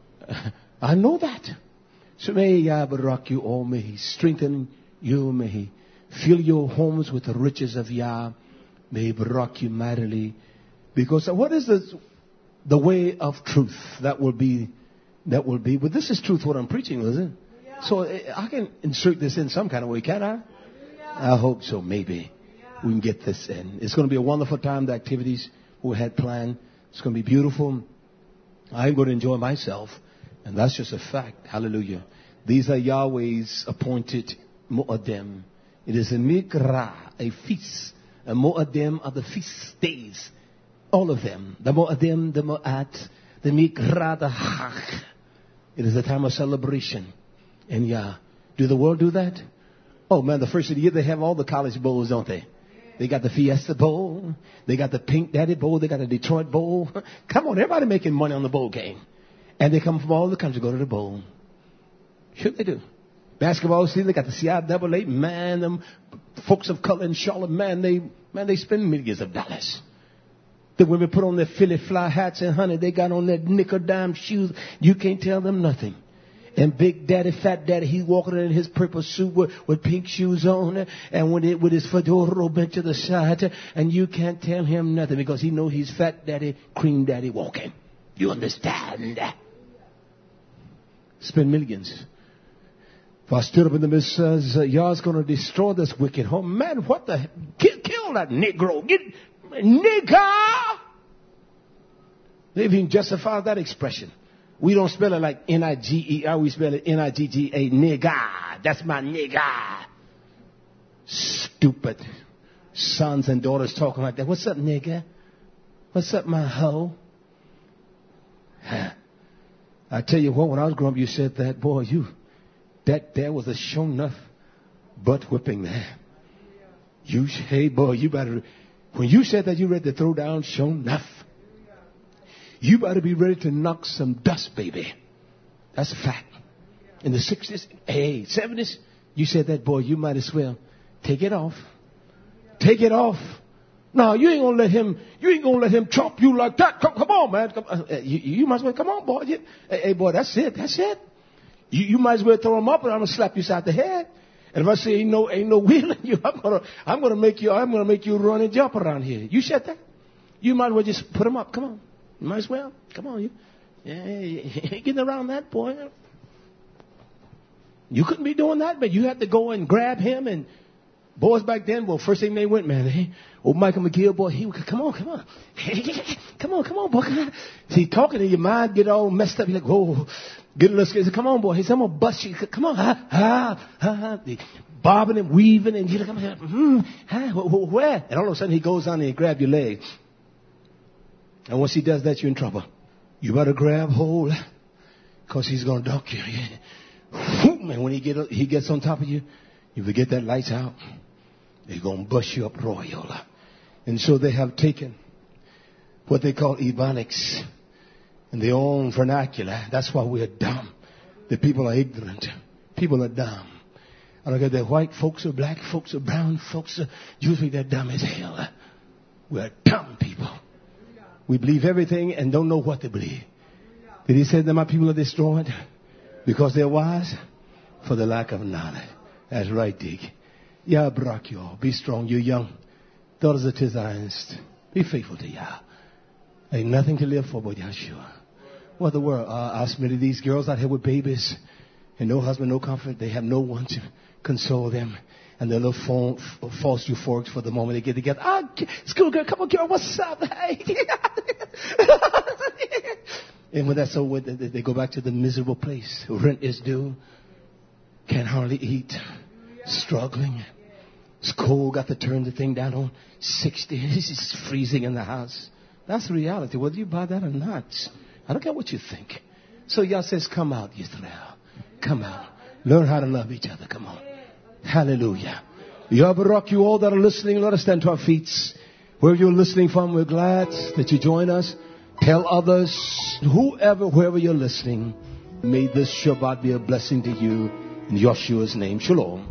I know that. So may Yah barak you all. May He strengthen you. May He fill your homes with the riches of Yah. May He barak you mightily. Because what is this, the way of truth that will be, that will be, but this is truth what I'm preaching, isn't it? Yeah. So I can insert this in some kind of way, can I? Yeah. I hope so, maybe. Yeah. We can get this in. It's going to be a wonderful time, the activities we had planned. It's going to be beautiful. I'm going to enjoy myself. And that's just a fact. Hallelujah. These are Yahweh's appointed Mo'adim. It is a Mikra, a feast. A Mo'adim are the feast days. All of them. The Mo'adim, the Mo'at, the Mikra, the Hach. It is a time of celebration. And Yah. Do the world do that? Oh man, the first of the year they have all the college bowls, don't they? They got the Fiesta Bowl. They got the Pink Daddy Bowl. They got the Detroit Bowl. Come on, everybody making money on the bowl game. And they come from all the country to go to the bowl. Sure they do. Basketball season, they got the C I A A. Man, them folks of color in Charlotte, man, they man they spend millions of dollars. The women put on their Philly fly hats, and honey, they got on their nickel dime shoes. You can't tell them nothing. And Big Daddy, Fat Daddy, he's walking in his purple suit with, with pink shoes on, and with it with his fedora bent to the side, and you can't tell him nothing because he know he's Fat Daddy, Cream Daddy walking. You understand? Spend millions. If I stood up in the midst, says, uh, Yah's going to destroy this wicked home. Man, what the? Kill, kill that Negro. Get, nigger. They even justify that expression. We don't spell it like N I G E R. We spell it N I G G A. Nigger. That's my nigger. Stupid sons and daughters talking like that. What's up, nigger? What's up, my hoe? I tell you what, when I was growing up, you said that, boy, you, that there was a sure enough butt whipping there. You, hey, boy, you better, when you said that, you ready to throw down, sure enough. You better be ready to knock some dust, baby. That's a fact. In the sixties, hey, seventies, you said that, boy, you might as well take it off. Take it off. No, you ain't gonna let him, you ain't gonna let him chomp you like that. Come, come on, man. Come, uh, you, you might as well, come on, boy. You, hey, hey, boy, that's it. That's it. You, you might as well throw him up and I'm gonna slap you side the head. And if I say ain't no, ain't no wheeling you, I'm gonna, I'm gonna make you, I'm gonna make you run and jump around here. You said that? You might as well just put him up. Come on. You might as well. Come on. You, yeah, you ain't getting around that, boy. You couldn't be doing that, but you had to go and grab him and Boys back then, well, first thing they went, man, hey, old Michael McGill, boy, he would, come on, come on. Come on, come on, boy. Come on. See, talking in your mind, get all messed up. You're like, whoa, get a little scared. Come on, boy. He said, I'm going to bust you. Come on, ha, ha, ha. Bobbing and weaving, and you're like, mm, ha, where? And all of a sudden, he goes on and he grabs your leg. And once he does that, you're in trouble. You better grab hold, because he's going to dunk you. And when he, get, he gets on top of you, you forget that lights out. They're going to bust you up royal. And so they have taken what they call Ebonics in their own vernacular. That's why we're dumb. The people are ignorant. People are dumb. I don't care if they're white folks or black folks or brown folks. Usually they're dumb as hell. We're dumb people. We believe everything and don't know what to believe. Did he say that my people are destroyed because they're wise? For the lack of knowledge. That's right, Dick. Yah brak y'all. Be strong. You're young. Daughters of Zionist. Be faithful to Yah. Ain't nothing to live for but Yahshua. What the world? Uh, ask many of these girls out here with babies and no husband, no comfort. They have no one to console them. And they're little phone, f- false euphorics for the moment they get together. Ah, oh, schoolgirl, come on, girl, what's up? Hey. And when that's over, they, they go back to the miserable place. Rent is due. Can't hardly eat. Struggling. It's cold. Got to turn the thing down on sixty. It's freezing in the house. That's the reality, whether you buy that or not. I don't care what you think. So Yah says, come out, Yisrael. Come out. Learn how to love each other. Come on. Hallelujah. Yah Barak, you all that are listening, let us stand to our feet. Wherever you're listening from, we're glad that you join us. Tell others, whoever, wherever you're listening, may this Shabbat be a blessing to you. In Yeshua's name, Shalom.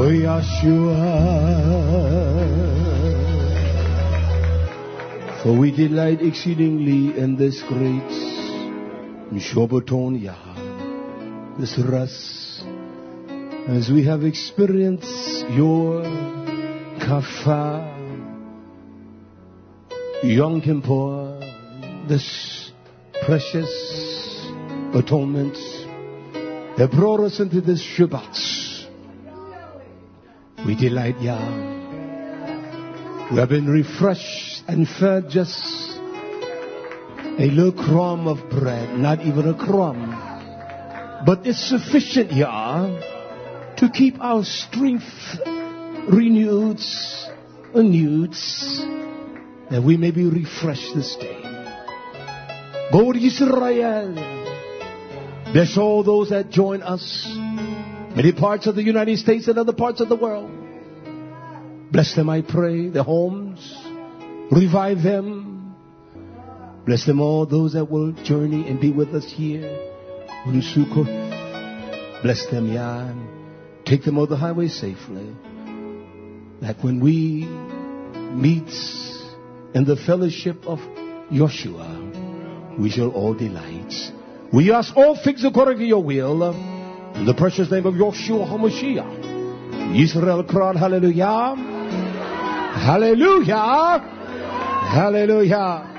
Oh Yeshua, for we delight exceedingly in this great Shabbaton Yah, this rest, as we have experienced your Kafar, Yom Kippur, this precious atonement that brought us into this Shabbat. We delight Yah. We have been refreshed and fed just a little crumb of bread, not even a crumb. But it's sufficient, Yah, to keep our strength renewed, renewed, that we may be refreshed this day. Go to Israel. Bless all those that join us. Many parts of the United States and other parts of the world. Bless them, I pray, their homes. Revive them. Bless them all, those that will journey and be with us here in Sukkot. Bless them, Yah. Take them on the highway safely. That when we meet in the fellowship of Joshua, we shall all delight. We ask all things according to your will. In the precious name of Yeshua HaMashiach. Israel cried, hallelujah. Hallelujah. Hallelujah.